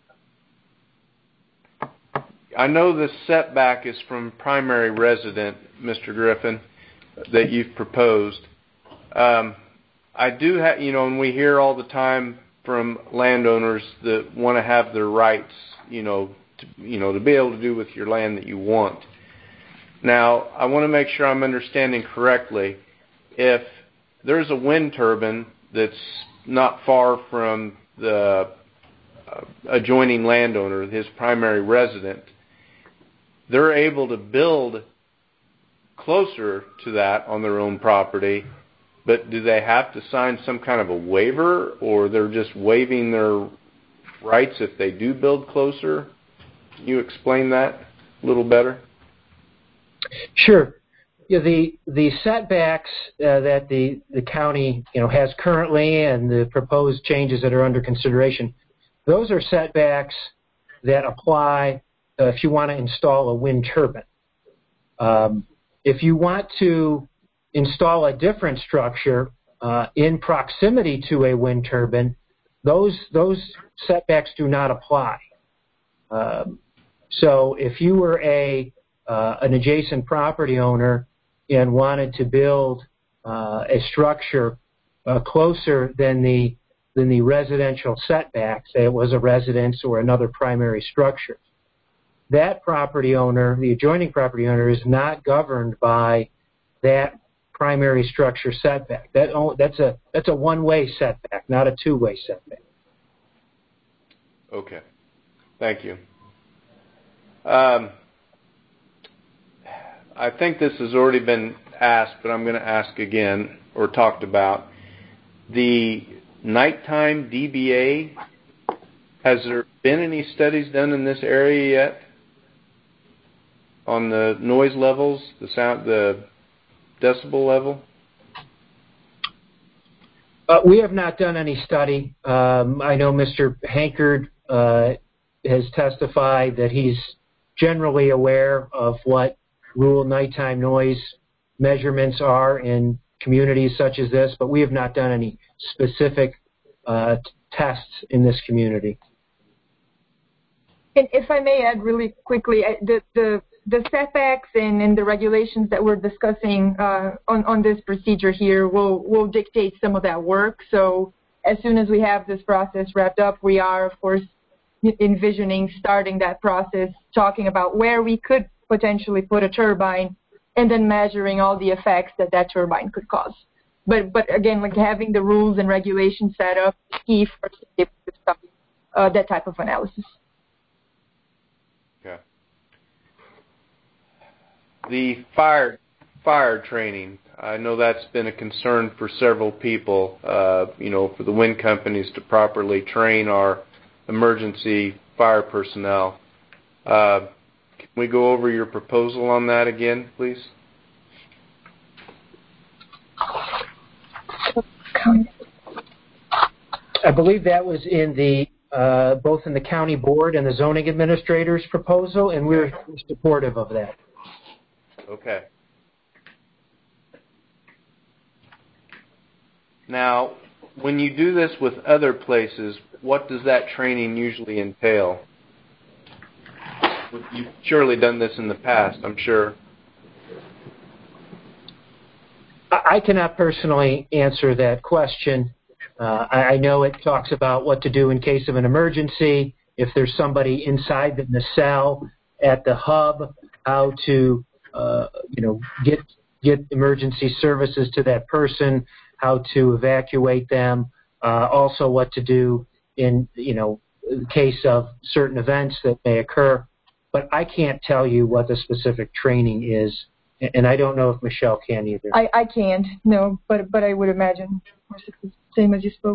I know this setback is from primary resident, Mister Griffin, that you've proposed. Um, I do have, you know, and we hear all the time from landowners that want to have their rights, you know, to, you know, to be able to do with your land that you want. Now, I want to make sure I'm understanding correctly. If there's a wind turbine that's not far from the uh, adjoining landowner, his primary resident, they're able to build closer to that on their own property, but do they have to sign some kind of a waiver, or they're just waiving their rights if they do build closer? Can you explain that a little better? Sure. Yeah, the the setbacks uh, that the, the county you know has currently and the proposed changes that are under consideration, those are setbacks that apply uh, if you want to install a wind turbine. Um, if you want to install a different structure uh, in proximity to a wind turbine, those those setbacks do not apply. Um, so if you were a uh, an adjacent property owner and wanted to build uh, a structure uh, closer than the than the residential setback, say it was a residence or another primary structure. That property owner, the adjoining property owner, is not governed by that primary structure setback. That that's a that's a one-way setback, not a two-way setback. Okay, thank you. Um, I think this has already been asked, but I'm going to ask again, or talked about. The nighttime D B A, has there been any studies done in this area yet on the noise levels, the sound, the decibel level? Uh, we have not done any study. Um, I know Mister Hankard uh, has testified that he's generally aware of what rural nighttime noise measurements are in communities such as this, but we have not done any specific uh, t- tests in this community. And if I may add really quickly, the the, the setbacks and, and the regulations that we're discussing uh, on, on this procedure here will, will dictate some of that work. So as soon as we have this process wrapped up, we are, of course, envisioning starting that process, talking about where we could potentially put a turbine, and then measuring all the effects that that turbine could cause. But but again, like having the rules and regulations set up, key for uh, that type of analysis. Okay. The fire fire training, I know that's been a concern for several people. Uh, you know, for the wind companies to properly train our emergency fire personnel. Uh, can we go over your proposal on that again, please? I believe that was in the uh, both in the county board and the zoning administrator's proposal, and we're supportive of that. Okay. Now, when you do this with other places, what does that training usually entail? You've surely done this in the past, I'm sure. I cannot personally answer that question. Uh, I, I know it talks about what to do in case of an emergency, if there's somebody inside the nacelle at the hub, how to uh, you know get get emergency services to that person, how to evacuate them, uh, also what to do in you know in case of certain events that may occur. But I can't tell you what the specific training is, and I don't know if Michelle can either. I, I can't, no, but but I would imagine it's the same as you spoke.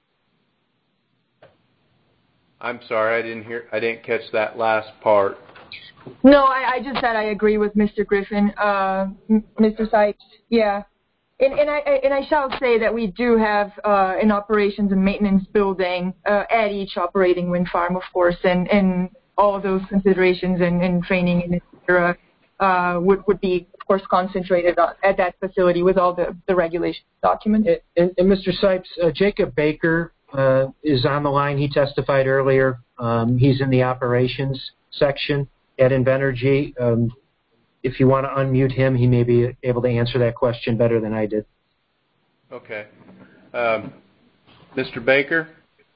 I'm sorry, I didn't hear, I didn't catch that last part. No, I, I just said I agree with Mister Griffin, uh, Mister Sykes. Yeah, and and I and I shall say that we do have uh, an operations and maintenance building uh, at each operating wind farm, of course, and and all of those considerations and, and training and et cetera uh, would would be, of course, concentrated on, at that facility with all the the regulations documents. And, and, and Mister Sipes, uh, Jacob Baker uh, is on the line. He testified earlier. Um, he's in the operations section at Invenergy. Um, if you want to unmute him, he may be able to answer that question better than I did. Okay. Um, Mister Baker?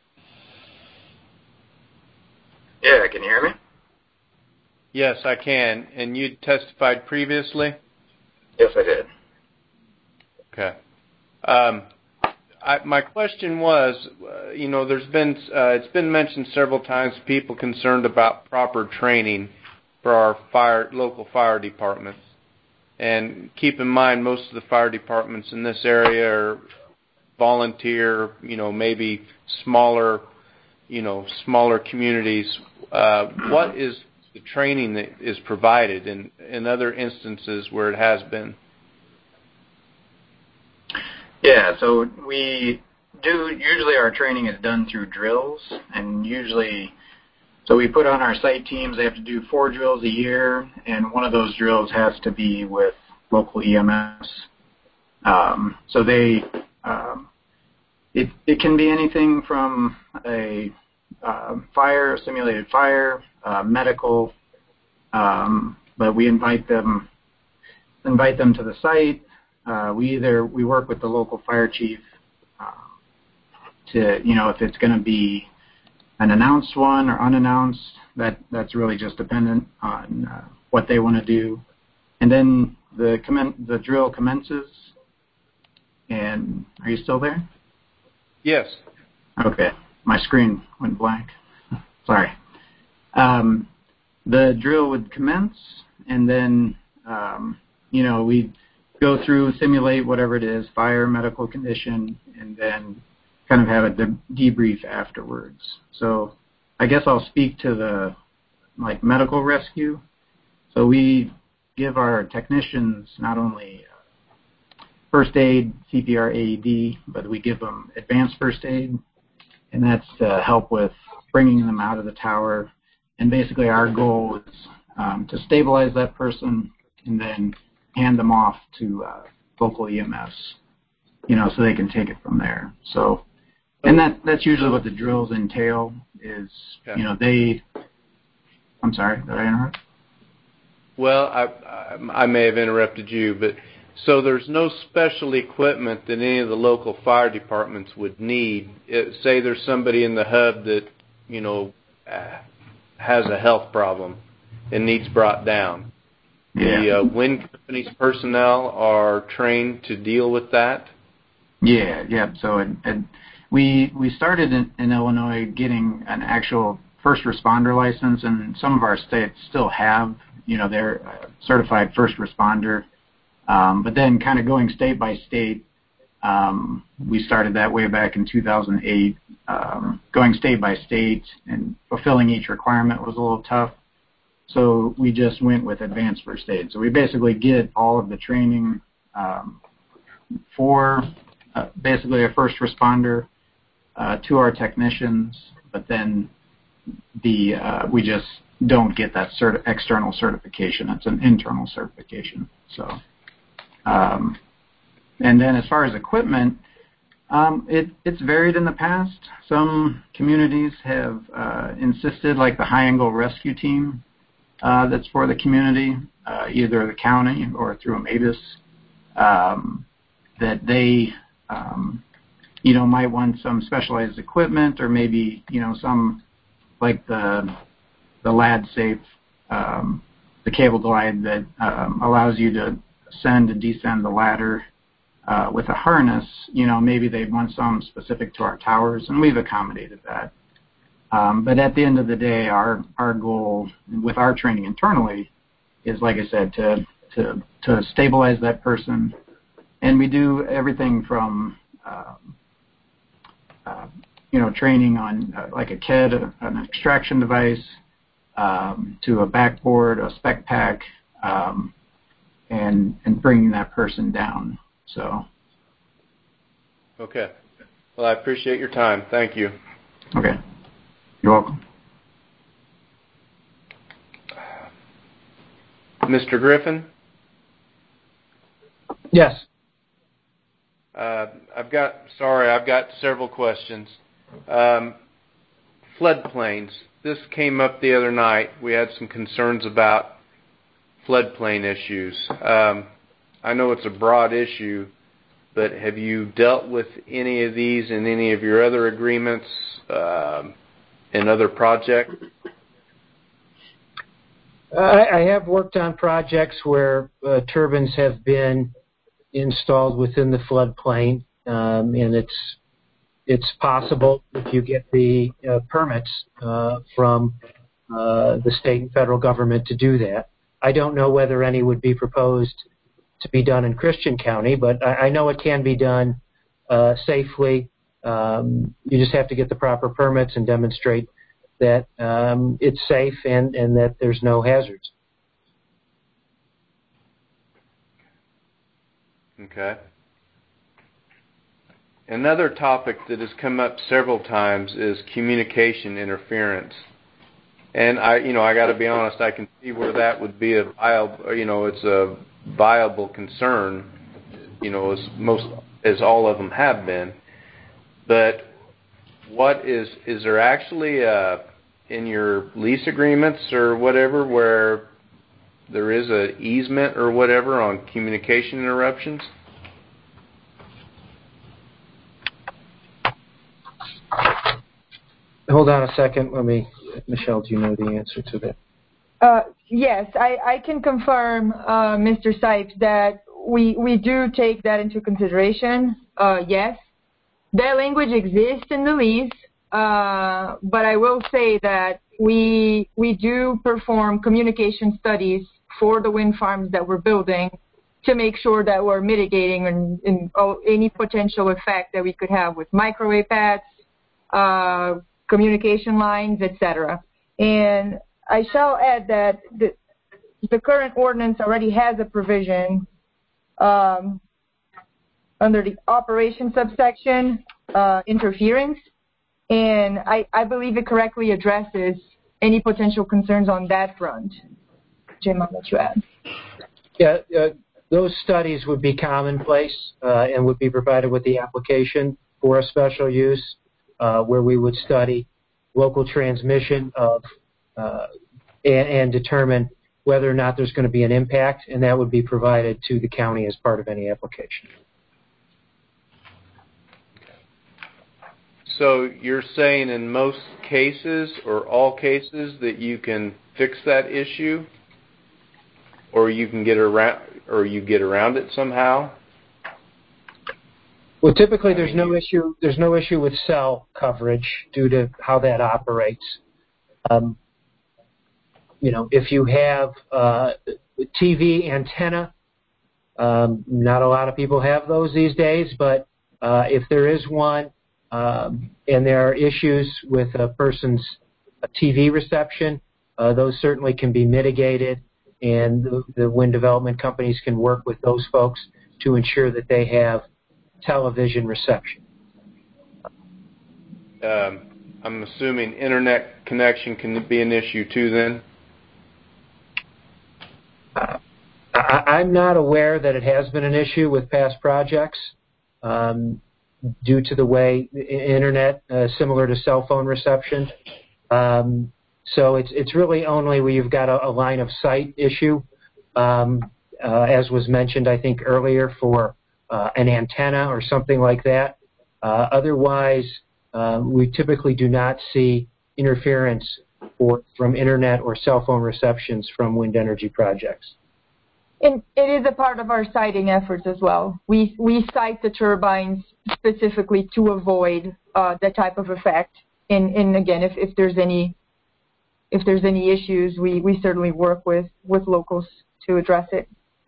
Yeah, can you hear me? Yes, I can. And you testified previously? Yes, I did. Okay. Um, I, my question was, uh, you know, there's been, uh, it's been mentioned several times, people concerned about proper training for our fire, local fire departments. And keep in mind, most of the fire departments in this area are volunteer, you know, maybe smaller, you know, smaller communities. Uh, what is the training that is provided in, in other instances where it has been? Yeah, so we do, usually our training is done through drills, and usually, so we put on our site teams, they have to do four drills a year, and one of those drills has to be with local E M S. Um, so they, um, it, it can be anything from a uh, fire, simulated fire, uh, medical, um, but we invite them, invite them to the site. Uh, we either, we work with the local fire chief to, you know, if it's going to be an announced one or unannounced, that that's really just dependent on uh, what they want to do. And then the commen- the drill commences. And are you still there? Yes. Okay. My screen went blank. Sorry. Um, the drill would commence, and then, um, you know, we'd go through, simulate whatever it is, fire, medical condition, and then kind of have a de- debrief afterwards. So I guess I'll speak to the, like, medical rescue. So we give our technicians not only first aid, C P R, A E D, but we give them advanced first aid, and that's to help with bringing them out of the tower. And basically our goal is um, to stabilize that person and then hand them off to uh, local E M S, you know, so they can take it from there. So, and that that's usually what the drills entail is, okay. you know, they, I'm sorry, did I interrupt? Well, I, I, I may have interrupted you, but so there's no special equipment that any of the local fire departments would need. It, say there's somebody in the hub that, you know, uh, has a health problem and needs brought down. Yeah. The uh, wind company's personnel are trained to deal with that? Yeah, yeah. So it, it, we we started in, in Illinois getting an actual first responder license, and some of our states still have, you know, they're uh, certified first responder. Um, but then kind of going state by state, um, we started that way back in two thousand eight. Um, going state by state and fulfilling each requirement was a little tough. So we just went with advanced first aid. So we basically get all of the training um, for uh, basically a first responder uh, to our technicians, but then the uh, we just don't get that cert- external certification. It's an internal certification. So, um, and then as far as equipment, um, it, it's varied in the past. Some communities have uh, insisted, like the High Angle Rescue Team, uh, that's for the community, uh, either the county or through a MABUS, um, that they, um, you know, might want some specialized equipment, or maybe, you know, some like the the LadSafe, um, the cable glide that um, allows you to ascend and descend the ladder uh, with a harness. You know, maybe they want some specific to our towers, and we've accommodated that. Um, but at the end of the day, our our goal with our training internally is, like I said, to to to stabilize that person, and we do everything from um, uh, you know, training on uh, like a K E D, an extraction device, um, to a backboard, a spec pack, um, and and bringing that person down. So. Okay. Well, I appreciate your time. Thank you. Okay. You're welcome. Mister Griffin? Yes. Uh, I've got, sorry, I've got several questions. Um, floodplains. This came up the other night. We had some concerns about floodplain issues. Um, I know it's a broad issue, but have you dealt with any of these in any of your other agreements um, and other projects? I, I have worked on projects where uh, turbines have been installed within the floodplain, um, and it's it's possible if you get the uh, permits uh, from uh, the state and federal government to do that. I don't know whether any would be proposed to be done in Christian County, but I, I know it can be done uh, safely. Um, you just have to get the proper permits and demonstrate that um, it's safe and, and that there's no hazards. Okay. Another topic that has come up several times is communication interference. And I, you know, I got to be honest, I can see where that would be a viable, you know, it's a viable concern, you know, as most, as all of them have been. But what is, is there actually a, in your lease agreements or whatever where there is an easement or whatever on communication interruptions? hold on a second. Let me, Michelle, do you know the answer to that? Uh, yes, I, I can confirm, uh, Mister Sipes, that we we do take that into consideration. Uh, yes, that language exists in the lease, uh, but I will say that we we do perform communication studies for the wind farms that we're building to make sure that we're mitigating in, in, oh, any potential effect that we could have with microwave pads, uh, communication lines, et cetera. And I shall add that the, the current ordinance already has a provision um, under the operation subsection, uh, interference, and I, I believe it correctly addresses any potential concerns on that front. Jim, I'll let you add. Yeah, uh, those studies would be commonplace uh, and would be provided with the application for a special use uh, where we would study local transmission of uh, and, and determine whether or not there's going to be an impact, and that would be provided to the county as part of any application. So you're saying in most cases or all cases that you can fix that issue, or you can get around, or you get around it somehow? Well, typically there's no issue. There's no issue with cell coverage due to how that operates. Um, you know, if you have uh, T V antenna, um, not a lot of people have those these days, but uh, if there is one um, and there are issues with a person's a T V reception, uh, those certainly can be mitigated, and the, the wind development companies can work with those folks to ensure that they have television reception. Um, I'm assuming internet connection can be an issue too then? Uh, I, I'm not aware that it has been an issue with past projects um, due to the way the internet, uh, similar to cell phone reception. Um, so it's it's really only where you've got a, a line of sight issue, um, uh, as was mentioned, I think, earlier for uh, an antenna or something like that. Uh, otherwise, uh, we typically do not see interference or from internet or cell phone receptions from wind energy projects. And it is a part of our siting efforts as well. We we site the turbines specifically to avoid uh, that type of effect. And, and again, if, if there's any if there's any issues, we, we certainly work with, with locals to address it.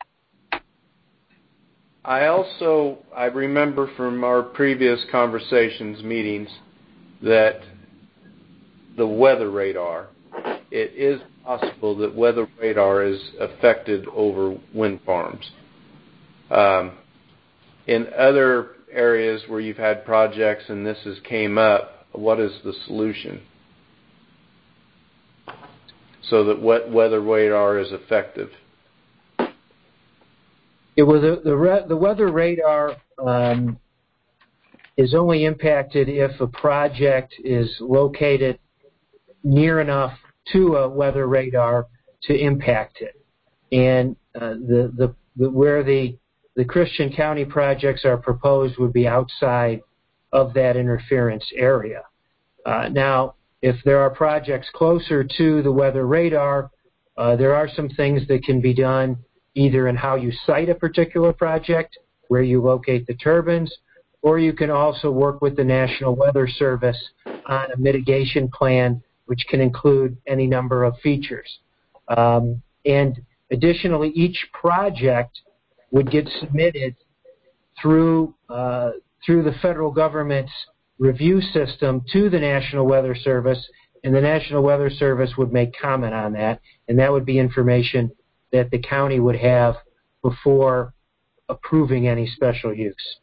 I also, I remember from our previous conversations, meetings, that the weather radar, it is possible that weather radar is affected over wind farms. Um, in other areas where you've had projects and this has came up, what is the solution so that weather radar is effective? Yeah, well, the the, re- the weather radar um, is only impacted if a project is located near enough to a weather radar to impact it. And uh, the, the the where the the Christian County projects are proposed would be outside of that interference area. Uh, now, if there are projects closer to the weather radar, uh, there are some things that can be done either in how you site a particular project, where you locate the turbines, or you can also work with the National Weather Service on a mitigation plan, which can include any number of features. Um, and additionally, each project would get submitted through uh, through the federal government's review system to the National Weather Service, and the National Weather Service would make comment on that, and that would be information that the county would have before approving any special use.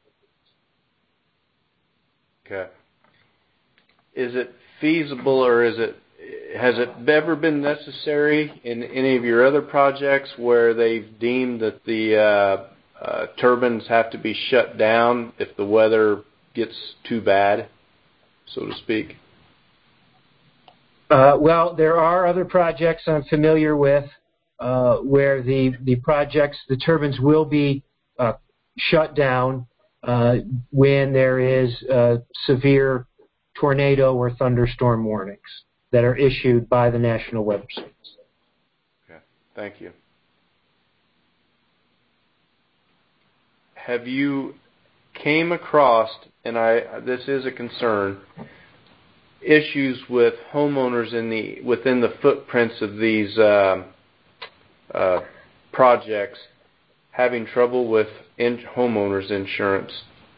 Okay. Is it feasible, or is it has it ever been necessary in any of your other projects where they've deemed that the uh, uh, turbines have to be shut down if the weather gets too bad, so to speak? Uh, well, there are other projects I'm familiar with uh, where the, the projects, the turbines will be uh, shut down uh, when there is uh, severe tornado or thunderstorm warnings that are issued by the National Weather Service. Okay, thank you. Have you came across, and I this is a concern, issues with homeowners in the within the footprints of these uh, uh, projects having trouble with in, homeowners insurance?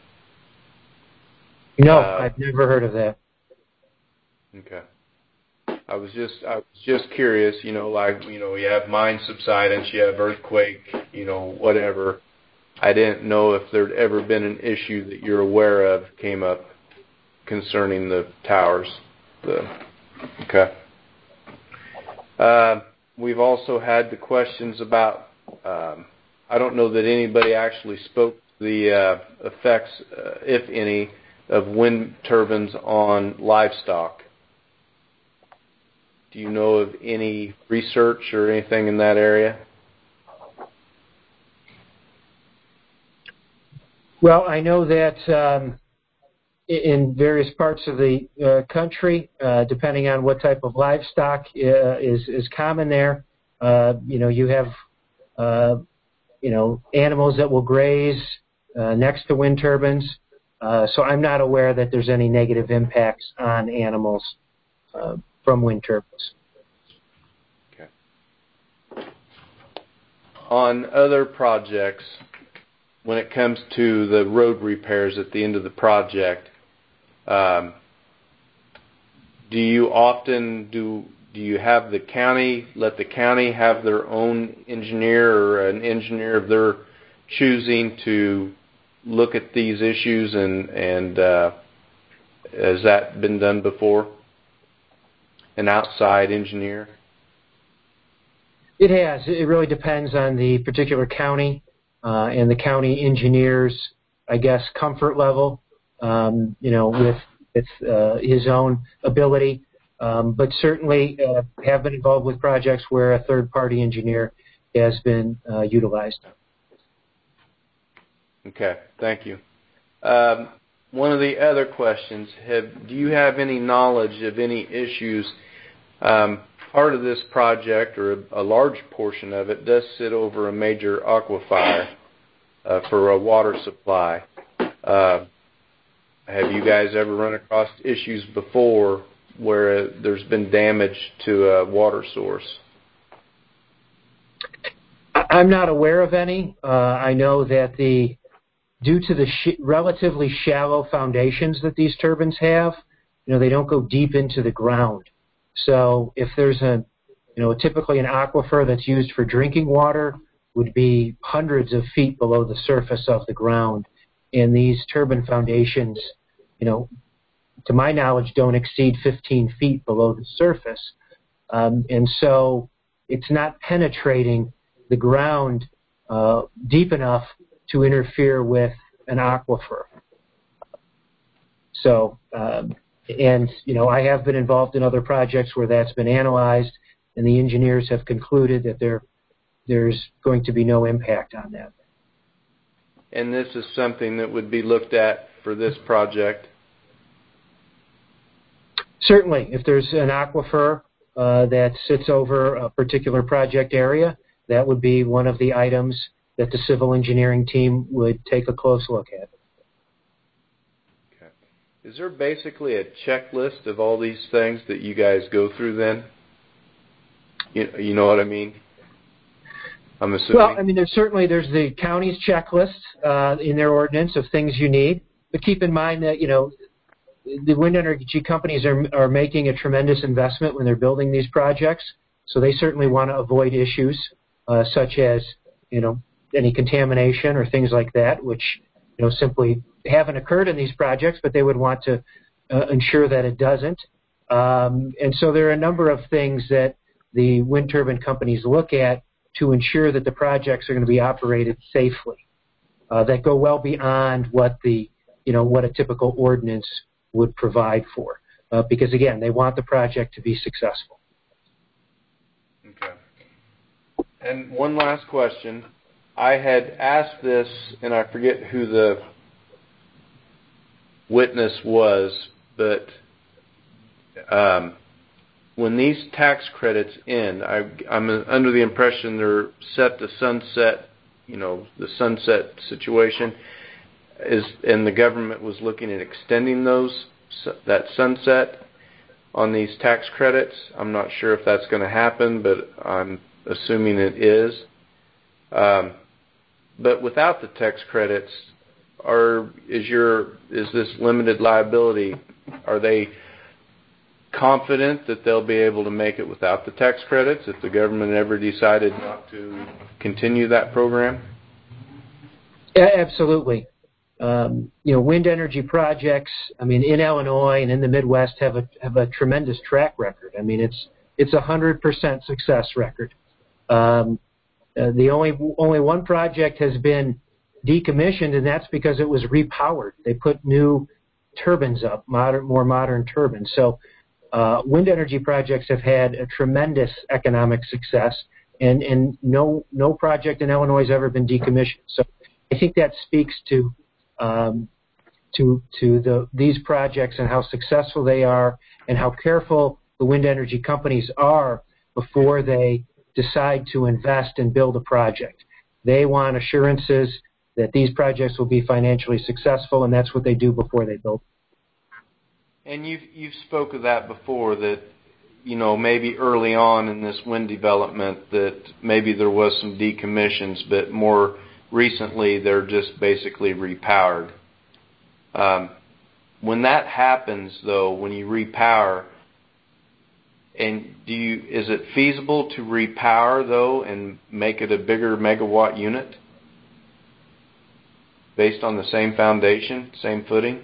No, uh, I've never heard of that. Okay. I was just I was just curious, you know, like, you know, you have mine subsidence, you have earthquake, you know, whatever. I didn't know if there'd ever been an issue that you're aware of came up concerning the towers. The, okay. Uh, we've also had the questions about, um, I don't know that anybody actually spoke to the uh, effects, uh, if any, of wind turbines on livestock. Do you know of any research or anything in that area? Well, I know that um, in various parts of the uh, country, uh, depending on what type of livestock uh, is is common there, uh, you know, you have uh, you know animals that will graze uh, next to wind turbines. Uh, so I'm not aware that there's any negative impacts on animals uh, from wind turbines. Okay. On other projects, when it comes to the road repairs at the end of the project, um, do you often do do you have the county let the county have their own engineer or an engineer of their choosing to look at these issues, and and uh, has that been done before? An outside engineer? It has. It really depends on the particular county. Uh, and the county engineer's, I guess, comfort level, um, you know, with, with uh, his own ability. Um, but certainly uh, have been involved with projects where a third-party engineer has been uh, utilized. Okay, thank you. Um, one of the other questions, have, do you have any knowledge of any issues? Um, part of this project, or a, a large portion of it, does sit over a major aquifer uh, for a water supply. Uh, have you guys ever run across issues before where there's been damage to a water source? I'm not aware of any. Uh, I know that the due to the sh- relatively shallow foundations that these turbines have, you know, they don't go deep into the ground. So if there's a, you know, typically an aquifer that's used for drinking water would be hundreds of feet below the surface of the ground. And these turbine foundations, you know, to my knowledge, don't exceed fifteen feet below the surface. Um, and so it's not penetrating the ground uh, deep enough to interfere with an aquifer. So, um, and, you know, I have been involved in other projects where that's been analyzed, and the engineers have concluded that there, there's going to be no impact on that. And this is something that would be looked at for this project? Certainly. If there's an aquifer uh, that sits over a particular project area, that would be one of the items that the civil engineering team would take a close look at. Okay. Is there basically a checklist of all these things that you guys go through then? You, you know what I mean? I'm assuming. Well, I mean, there's certainly there's the county's checklist uh, in their ordinance of things you need, but keep in mind that, you know, the wind energy companies are are making a tremendous investment when they're building these projects, so they certainly want to avoid issues uh, such as, you know, any contamination or things like that, which, you know, simply haven't occurred in these projects, but they would want to uh, ensure that it doesn't. Um, and so there are a number of things that the wind turbine companies look at to ensure that the projects are going to be operated safely, uh, that go well beyond what the, you know, what a typical ordinance would provide for. Uh, because, again, they want the project to be successful. Okay. And one last question. I had asked this, and I forget who the witness was, but um, when these tax credits end, I, I'm under the impression they're set to sunset, you know, the sunset situation, is, and the government was looking at extending those, that sunset on these tax credits. I'm not sure if that's going to happen, but I'm assuming it is. Um, but without the tax credits, are is your is this limited liability? Are they confident that they'll be able to make it without the tax credits if the government ever decided not to continue that program? Yeah, absolutely. Um, you know, wind energy projects, I mean, in Illinois and in the Midwest have a have a tremendous track record. I mean, it's it's a hundred percent success record. Um, uh, the only only one project has been decommissioned, and that's because it was repowered. They put new turbines up, modern, more modern turbines. So, uh, wind energy projects have had a tremendous economic success, and and no no project in Illinois has ever been decommissioned. So, I think that speaks to Um, to to the these projects and how successful they are and how careful the wind energy companies are before they decide to invest and build a project. They want assurances that these projects will be financially successful, and that's what they do before they build. And you've you've spoke of that before, that you know maybe early on in this wind development that maybe there was some decommissions, but more recently, they're just basically repowered. Um, when that happens, though, when you repower, and do you is it feasible to repower though and make it a bigger megawatt unit based on the same foundation, same footing?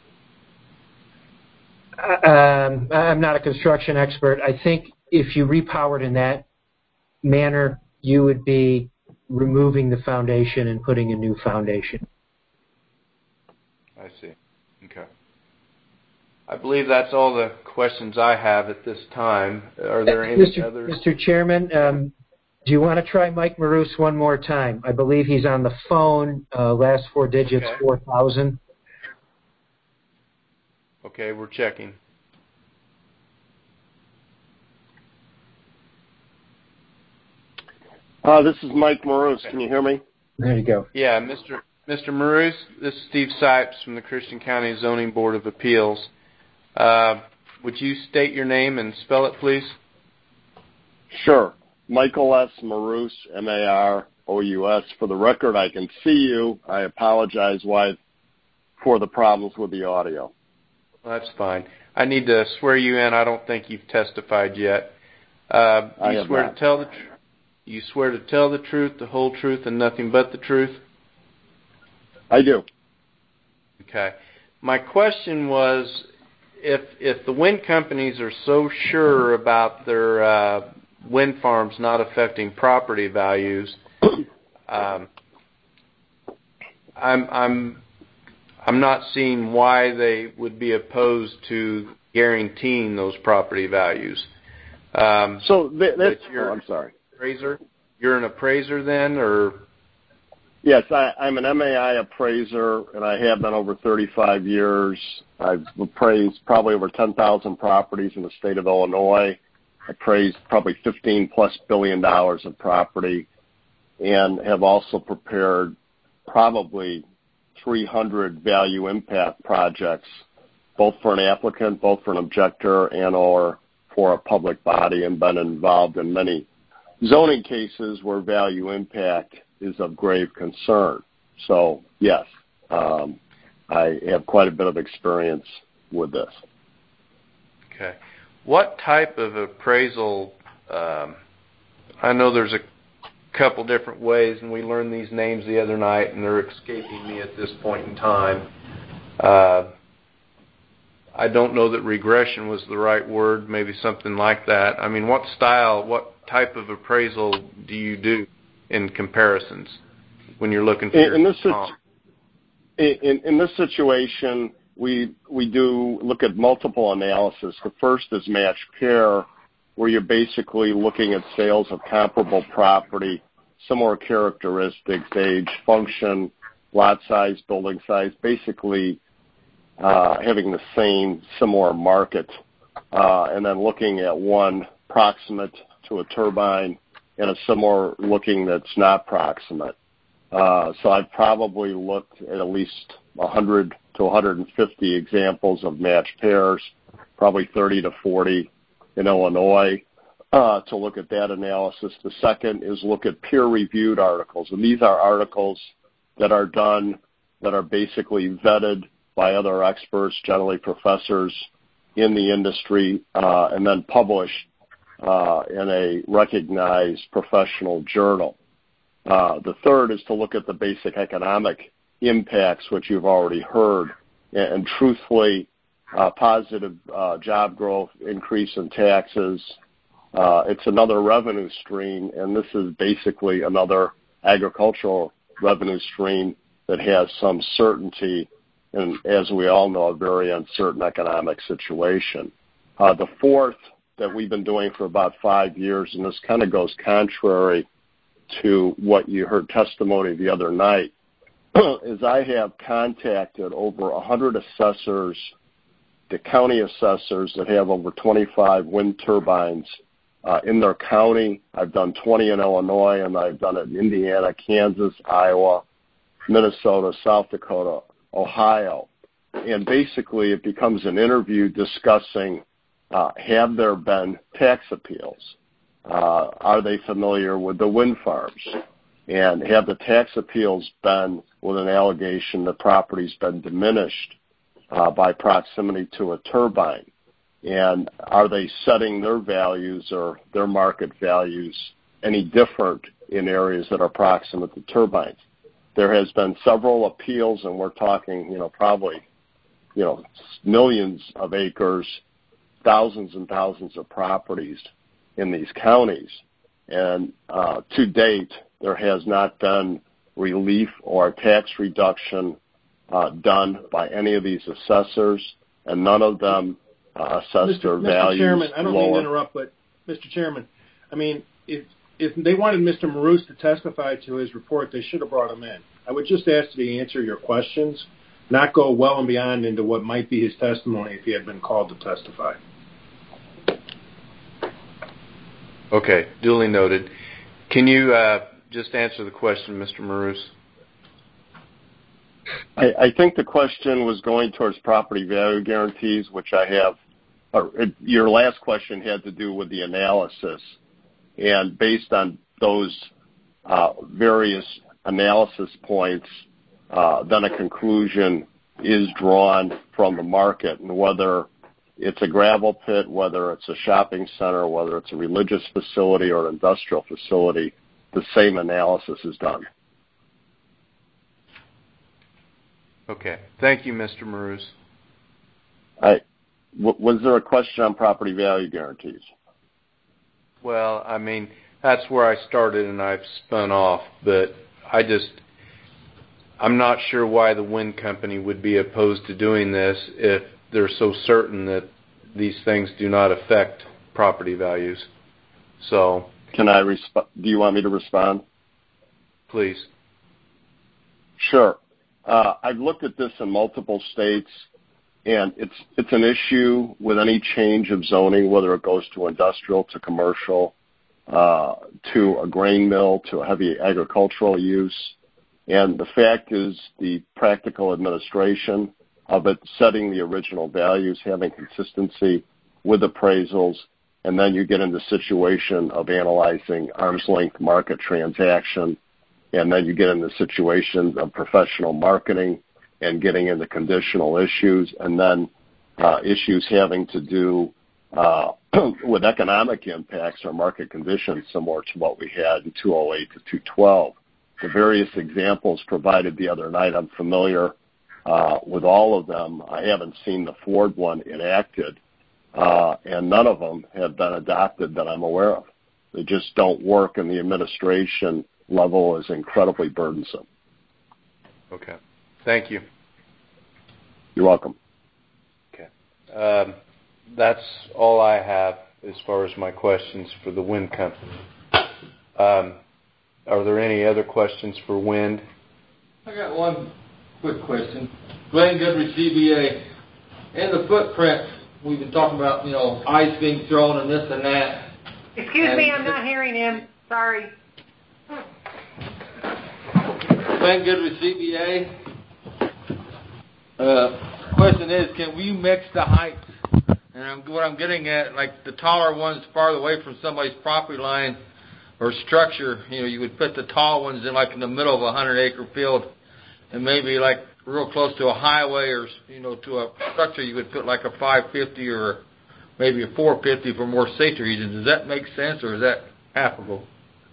Um, I'm not a construction expert. I think if you repowered in that manner, you would be removing the foundation and putting a new foundation. I see. Okay. I believe that's all the questions I have at this time. Are there any Mister others? Mister Chairman, um, do you want to try Mike Maroos one more time? I believe he's on the phone. Uh, last four digits, okay. four thousand. Okay, we're checking. Uh, this is Mike Maroos. Can you hear me? There you go. Yeah, Mister Mister Maroos, this is Steve Sipes from the Christian County Zoning Board of Appeals. Uh, would you state your name and spell it, please? Sure. Michael S. Maroos, M A R O U S. For the record, I can see you. I apologize why for the problems with the audio. Well, that's fine. I need to swear you in. I don't think you've testified yet. Uh, I you have swear not. to tell the truth. You swear to tell the truth, the whole truth, and nothing but the truth? I do. Okay. My question was, if if the wind companies are so sure about their uh, wind farms not affecting property values, um, I'm I'm I'm not seeing why they would be opposed to guaranteeing those property values. Um, so th- that's. Oh, I'm sorry. Appraiser? You're an appraiser then, or? Yes, I, I'm an M A I appraiser, and I have been over thirty-five years. I've appraised probably over ten thousand properties in the state of Illinois. I appraised probably fifteen plus billion dollars of property, and have also prepared probably three hundred value impact projects, both for an applicant, both for an objector, and or for a public body, and been involved in many zoning cases where value impact is of grave concern. So, yes, um, I have quite a bit of experience with this. Okay. What type of appraisal, um, I know there's a couple different ways, and we learned these names the other night, and they're escaping me at this point in time. Uh, I don't know that regression was the right word, maybe something like that. I mean, what style, what type of appraisal do you do in comparisons when you're looking for in, your in this comp? in, in this situation, we we do look at multiple analysis. The first is match pair, where you're basically looking at sales of comparable property, similar characteristics, age, function, lot size, building size, basically uh, having the same similar market uh, and then looking at one proximate to a turbine and a similar looking that's not proximate. Uh, so I've probably looked at at least one hundred to one hundred fifty examples of matched pairs, probably thirty to forty in Illinois, uh, to look at that analysis. The second is look at peer-reviewed articles, and these are articles that are done that are basically vetted by other experts, generally professors in the industry, uh, and then published uh, in a recognized professional journal. Uh, the third is to look at the basic economic impacts, which you've already heard, and, and truthfully, uh, positive uh, job growth, increase in taxes. Uh, it's another revenue stream, and this is basically another agricultural revenue stream that has some certainty, and as we all know, a very uncertain economic situation. Uh, the fourth that we've been doing for about five years, and this kind of goes contrary to what you heard testimony the other night, is I have contacted over one hundred assessors, the county assessors that have over twenty-five wind turbines uh, in their county. I've done twenty in Illinois, and I've done it in Indiana, Kansas, Iowa, Minnesota, South Dakota, Ohio. And basically it becomes an interview discussing uh, have there been tax appeals? Uh, are they familiar with the wind farms? And have the tax appeals been with an allegation that property's been diminished uh, by proximity to a turbine? And are they setting their values or their market values any different in areas that are proximate to turbines? There has been several appeals, and we're talking, you know, probably, you know, millions of acres, thousands and thousands of properties in these counties. And uh, to date, there has not been relief or tax reduction uh, done by any of these assessors, and none of them uh, assessed their Mister values Chairman, I don't lower. mean to interrupt, but Mister Chairman, I mean, if if they wanted Mister Maroos to testify to his report, they should have brought him in. I would just ask that he answer your questions, not go well and beyond into what might be his testimony if he had been called to testify. Okay, duly noted. Can you uh, just answer the question, Mister Maroos? I, I think the question was going towards property value guarantees, which I have. Or, it, your last question had to do with the analysis. And based on those uh, various analysis points, uh, then a conclusion is drawn from the market, and whether it's a gravel pit, whether it's a shopping center, whether it's a religious facility or an industrial facility, the same analysis is done. Okay. Thank you, Mister Maroos. I, w- was there a question on property value guarantees? Well, I mean, that's where I started and I've spun off, but I just, I'm not sure why the wind company would be opposed to doing this if they're so certain that these things do not affect property values. So, can I resp- do you want me to respond? Please. Sure. Uh, I've looked at this in multiple states, and it's it's an issue with any change of zoning, whether it goes to industrial, to commercial, uh, to a grain mill, to a heavy agricultural use. And the fact is the practical administration of it, setting the original values, having consistency with appraisals, and then you get into the situation of analyzing arm's length market transaction, and then you get into the situation of professional marketing and getting into conditional issues, and then uh, issues having to do uh, with economic impacts or market conditions similar to what we had in two oh eight to two twelve. The various examples provided the other night, I'm familiar uh, with all of them. I haven't seen the Ford one enacted, uh, and none of them have been adopted that I'm aware of. They just don't work, and the administration level is incredibly burdensome. Okay. Thank you. You're welcome. Okay. Um, that's all I have as far as my questions for the wind company. Um, are there any other questions for wind? I got one quick question. Glenn Goodrich, D B A. In the footprint we've been talking about, you know, ice being thrown and this and that. Excuse and me, I'm not hearing him. Sorry. Been good with C B A. Uh, question is, can we mix the heights? And I'm, what I'm getting at, like the taller ones farther away from somebody's property line or structure, you know, you would put the tall ones in like in the middle of a hundred acre field, and maybe like real close to a highway or, you know, to a structure, you would put like a five fifty or maybe a four fifty for more safety reasons. Does that make sense, or is that applicable?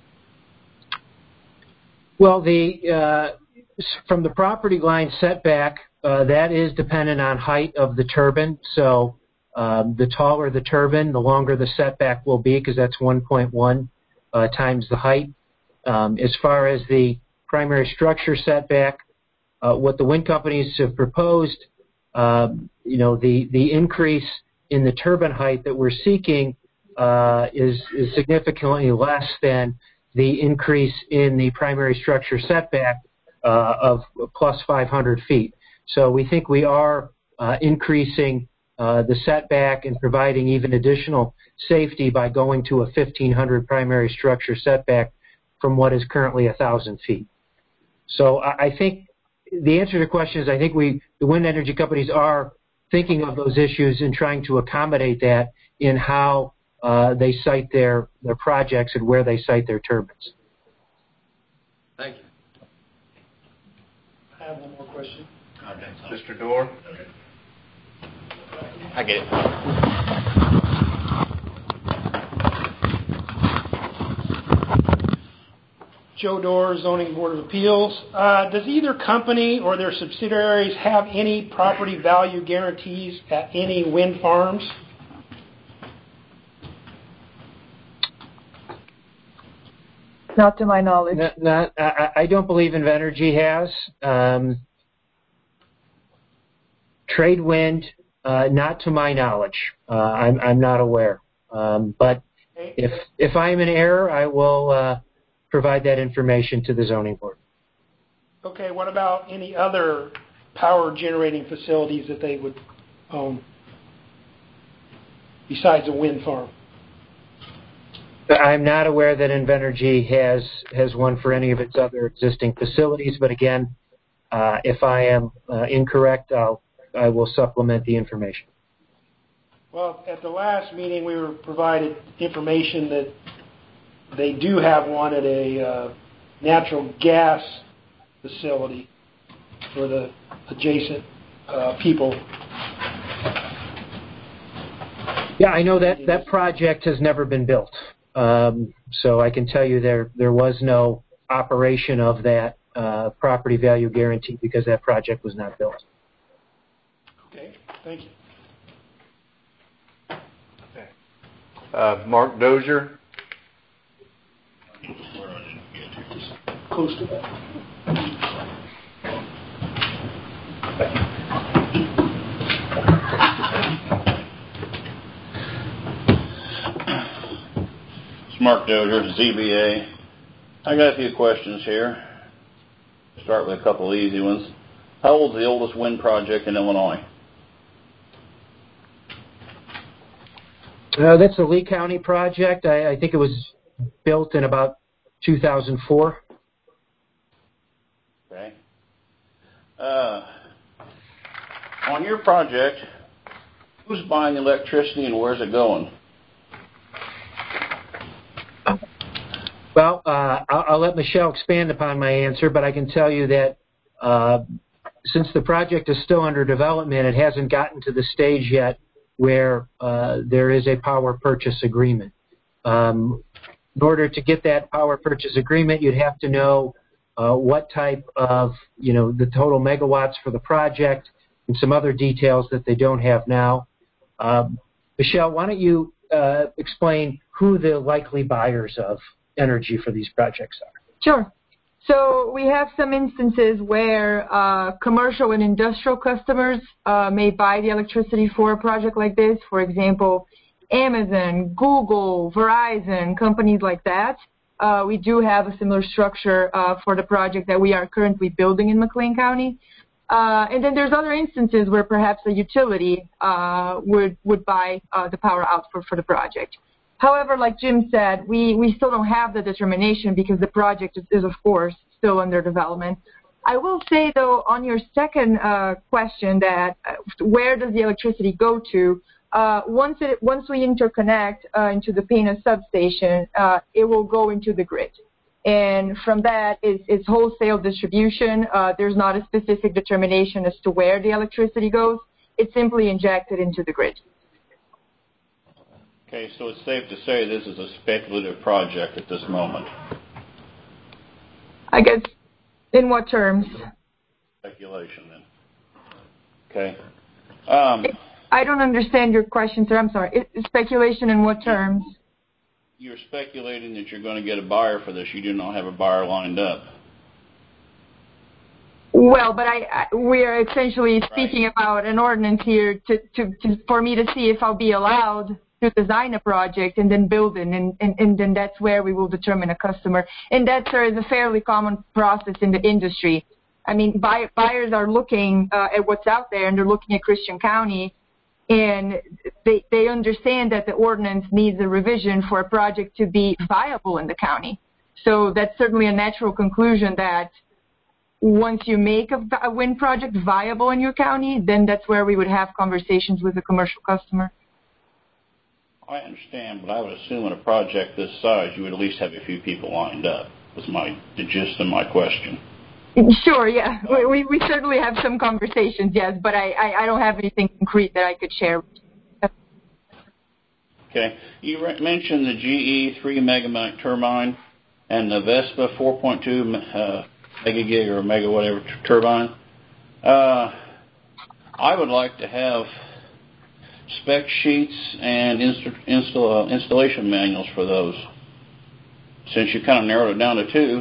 Well, the uh, from the property line setback, uh, that is dependent on height of the turbine. So um, the taller the turbine, the longer the setback will be, because that's one point one uh, times the height. Um, as far as the primary structure setback, uh, what the wind companies have proposed, um, you know, the, the increase in the turbine height that we're seeking uh, is, is significantly less than the increase in the primary structure setback uh, of plus five hundred feet. So we think we are uh, increasing uh, the setback and providing even additional safety by going to a fifteen hundred primary structure setback from what is currently one thousand feet. So I, I think the answer to the question is I think we, the wind energy companies, are thinking of those issues and trying to accommodate that in how uh, they site their, their projects and where they site their turbines. Thank you. I have one more question. Okay. Mister Dorr? I get it. Joe Dorr, Zoning Board of Appeals. Uh, does either company or their subsidiaries have any property value guarantees at any wind farms? Not to my knowledge. Not, not, I, I don't believe Invenergy has. Um, Trade Wind, uh, not to my knowledge. Uh, I'm, I'm not aware. Um, but if if I'm in error, I will uh, provide that information to the zoning board. Okay, what about any other power generating facilities that they would own besides a wind farm? I'm not aware that Invenergy has has one for any of its other existing facilities, but again, uh, if I am uh, incorrect, I'll I will supplement the information. Well, at the last meeting, we were provided information that they do have one at a uh, natural gas facility for the adjacent uh, people. Yeah, I know that that project has never been built. Um, so I can tell you there there was no operation of that uh, property value guarantee because that project was not built. Okay, thank you. Okay. Uh, Mark Dozier. Close to that. Mark Dozier, Z B A. I got a few questions here. Start with a couple of easy ones. How old is the oldest wind project in Illinois? Uh, that's the Lee County project. I, I think it was built in about two thousand four. Okay. Uh, on your project, who's buying the electricity and where's it going? Well, uh, I'll, I'll let Michelle expand upon my answer, but I can tell you that uh, since the project is still under development, it hasn't gotten to the stage yet where uh, there is a power purchase agreement. Um, in order to get that power purchase agreement, you'd have to know uh, what type of, you know, the total megawatts for the project and some other details that they don't have now. Um, Michelle, why don't you uh, explain who the likely buyers of energy for these projects are? Sure. So we have some instances where uh, commercial and industrial customers uh, may buy the electricity for a project like this. For example, Amazon, Google, Verizon, companies like that. Uh, we do have a similar structure uh, for the project that we are currently building in McLean County. Uh, and then there's other instances where perhaps a utility uh, would would buy uh, the power output for the project. However, like Jim said, we, we still don't have the determination because the project is, is of course, still under development. I will say, though, on your second uh, question that uh, where does the electricity go to, uh, once, it, once we interconnect uh, into the Pana substation, uh, it will go into the grid. And from that is, is wholesale distribution. Uh, there's not a specific determination as to where the electricity goes. It's simply injected into the grid. Okay, so it's safe to say this is a speculative project at this moment. I guess, in what terms? Speculation, then. Okay. Um, I don't understand your question, sir. I'm sorry. It, speculation in what terms? You're speculating that you're going to get a buyer for this. You do not have a buyer lined up. Well, but I, I we are essentially speaking right. about an ordinance here to, to, to for me to see if I'll be allowed to design a project and then build it, and, and, and then that's where we will determine a customer. And that, sir, is a fairly common process in the industry. I mean, buy, buyers are looking uh, at what's out there, and they're looking at Christian County, and they, they understand that the ordinance needs a revision for a project to be viable in the county. So that's certainly a natural conclusion that once you make a, a wind project viable in your county, then that's where we would have conversations with a commercial customer. I understand, but I would assume in a project this size, you would at least have a few people lined up, was my, the gist of my question. Sure, yeah. We, we certainly have some conversations, yes, but I, I, I don't have anything concrete that I could share. Okay. You re- mentioned the G E three megawatt turbine and the Vespa four point two uh, megagig or mega whatever t- turbine. Uh, I would like to have spec sheets and inst- install, uh, installation manuals for those, since you kind of narrowed it down to two.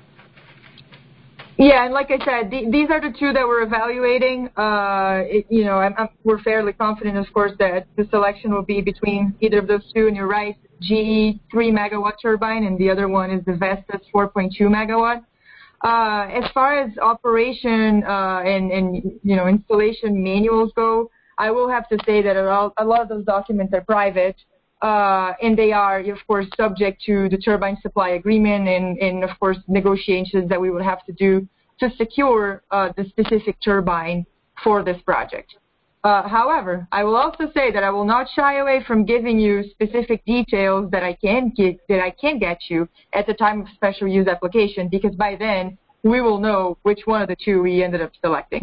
Yeah, and like I said, th- these are the two that we're evaluating. Uh, it, you know, I'm, I'm, we're fairly confident, of course, that the selection will be between either of those two. And you're right, G E three megawatt turbine, and the other one is the Vestas four point two megawatt. Uh, as far as operation uh, and, and you know installation manuals go, I will have to say that a lot of those documents are private, uh, and they are, of course, subject to the turbine supply agreement and, and of course, negotiations that we would have to do to secure uh, the specific turbine for this project. Uh, however, I will also say that I will not shy away from giving you specific details that I can get, that I can get you at the time of special use application, because by then we will know which one of the two we ended up selecting.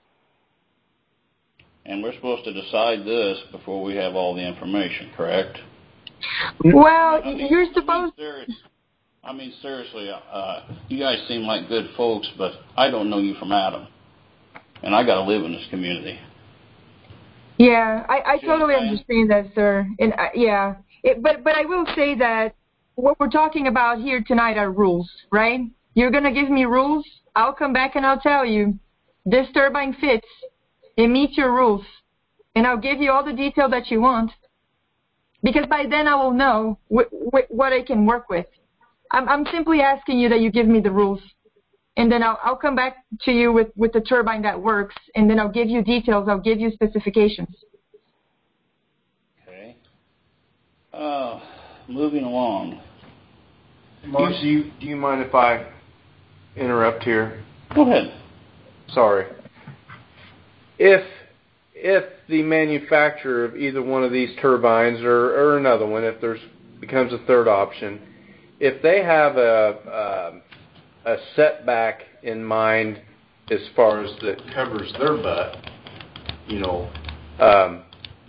And we're supposed to decide this before we have all the information, correct? Well, I mean, you're supposed... I mean, serious, I mean seriously, uh, you guys seem like good folks, but I don't know you from Adam. And I got to live in this community. Yeah, I, I totally understand that, sir. And uh, yeah, it, but, but I will say that what we're talking about here tonight are rules, right? You're going to give me rules. I'll come back and I'll tell you, this turbine fits. It meets your rules, and I'll give you all the detail that you want, because by then I will know wh- wh- what I can work with. I'm, I'm simply asking you that you give me the rules, and then I'll, I'll come back to you with, with the turbine that works, and then I'll give you details. I'll give you specifications. Okay. Uh, moving along. Mark, do you, do you mind if I interrupt here? Go ahead. Sorry. If if the manufacturer of either one of these turbines or, or another one, if there's becomes a third option, if they have a a, a setback in mind as far as that covers their butt, you know, um,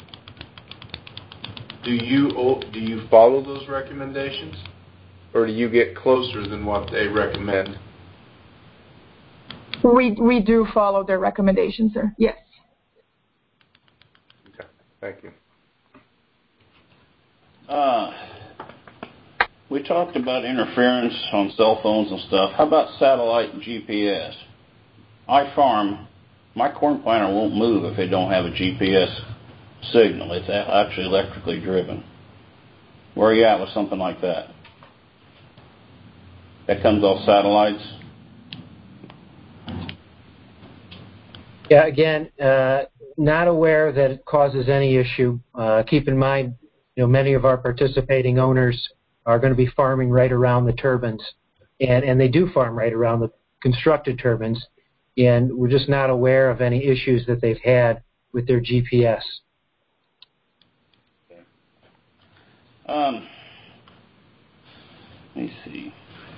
do you do you follow those recommendations, or do you get closer than what they recommend? We we do follow their recommendations, sir. Yes. Okay. Thank you. Uh, we talked about interference on cell phones and stuff. How about satellite and G P S? I farm. My corn planter won't move if they don't have a G P S signal. It's actually electrically driven. Where are you at with something like that? That comes off satellites? Yeah, again, uh, not aware that it causes any issue. Uh, keep in mind, you know, many of our participating owners are going to be farming right around the turbines, and, and they do farm right around the constructed turbines, and we're just not aware of any issues that they've had with their G P S. Um, let me see.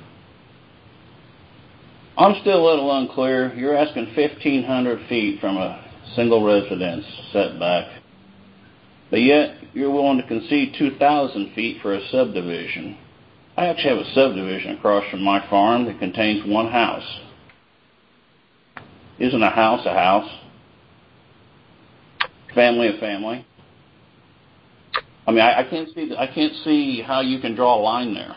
I'm still a little unclear. You're asking fifteen hundred feet from a single residence setback, but yet you're willing to concede two thousand feet for a subdivision. I actually have a subdivision across from my farm that contains one house. Isn't a house a house? Family a family? I mean, I, I can't see. I can't see how you can draw a line there.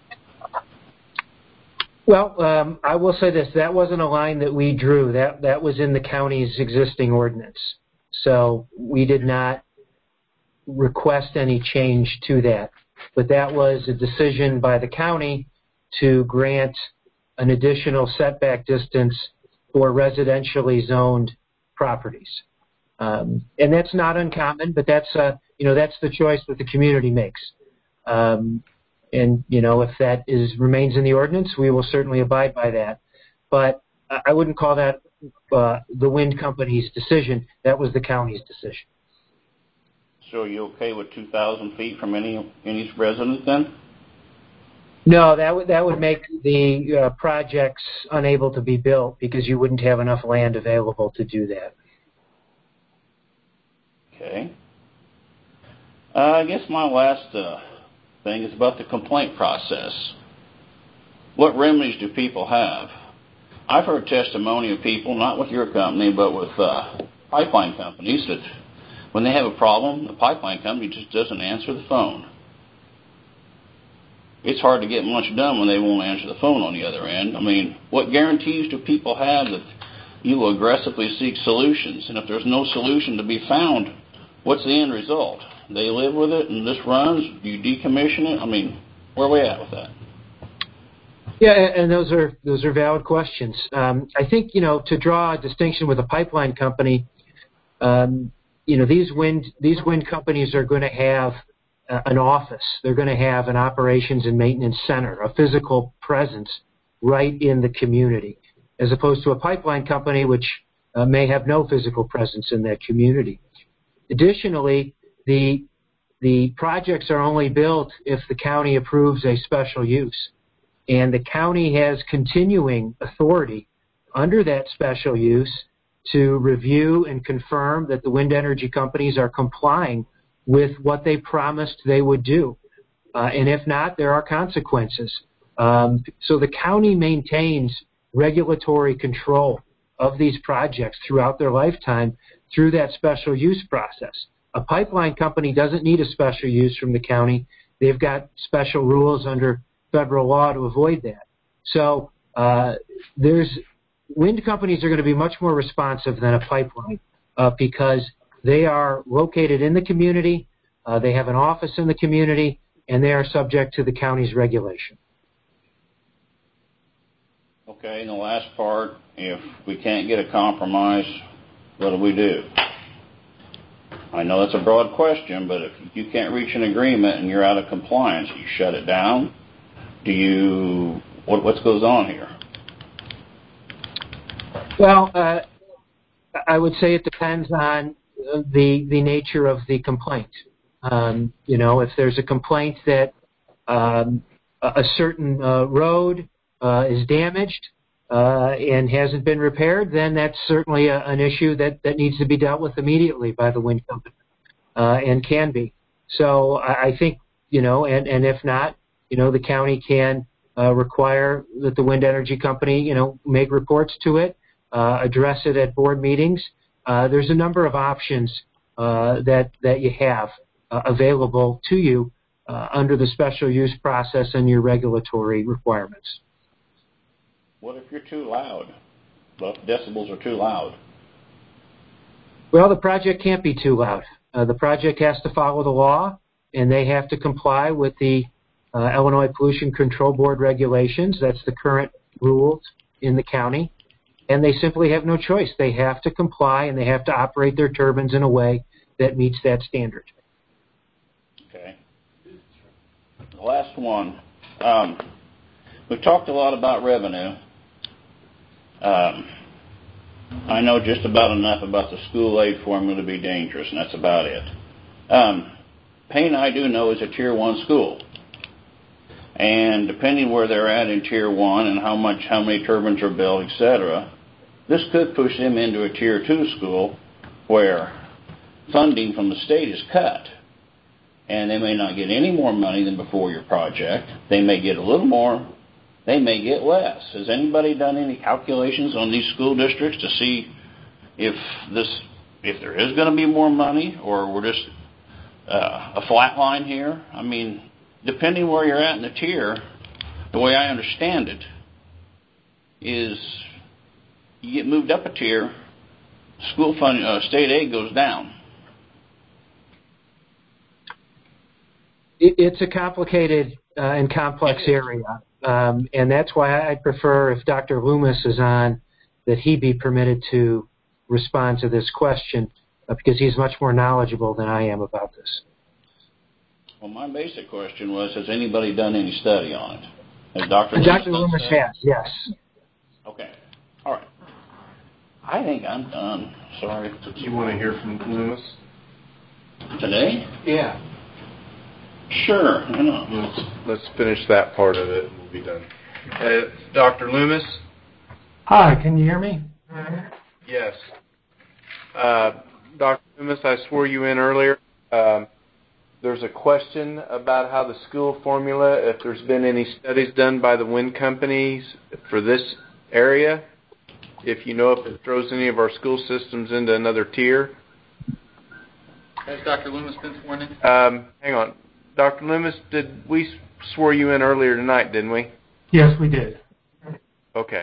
Well, um, I will say this: that wasn't a line that we drew. That that was in the county's existing ordinance. So we did not request any change to that. But that was a decision by the county to grant an additional setback distance for residentially zoned properties. Um, and that's not uncommon, but that's uh, you know that's the choice that the community makes. Um, and you know if that is remains in the ordinance, we will certainly abide by that. But I wouldn't call that uh, the wind company's decision. That was the county's decision. So are you okay with two thousand feet from any any resident then? No, that would that would make the uh, projects unable to be built because you wouldn't have enough land available to do that. Okay. Uh, I guess my last uh, thing is about the complaint process. What remedies do people have? I've heard testimony of people, not with your company, but with uh, pipeline companies, that when they have a problem, the pipeline company just doesn't answer the phone. It's hard to get much done when they won't answer the phone on the other end. I mean, what guarantees do people have that you will aggressively seek solutions? And if there's no solution to be found, what's the end result? They live with it and this runs? Do you decommission it? I mean, where are we at with that? Yeah, and those are those are valid questions. Um, I think, you know, to draw a distinction with a pipeline company, um, you know, these wind these wind companies are going to have uh, an office. They're going to have an operations and maintenance center, a physical presence right in the community, as opposed to a pipeline company which uh, may have no physical presence in that community. Additionally, the the projects are only built if the county approves a special use. And the county has continuing authority under that special use to review and confirm that the wind energy companies are complying with what they promised they would do. Uh, and if not, there are consequences. Um, so the county maintains regulatory control of these projects throughout their lifetime through that special use process. A pipeline company doesn't need a special use from the county. They've got special rules under federal law to avoid that. So uh, there's wind companies are going to be much more responsive than a pipeline uh, because they are located in the community, uh, they have an office in the community, and they are subject to the county's regulation. Okay, and the last part, if we can't get a compromise, what do we do? I know that's a broad question, but if you can't reach an agreement and you're out of compliance, you shut it down? Do you, what what goes on here? Well, uh, I would say it depends on the the nature of the complaint. Um, you know, if there's a complaint that um, a certain uh, road uh, is damaged uh, and hasn't been repaired, then that's certainly a, an issue that, that needs to be dealt with immediately by the wind company uh, and can be. So I, I think, you know, and, and if not, you know, the county can uh, require that the wind energy company, you know, make reports to it, uh, address it at board meetings. Uh, there's a number of options uh, that that you have uh, available to you uh, under the special use process and your regulatory requirements. What if you're too loud? Well, if decibels are too loud? Well, the project can't be too loud. Uh, the project has to follow the law, and they have to comply with the Uh, Illinois Pollution Control Board regulations. That's the current rules in the county. and they simply have no choice. They have to comply, and they have to operate their turbines in a way that meets that standard. Okay. The last one. Um, we've talked a lot about revenue. Um, I know just about enough about the school aid formula to be dangerous, and that's about it. Um, Payne, I do know, is a Tier one school. And depending where they're at in Tier one and how much, how many turbines are built, et cetera, this could push them into a Tier two school where funding from the state is cut. And they may not get any more money than before your project. They may get a little more. They may get less. Has anybody done any calculations on these school districts to see if this, if there is going to be more money, or we're just uh, a flat line here? I mean, depending where you're at in the tier, the way I understand it is you get moved up a tier, school fund, uh, state aid goes down. It, it's a complicated uh, and complex area, um, and that's why I prefer, if Doctor Loomis is on, that he be permitted to respond to this question, uh, because he's much more knowledgeable than I am about this. Well, my basic question was, has anybody done any study on it? Has Doctor Doctor Loomis has, yes. Okay. All right. I think I'm done. Sorry. Do you want to hear from Loomis? Today? Yeah. Sure. I know. Let's, let's finish that part of it and we'll be done. Uh, Doctor Loomis? Hi, can you hear me? Yes. Uh, Doctor Loomis, I swore you in earlier. Um, there's a question about how the school formula, if there's been any studies done by the wind companies for this area, if you know if it throws any of our school systems into another tier. Has Doctor Loomis been sworn in? Um, hang on. Doctor Loomis, did we swore you in earlier tonight, didn't we? Yes, we did. Okay.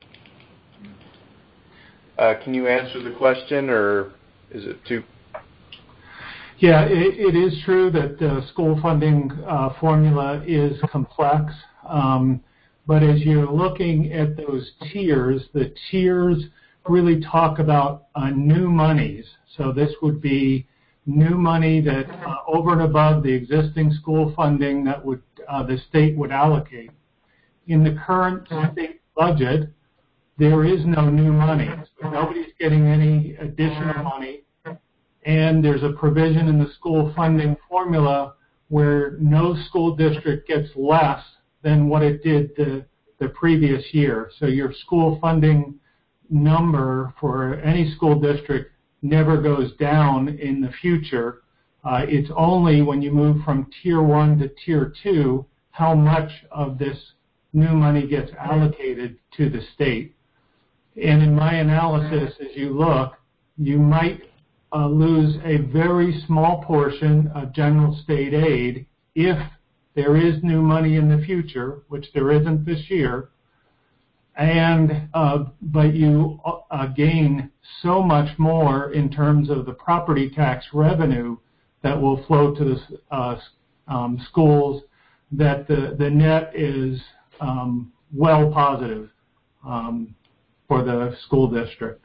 Uh, can you answer the question, or is it too... Yeah, it, it is true that the school funding uh, formula is complex, um, but as you're looking at those tiers, the tiers really talk about uh, new monies. So this would be new money that uh, over and above the existing school funding that would uh, the state would allocate. In the current state budget, there is no new money. So nobody's getting any additional money. And there's a provision in the school funding formula where no school district gets less than what it did the, the previous year. So your school funding number for any school district never goes down in the future. Uh, it's only when you move from tier one to tier two how much of this new money gets allocated to the state. And in my analysis, as you look, you might Uh, lose a very small portion of general state aid if there is new money in the future, which there isn't this year, and uh, but you uh, gain so much more in terms of the property tax revenue that will flow to the uh, um, schools that the, the net is um, well positive um, for the school district.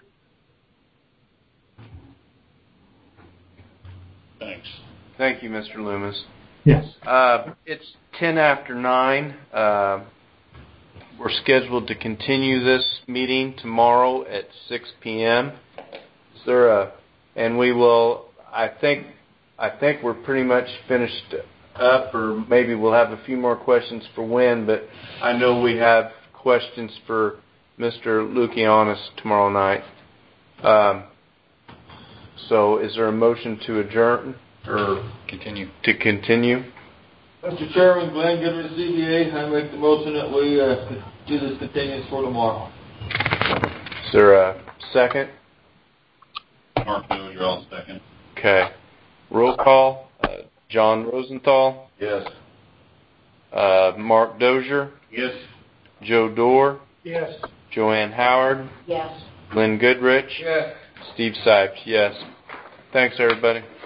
Thanks. Thank you, Mister Loomis. Yes. Uh, it's ten after nine. Uh, we're scheduled to continue this meeting tomorrow at six p.m. Is there a, and we will, I think, I think we're pretty much finished up, or maybe we'll have a few more questions for Wynn, but I know we have questions for Mister Lukianis tomorrow night. Um, So is there a motion to adjourn or continue? To continue? Mister Chairman, Glenn Goodrich, C B A, I make the motion that we uh, do this continuance for tomorrow. Is there a second? Mark Dozier, I'll second. Okay. Roll call. Uh, John Rosenthal? Yes. Uh, Mark Dozier? Yes. Joe Dorr? Yes. Joanne Howard? Yes. Glenn Goodrich? Yes. Steve Sipes, yes. Thanks, everybody.